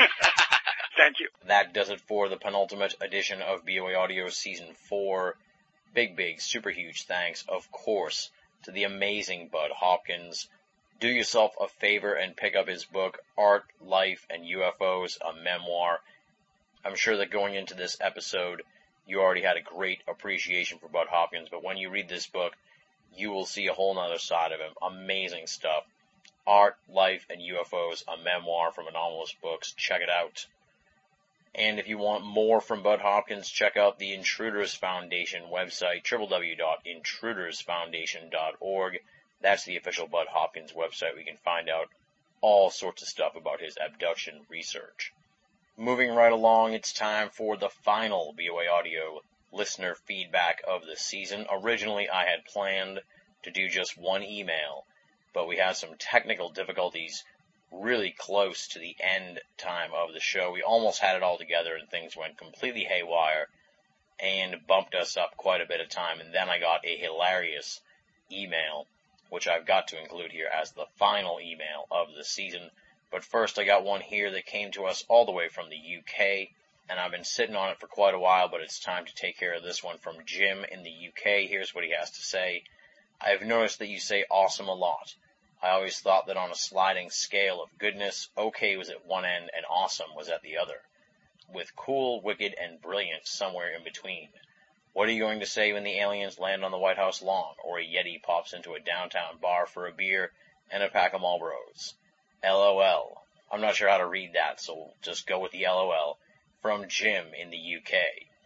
Thank you. That does it for the penultimate edition of B O A Audio Season four. Big, big, super huge thanks, of course, to the amazing Bud Hopkins. Do yourself a favor and pick up his book, Art, Life, and U F Os, a memoir. I'm sure that going into this episode, you already had a great appreciation for Bud Hopkins, but when you read this book, you will see a whole nother side of him. Amazing stuff. Art, Life, and U F Os, a memoir from Anomalous Books. Check it out. And if you want more from Bud Hopkins, check out the Intruders Foundation website, w w w dot intruders foundation dot org. That's the official Bud Hopkins website. We can find out all sorts of stuff about his abduction research. Moving right along, it's time for the final B O A Audio listener feedback of the season. Originally, I had planned to do just one email, but we had some technical difficulties really close to the end time of the show. We almost had it all together and things went completely haywire and bumped us up quite a bit of time. And then I got a hilarious email, which I've got to include here as the final email of the season. But first I got one here that came to us all the way from the U K. and I've been sitting on it for quite a while, but it's time to take care of this one from Jim in the U K. Here's what he has to say. I've noticed that you say awesome a lot. I always thought that on a sliding scale of goodness, okay was at one end and awesome was at the other, with cool, wicked, and brilliant somewhere in between. What are you going to say when the aliens land on the White House lawn, or a Yeti pops into a downtown bar for a beer and a pack of Marlboros? LOL. I'm not sure how to read that, so we'll just go with the LOL. From Jim in the U K.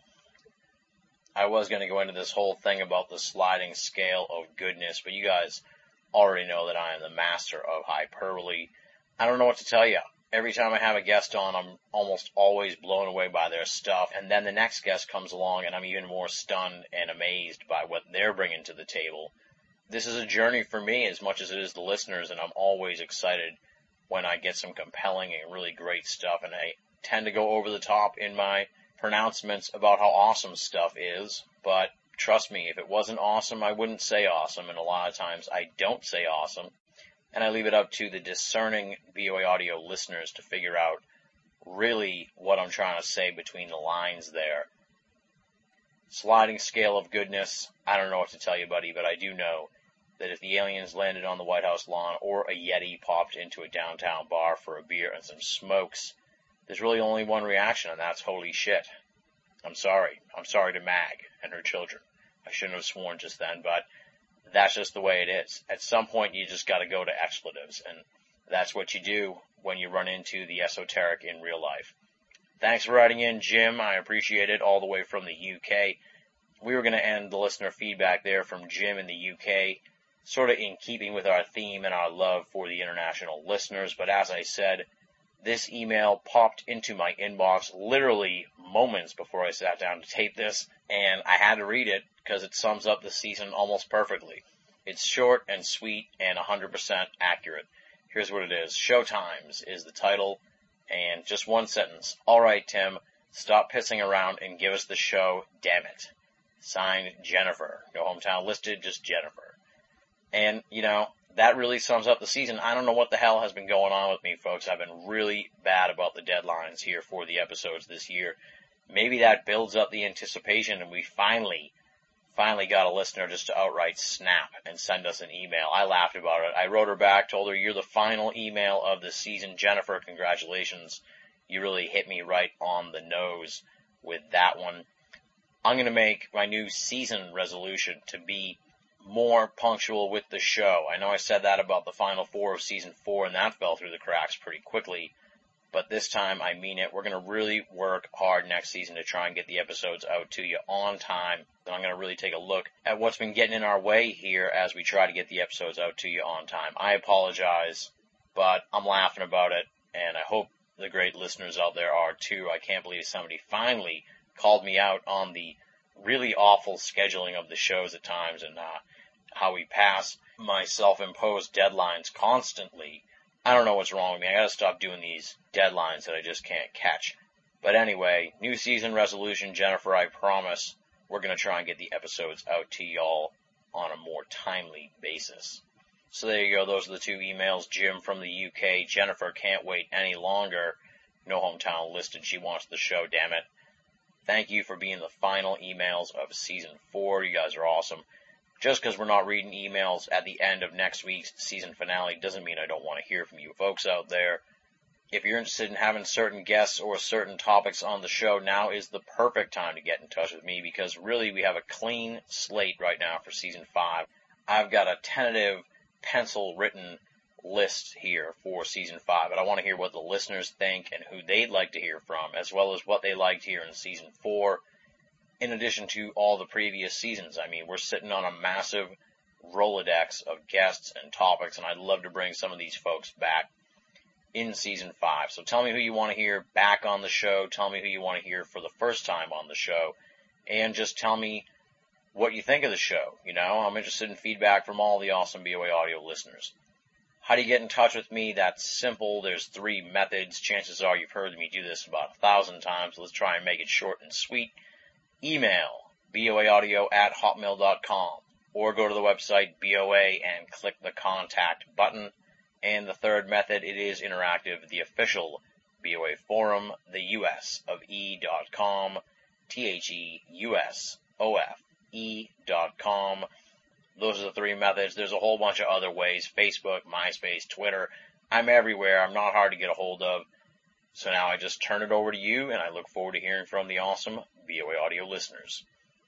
I was going to go into this whole thing about the sliding scale of goodness, but you guys already know that I am the master of hyperbole. I don't know what to tell you. Every time I have a guest on, I'm almost always blown away by their stuff, and then the next guest comes along, and I'm even more stunned and amazed by what they're bringing to the table. This is a journey for me as much as it is the listeners, and I'm always excited when I get some compelling and really great stuff, and I tend to go over the top in my pronouncements about how awesome stuff is, but trust me, if it wasn't awesome, I wouldn't say awesome, and a lot of times I don't say awesome, and I leave it up to the discerning B O A Audio listeners to figure out really what I'm trying to say between the lines there. Sliding scale of goodness, I don't know what to tell you, buddy, but I do know that if the aliens landed on the White House lawn or a Yeti popped into a downtown bar for a beer and some smokes, there's really only one reaction, and that's holy shit. I'm sorry. I'm sorry to Mag and her children. I shouldn't have sworn just then, but that's just the way it is. At some point, you just got to go to expletives, and that's what you do when you run into the esoteric in real life. Thanks for writing in, Jim. I appreciate it, all the way from the U K. We were going to end the listener feedback there from Jim in the U K, sort of in keeping with our theme and our love for the international listeners, but as I said, this email popped into my inbox literally moments before I sat down to tape this, and I had to read it because it sums up the season almost perfectly. It's short and sweet and one hundred percent accurate. Here's what it is. Showtimes is the title, and just one sentence. All right, Tim, stop pissing around and give us the show, damn it. Signed, Jennifer. No hometown listed, just Jennifer. And, you know, that really sums up the season. I don't know what the hell has been going on with me, folks. I've been really bad about the deadlines here for the episodes this year. Maybe that builds up the anticipation, and we finally, finally got a listener just to outright snap and send us an email. I laughed about it. I wrote her back, told her, you're the final email of the season. Jennifer, congratulations. You really hit me right on the nose with that one. I'm going to make my new season resolution to be more punctual with the show. I know I said that about the final four of season four, and that fell through the cracks pretty quickly, but this time I mean it. We're going to really work hard next season to try and get the episodes out to you on time, and I'm going to really take a look at what's been getting in our way here as we try to get the episodes out to you on time. I apologize, but I'm laughing about it, and I hope the great listeners out there are too. I can't believe somebody finally called me out on the really awful scheduling of the shows at times, and uh, how we pass my self-imposed deadlines constantly. I don't know what's wrong with me. I gotta stop doing these deadlines that I just can't catch. But anyway, new season resolution, Jennifer, I promise we're gonna try and get the episodes out to y'all on a more timely basis. So there you go. Those are the two emails. Jim from the U K. Jennifer can't wait any longer. No hometown listed. She wants the show, damn it. Thank you for being the final emails of season four. You guys are awesome. Just because we're not reading emails at the end of next week's season finale doesn't mean I don't want to hear from you folks out there. If you're interested in having certain guests or certain topics on the show, now is the perfect time to get in touch with me, because really we have a clean slate right now for season five. I've got a tentative pencil-written list here for season five, but I want to hear what the listeners think and who they'd like to hear from, as well as what they liked here in season four, in addition to all the previous seasons. I mean, we're sitting on a massive Rolodex of guests and topics, and I'd love to bring some of these folks back in season five. So tell me who you want to hear back on the show, tell me who you want to hear for the first time on the show, and just tell me what you think of the show. You know, I'm interested in feedback from all the awesome B O A Audio listeners. How do you get in touch with me? That's simple. There's three methods. Chances are you've heard me do this about a thousand times. Let's try and make it short and sweet. Email, B O A audio at hotmail dot com, or go to the website B O A and click the contact button. And the third method, it is interactive, the official B O A Forum, the U S of E dot com, T H E U S O F E dot com. Those are the three methods. There's a whole bunch of other ways. Facebook, MySpace, Twitter. I'm everywhere. I'm not hard to get a hold of. So now I just turn it over to you, and I look forward to hearing from the awesome B O A Audio listeners.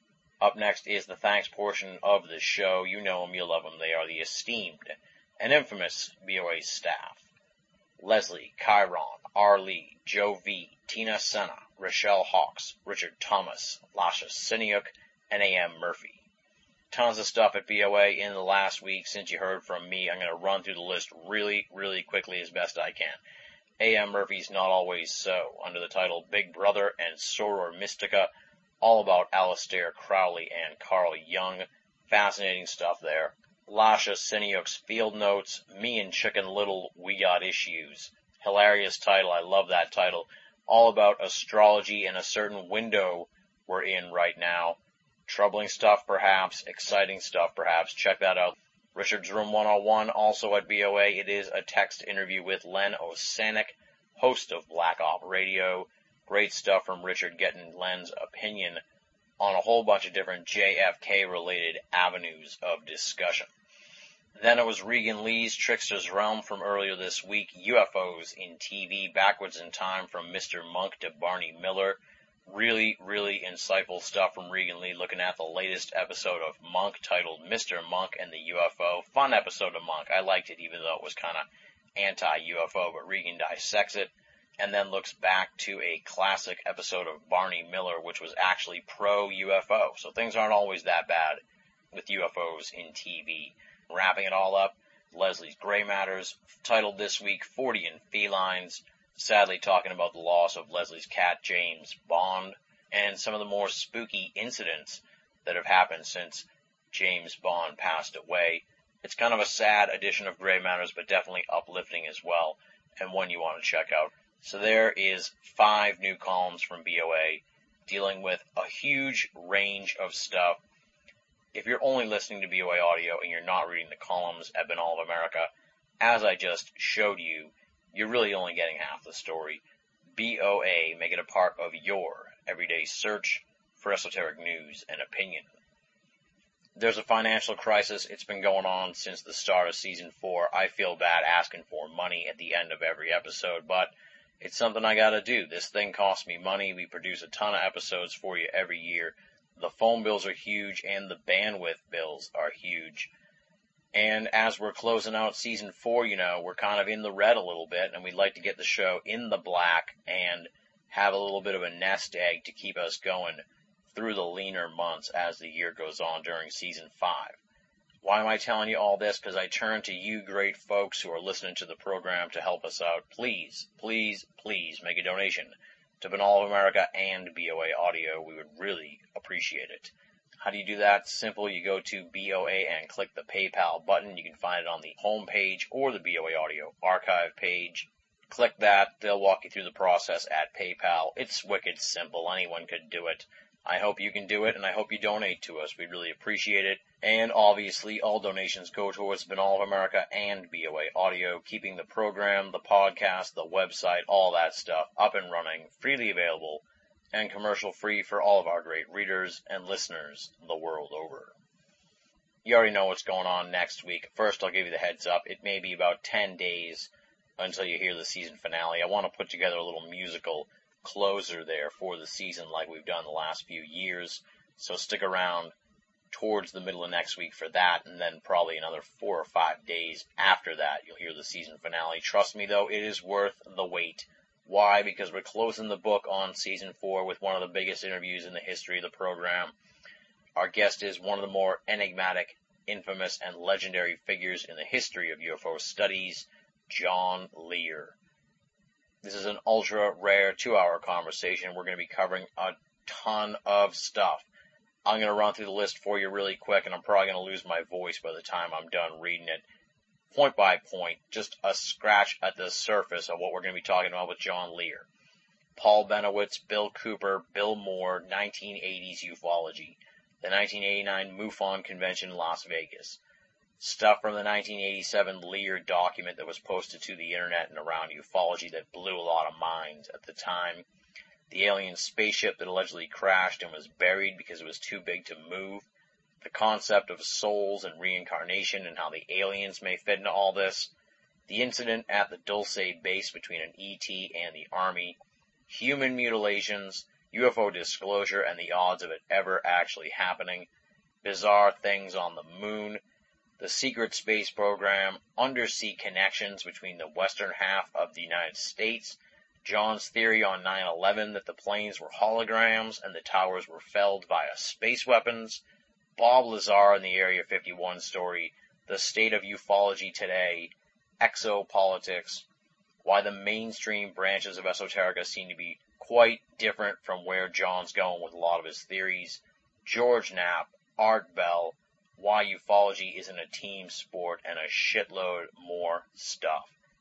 Up next is the thanks portion of the show. You know them, you love them. They are the esteemed and infamous B O A staff. Leslie, Chiron, R. Lee, Joe V, Tina Senna, Rochelle Hawks, Richard Thomas, Lasha Siniuk, and A M Murphy. Tons of stuff at B O A in the last week since you heard from me. I'm going to run through the list really, really quickly as best I can. A M Murphy's Not Always So, under the title Big Brother and Soror Mystica, all about Aleister Crowley and Carl Jung. Fascinating stuff there. Lasha Siniuk's Field Notes, Me and Chicken Little, We Got Issues. Hilarious title, I love that title. All about astrology and a certain window we're in right now. Troubling stuff, perhaps. Exciting stuff, perhaps. Check that out. Richard's Room one oh one, also at B O A. It is a text interview with Len Osanic, host of Black Op Radio. Great stuff from Richard, getting Len's opinion on a whole bunch of different J F K-related avenues of discussion. Then it was Regan Lee's Trickster's Realm from earlier this week. U F Os in T V, backwards in time from Mister Monk to Barney Miller. Really, really insightful stuff from Regan Lee, looking at the latest episode of Monk titled Mister Monk and the U F O. Fun episode of Monk. I liked it even though it was kind of anti-U F O, but Regan dissects it and then looks back to a classic episode of Barney Miller, which was actually pro-U F O. So things aren't always that bad with U F Os in T V. Wrapping it all up, Leslie's Gray Matters, titled this week Fortean Felines, sadly talking about the loss of Leslie's cat, James Bond, and some of the more spooky incidents that have happened since James Bond passed away. It's kind of a sad edition of Gray Matters, but definitely uplifting as well, and one you want to check out. So there is five new columns from B O A dealing with a huge range of stuff. If you're only listening to B O A Audio and you're not reading the columns at Binnall of America, as I just showed you, you're really only getting half the story. B O A, make it a part of your everyday search for esoteric news and opinion. There's a financial crisis. It's been going on since the start of season four. I feel bad asking for money at the end of every episode, but it's something I gotta do. This thing costs me money. We produce a ton of episodes for you every year. The phone bills are huge and the bandwidth bills are huge. And as we're closing out season four, you know, we're kind of in the red a little bit, and we'd like to get the show in the black and have a little bit of a nest egg to keep us going through the leaner months as the year goes on during season five. Why am I telling you all this? Because I turn to you great folks who are listening to the program to help us out. Please, please, please make a donation to Binnall of America and B O A Audio. We would really appreciate it. How do you do that? Simple. You go to B O A and click the PayPal button. You can find it on the home page or the B O A Audio archive page. Click that. They'll walk you through the process at PayPal. It's wicked simple. Anyone could do it. I hope you can do it, and I hope you donate to us. We'd really appreciate it. And obviously, all donations go towards Binnall of America and B O A Audio, keeping the program, the podcast, the website, all that stuff up and running, freely available, and commercial-free for all of our great readers and listeners the world over. You already know what's going on next week. First, I'll give you the heads up. It may be about ten days until you hear the season finale. I want to put together a little musical closer there for the season like we've done the last few years. So stick around towards the middle of next week for that, and then probably another four or five days after that you'll hear the season finale. Trust me, though, it is worth the wait. Why? Because we're closing the book on season four with one of the biggest interviews in the history of the program. Our guest is one of the more enigmatic, infamous, and legendary figures in the history of U F O studies, John Lear. This is an ultra-rare two-hour conversation. We're going to be covering a ton of stuff. I'm going to run through the list for you really quick, and I'm probably going to lose my voice by the time I'm done reading it. Point by point, just a scratch at the surface of what we're going to be talking about with John Lear. Paul Benowitz, Bill Cooper, Bill Moore, nineteen eighties ufology, the nineteen eighty-nine MUFON convention in Las Vegas, stuff from the nineteen eighty-seven Lear document that was posted to the internet and around ufology that blew a lot of minds at the time. The alien spaceship that allegedly crashed and was buried because it was too big to move. The concept of souls and reincarnation and how the aliens may fit into all this. The incident at the Dulce base between an E T and the Army. Human mutilations, U F O disclosure, and the odds of it ever actually happening. Bizarre things on the moon. The secret space program, undersea connections between the western half of the United States, John's theory on nine eleven that the planes were holograms and the towers were felled via space weapons, Bob Lazar and the Area fifty-one story, the state of ufology today, exopolitics, why the mainstream branches of esoterica seem to be quite different from where John's going with a lot of his theories, George Knapp, Art Bell, why ufology isn't a team sport, and a shitload more stuff.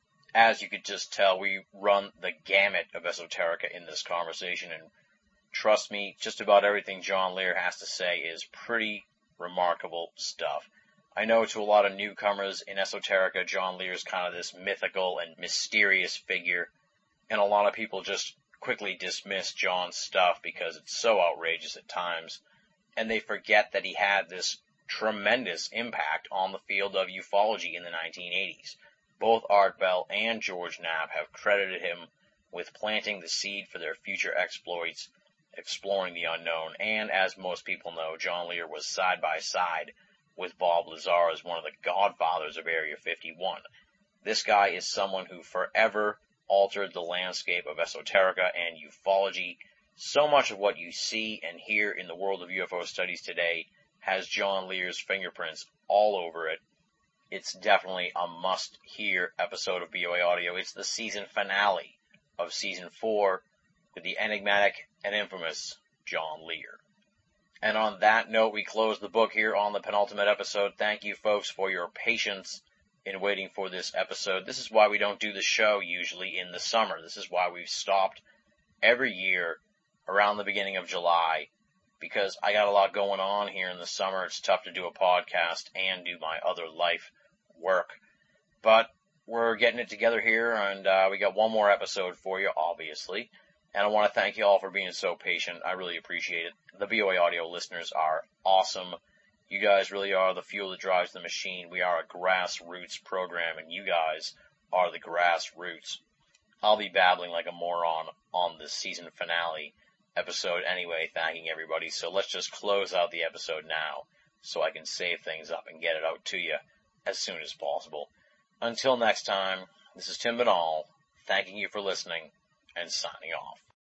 As you could just tell, we run the gamut of esoterica in this conversation, and trust me, just about everything John Lear has to say is pretty remarkable stuff. I know to a lot of newcomers in esoterica, John Lear's kind of this mythical and mysterious figure, and a lot of people just quickly dismiss John's stuff because it's so outrageous at times, and they forget that he had this tremendous impact on the field of ufology in the nineteen eighties. Both Art Bell and George Knapp have credited him with planting the seed for their future exploits, exploring the unknown, and as most people know, John Lear was side by side with Bob Lazar as one of the godfathers of Area fifty-one. This guy is someone who forever altered the landscape of esoterica and ufology. So much of what you see and hear in the world of U F O studies today has John Lear's fingerprints all over it. It's definitely a must-hear episode of B O A Audio. It's the season finale of Season four with the enigmatic and infamous John Lear. And on that note, we close the book here on the penultimate episode. Thank you, folks, for your patience in waiting for this episode. This is why we don't do the show usually in the summer. This is why we've stopped every year around the beginning of July, because I got a lot going on here in the summer. It's tough to do a podcast and do my other life work. But we're getting it together here, and uh, we got one more episode for you, obviously. And I want to thank you all for being so patient. I really appreciate it. The B O A Audio listeners are awesome. You guys really are the fuel that drives the machine. We are a grassroots program, and you guys are the grassroots. I'll be babbling like a moron on this season finale episode anyway, thanking everybody. So let's just close out the episode now so I can save things up and get it out to you as soon as possible. Until next time, this is Tim Binnall, thanking you for listening and signing off.